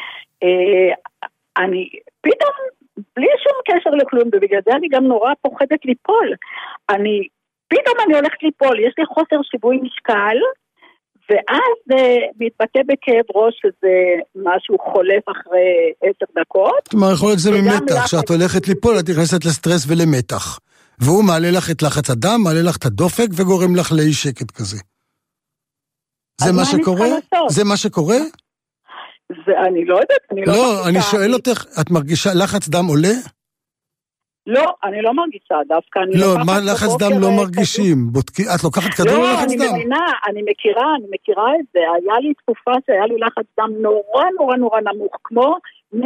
Speaker 17: אני פתאום, בלי שום קשר לכלום, ובגלל זה אני גם נורא פוחדת ליפול, פתאום אני הולכת ליפול, יש לי חוסר שיווי משקל, ואז מתבטא בכאב ראש שזה משהו חולף אחרי 10 דקות.
Speaker 1: כלומר, יכול להיות שזה ממתח, שאת הולכת ליפול, את נכנסת לסטרס ולמתח. והוא מעלה לך את לחץ הדם, מעלה לך את הדופק וגורם לך לאי שקט כזה. זה מה שקורה? זה מה שקורה?
Speaker 17: אני לא יודעת, אני לא מרגישה.
Speaker 1: לא, אני שואל אותך, את מרגישה לחץ דם עולה?
Speaker 17: לא, אני לא מרגישה, דווקא אני
Speaker 1: לא, מה לחץ דם לא מרגישים? את לוקחת כדור לחץ דם?
Speaker 17: לא, אני מבינה, אני מכירה את זה. היה לי תקופה שהיה לי לחץ דם נורא נורא נורא נמוך, כמו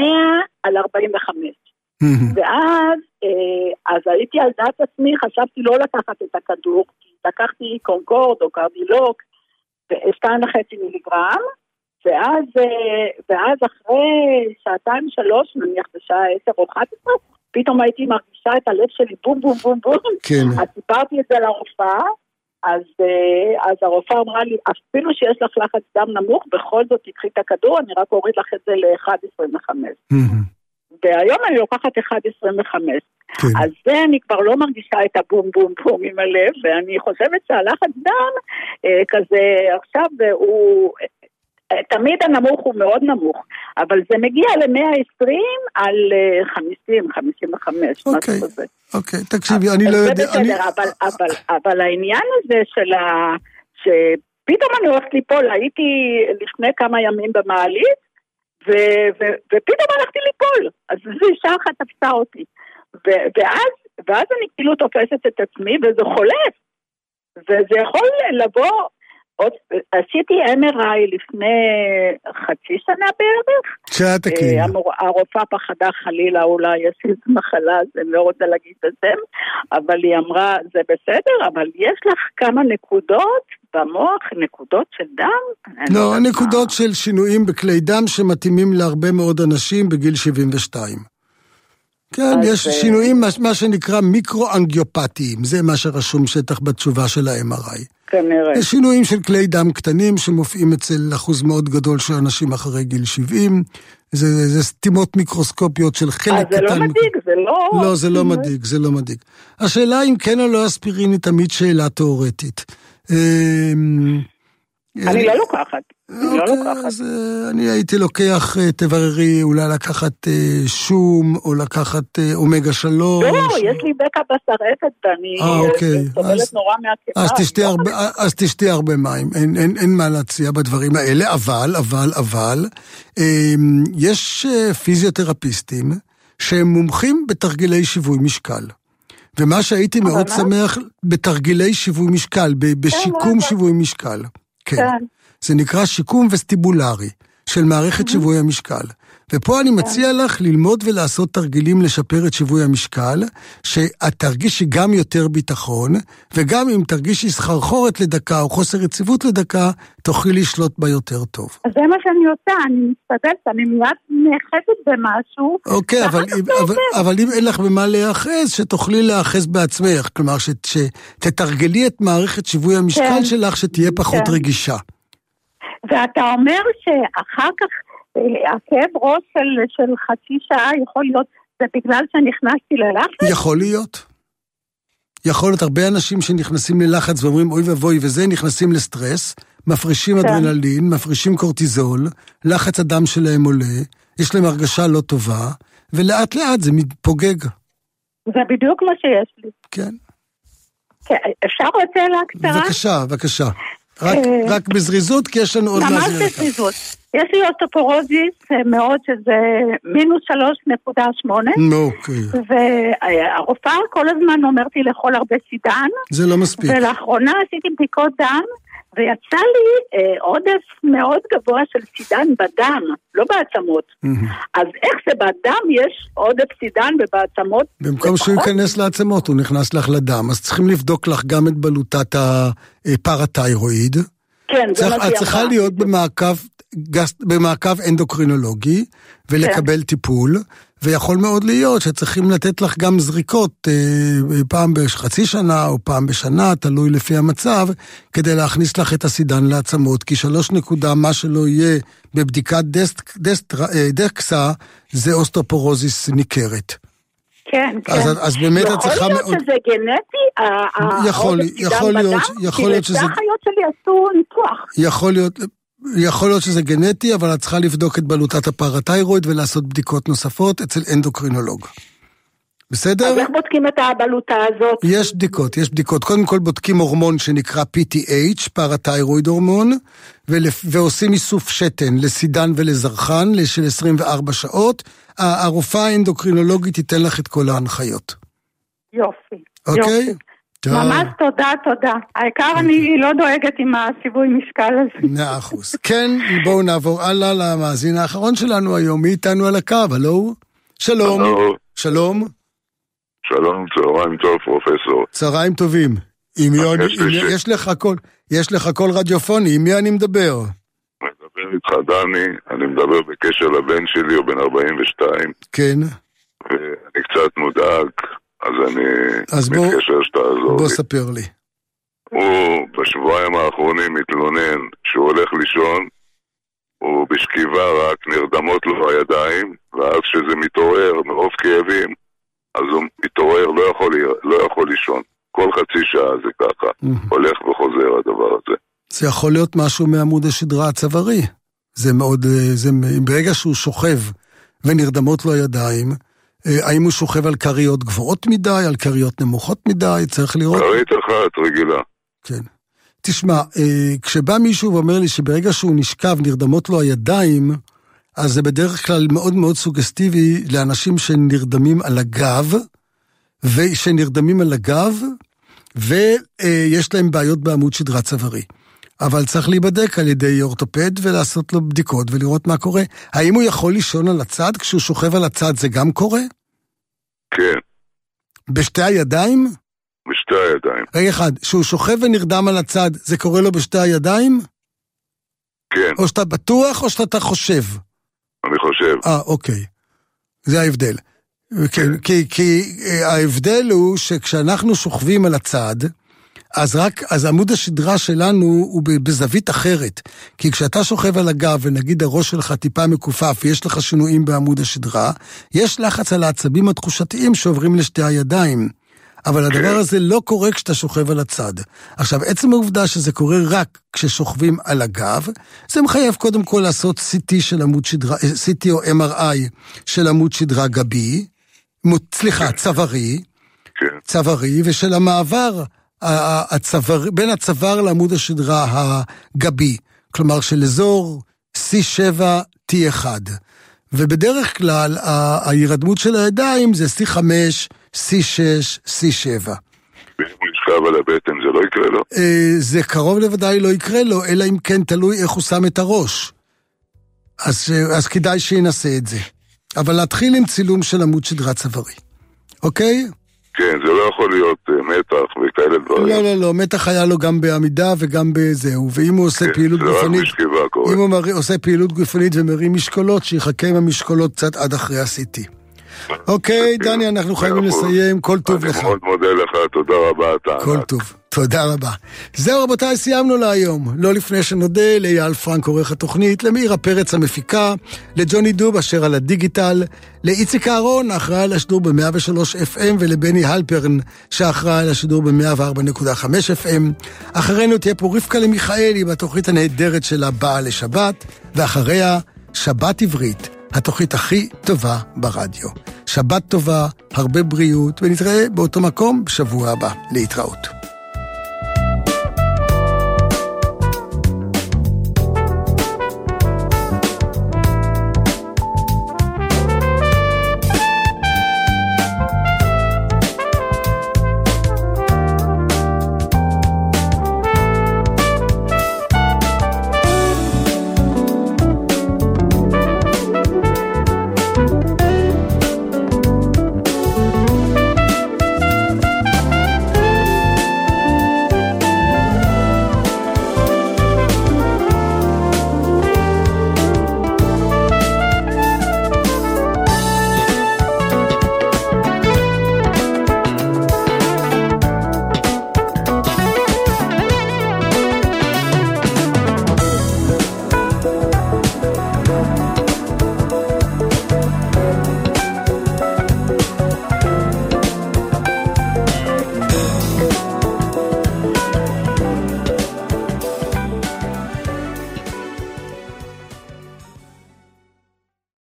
Speaker 17: 100/45. ואז הייתי על דעת עצמי, חשבתי לא לקחת את הכדור, כי לקחתי קונקורד או קרדילוק, 2.5 מיליגרם, ואז אחרי 2-3, נניח בשעה 10 או 11, פתאום הייתי מרגישה את הלב שלי בום בום בום בום, אז סיפרתי את זה לרופאה, אז הרופאה אמרה לי, אפילו שיש לך לחץ דם נמוך, בכל זאת תקחי את הכדור, אני רק אוריד לך את זה ל-1.25. והיום אני לוקחת 1.25. אז זה אני כבר לא מרגישה את הבום בום בום עם הלב, ואני חושבת שהלחץ דם כזה עכשיו הוא... תמיד הנמוך הוא מאוד נמוך, אבל זה מגיע ל-120 על 50, 55, משהו כזה.
Speaker 1: אוקיי, תקשיבי, אני לא יודע...
Speaker 17: אבל העניין הזה שפתאום אני הולכת ליפול, הייתי לפני כמה ימים במעלית, ופתאום הלכתי ליפול, אז זו אישה אחת תפסה אותי, ואז אני כאילו תופסת את עצמי, וזה חולף, וזה יכול לבוא... עשיתי MRI לפני חצי שנה בערך.
Speaker 1: שאת תקין.
Speaker 17: הרופאה פחדה חלילה, אולי יש לי מחלה, אז אני לא רוצה להגיד את זה, אבל היא אמרה, זה בסדר, אבל יש לך כמה נקודות במוח, נקודות של דם?
Speaker 1: לא, נקודות של שינויים בכלי דם שמתאימים להרבה מאוד אנשים בגיל 72. כן, יש שינויים, מה שנקרא מיקרו-אנגיופטיים, זה מה שרשום שטח בתשובה של ה-MRI.
Speaker 17: כנראה.
Speaker 1: יש שינויים של כלי דם קטנים שמופיעים אצל אחוז מאוד גדול של אנשים אחרי גיל 70, זה סתימות מיקרוסקופיות של חלק קטן.
Speaker 17: זה לא מדאיג, זה לא...
Speaker 1: לא, זה לא מדאיג, זה לא מדאיג. השאלה אם כן או לא אספירין היא תמיד שאלה תיאורטית.
Speaker 17: אני לא לוקחת.
Speaker 1: אז אני הייתי לוקח, תבררי, אולי לקחת שום, או לקחת אומגה 3.
Speaker 17: לא, יש לי בקע בשרעפת, ואני סובלת נורא מהקטע.
Speaker 1: אז תשתי הרבה מים, אין מה להציע בדברים האלה, אבל, יש פיזיותרפיסטים שהם מומחים בתרגילי שיווי משקל. ומה שהייתי מאוד שמח, בתרגילי שיווי משקל, בשיקום שיווי משקל. כן. זה נקרא שיקום וסטיבולרי של מערכת שיווי המשקל. ופה אני מציע לך ללמוד ולעשות תרגילים לשפר את שיווי המשקל, שאת תרגישי גם יותר ביטחון, וגם אם תרגישי סחרחורת לדקה או חוסר יציבות לדקה, תוכלי לשלוט בה יותר טוב.
Speaker 17: אז זה מה שאני עושה, אני מסתדרת, אני מיד נאחזת במשהו.
Speaker 1: אוקיי, אבל אם אין לך במה להאחז, שתוכלי להאחז בעצמך, כלומר שתתרגלי את מערכת שיווי המשקל שלך, שתהיה פחות רגישה.
Speaker 17: ואתה אומר שאחר כך הכאב ראש של חצי שעה יכול להיות, זה בגלל שנכנסתי ללחץ?
Speaker 1: יכול להיות. יכול להיות הרבה אנשים שנכנסים ללחץ ואומרים אוי ובוי וזה, נכנסים לסטרס, מפרישים אדרנלין, מפרישים קורטיזול, לחץ הדם שלהם עולה, יש להם הרגשה לא טובה, ולאט לאט זה מתפוגג.
Speaker 17: זה בדיוק מה שיש לי.
Speaker 1: כן.
Speaker 17: אפשר רוצה להקצרה?
Speaker 1: בבקשה. רק בזריזות, כי יש לנו עוד
Speaker 17: ממש בזריזות. יש לי אוסטאופורוזיס מאוד, שזה מינוס 3.8.
Speaker 1: אוקיי.
Speaker 17: והרופאה כל הזמן אומרת לי לאכול הרבה סידן.
Speaker 1: זה לא מספיק.
Speaker 17: ולאחרונה עשיתי בדיקות דם, ויצא לי עודף מאוד גבוה של סידן בדם, לא בעצמות. אז איך זה בדם יש עודף סידן ובעצמות?
Speaker 1: במקום שהוא ייכנס לעצמות, הוא נכנס לך לדם, אז צריכים לבדוק לך גם את בלוטת הפרתיירואיד.
Speaker 17: כן, זה מה
Speaker 1: את צריכה להיות במעקב אנדוקרינולוגי, ולקבל טיפול, ויכול מאוד להיות שצריכים לתת לך גם זריקות פעם בחצי שנה או פעם בשנה, תלוי לפי המצב, כדי להכניס לך את הסידן לעצמות, כי 3 נקודה מה שלא יהיה בבדיקת דקסה, זה אוסטאופורוזיס ניכרת.
Speaker 17: כן, כן.
Speaker 1: אז באמת את צריכה מאוד...
Speaker 17: יכול להיות שזה גנטי?
Speaker 1: יכול להיות שזה...
Speaker 17: זה החיות שלי עשו ניתוח.
Speaker 1: יכול להיות שזה גנטי, אבל את צריכה לבדוק את בלוטת הפרתיירואיד ולעשות בדיקות נוספות אצל אנדוקרינולוג. בסדר?
Speaker 17: אז איך בודקים את הבלוטה הזאת?
Speaker 1: יש בדיקות. קודם כל בודקים הורמון שנקרא PTH, פרתיירואיד הורמון, ועושים איסוף שתן לסידן ולזרחן, של 24 שעות. הרופאה האנדוקרינולוגית תיתן לך את כל ההנחיות.
Speaker 17: יופי.
Speaker 1: אוקיי?
Speaker 17: ממש תודה. העיקר אני לא דואגת עם הסיבוי משקל הזה.
Speaker 1: 100%. כן, בואו נעבור הלאה למאזין האחרון שלנו היום. מי איתנו על הקו? הלו? שלום. שלום.
Speaker 18: שלום, צהריים טוב, פרופסור.
Speaker 1: צהריים טובים. יש לך קול רדיופוני, עם מי אני מדבר?
Speaker 18: מדבר איתך דני, אני מדבר בקשר לבן שלי, הוא בן 42.
Speaker 1: כן.
Speaker 18: ואני קצת מודאג. אז אני מתקשר שתעזור לי.
Speaker 1: בוא ספר לי.
Speaker 18: הוא בשבועיים האחרונים מתלונן שהוא הולך לישון, הוא בשכיבה רק נרדמות לו הידיים, ואז שזה מתעורר מרוב כאבים, אז הוא מתעורר, לא יכול לישון. כל חצי שעה זה ככה, הולך וחוזר הדבר הזה.
Speaker 1: זה יכול להיות משהו מעמוד השדרה הצווארי. ברגע שהוא שוכב ונרדמות לו הידיים, האם הוא שוכב על קריות גבוהות מדי, על קריות נמוכות מדי, צריך לראות...
Speaker 18: קרית אחת רגילה.
Speaker 1: כן. תשמע, כשבא מישהו ואומר לי שברגע שהוא נשכב נרדמות לו הידיים, אז זה בדרך כלל מאוד מאוד סוגסטיבי לאנשים שנרדמים על הגב, ויש להם בעיות בעמוד שדרה צווארי. אבל צריך להיבדק על ידי אורתופד ולעשות לו בדיקות ולראות מה קורה. האם הוא יכול לישון על הצד? כשהוא שוכב על הצד זה גם קורה?
Speaker 18: כן.
Speaker 1: בשתי הידיים?
Speaker 18: בשתי הידיים.
Speaker 1: רגע אחד, שהוא שוכב ונרדם על הצד, זה קורה לו בשתי הידיים?
Speaker 18: כן.
Speaker 1: או שאתה בטוח או שאתה חושב?
Speaker 18: אני חושב.
Speaker 1: אוקיי. זה ההבדל. כן. כי ההבדל הוא שכשאנחנו שוכבים על הצד, אז עמוד השדרה שלנו הוא בזווית אחרת. כי כשאתה שוכב על הגב ונגיד הראש שלך טיפה מקופף ויש לך שינויים בעמוד השדרה, יש לחץ על העצבים התחושתיים שעוברים לשתי הידיים. אבל הדבר הזה לא קורה כשאתה שוכב על הצד. עכשיו, עצם העובדה שזה קורה רק כששוכבים על הגב, זה מחייב קודם כל לעשות CT של עמוד שדרה, CT או MRI של עמוד שדרה גבי, צווארי, ושל המעבר בין הצוואר לעמוד השדרה הגבי, כלומר של אזור C7 T1, ובדרך כלל ההירדמות של הידיים זה C5, C6, C7.
Speaker 18: ואם הוא ישכב על הבטן זה לא יקרה לו?
Speaker 1: זה קרוב לוודאי לא יקרה לו, אלא אם כן תלוי איך הוא שם את הראש. אז כדאי שינסה את זה. אבל להתחיל עם צילום של עמוד שדרה צווארי. אוקיי?
Speaker 18: כן, זה לא יכול להיות מתח וכאלה דברים.
Speaker 1: לא, מתח היה לו גם בעמידה וגם בזהו, ואם הוא עושה פעילות גופנית, אם הוא עושה פעילות גופנית ומרים משקולות, שיחכה עם המשקולות קצת עד אחרי הסיטי. אוקיי, דני, אנחנו חייבים לסיים, כל טוב לך.
Speaker 18: אני מאוד מודה לך, תודה רבה.
Speaker 1: כל טוב, תודה רבה. זהו רבותיי, סיימנו להיום. לא לפני שנודה לאייל פרנק עורך התוכנית, למאירה פרץ המפיקה, לג'וני דוב אשר על הדיגיטל, לאיציק אהרון האחראי על השידור ב-103 FM, ולבני הלפרן שאחראי על השידור ב-104.5 FM. אחרינו תהיה פה רבקה למיכאלי בתוכנית הנהדרת שלה באה לשבת, ואחריה שבת עברית. התוכנית הכי טובה ברדיו. שבת טובה, הרבה בריאות, ונתראה באותו מקום בשבוע הבא. להתראות.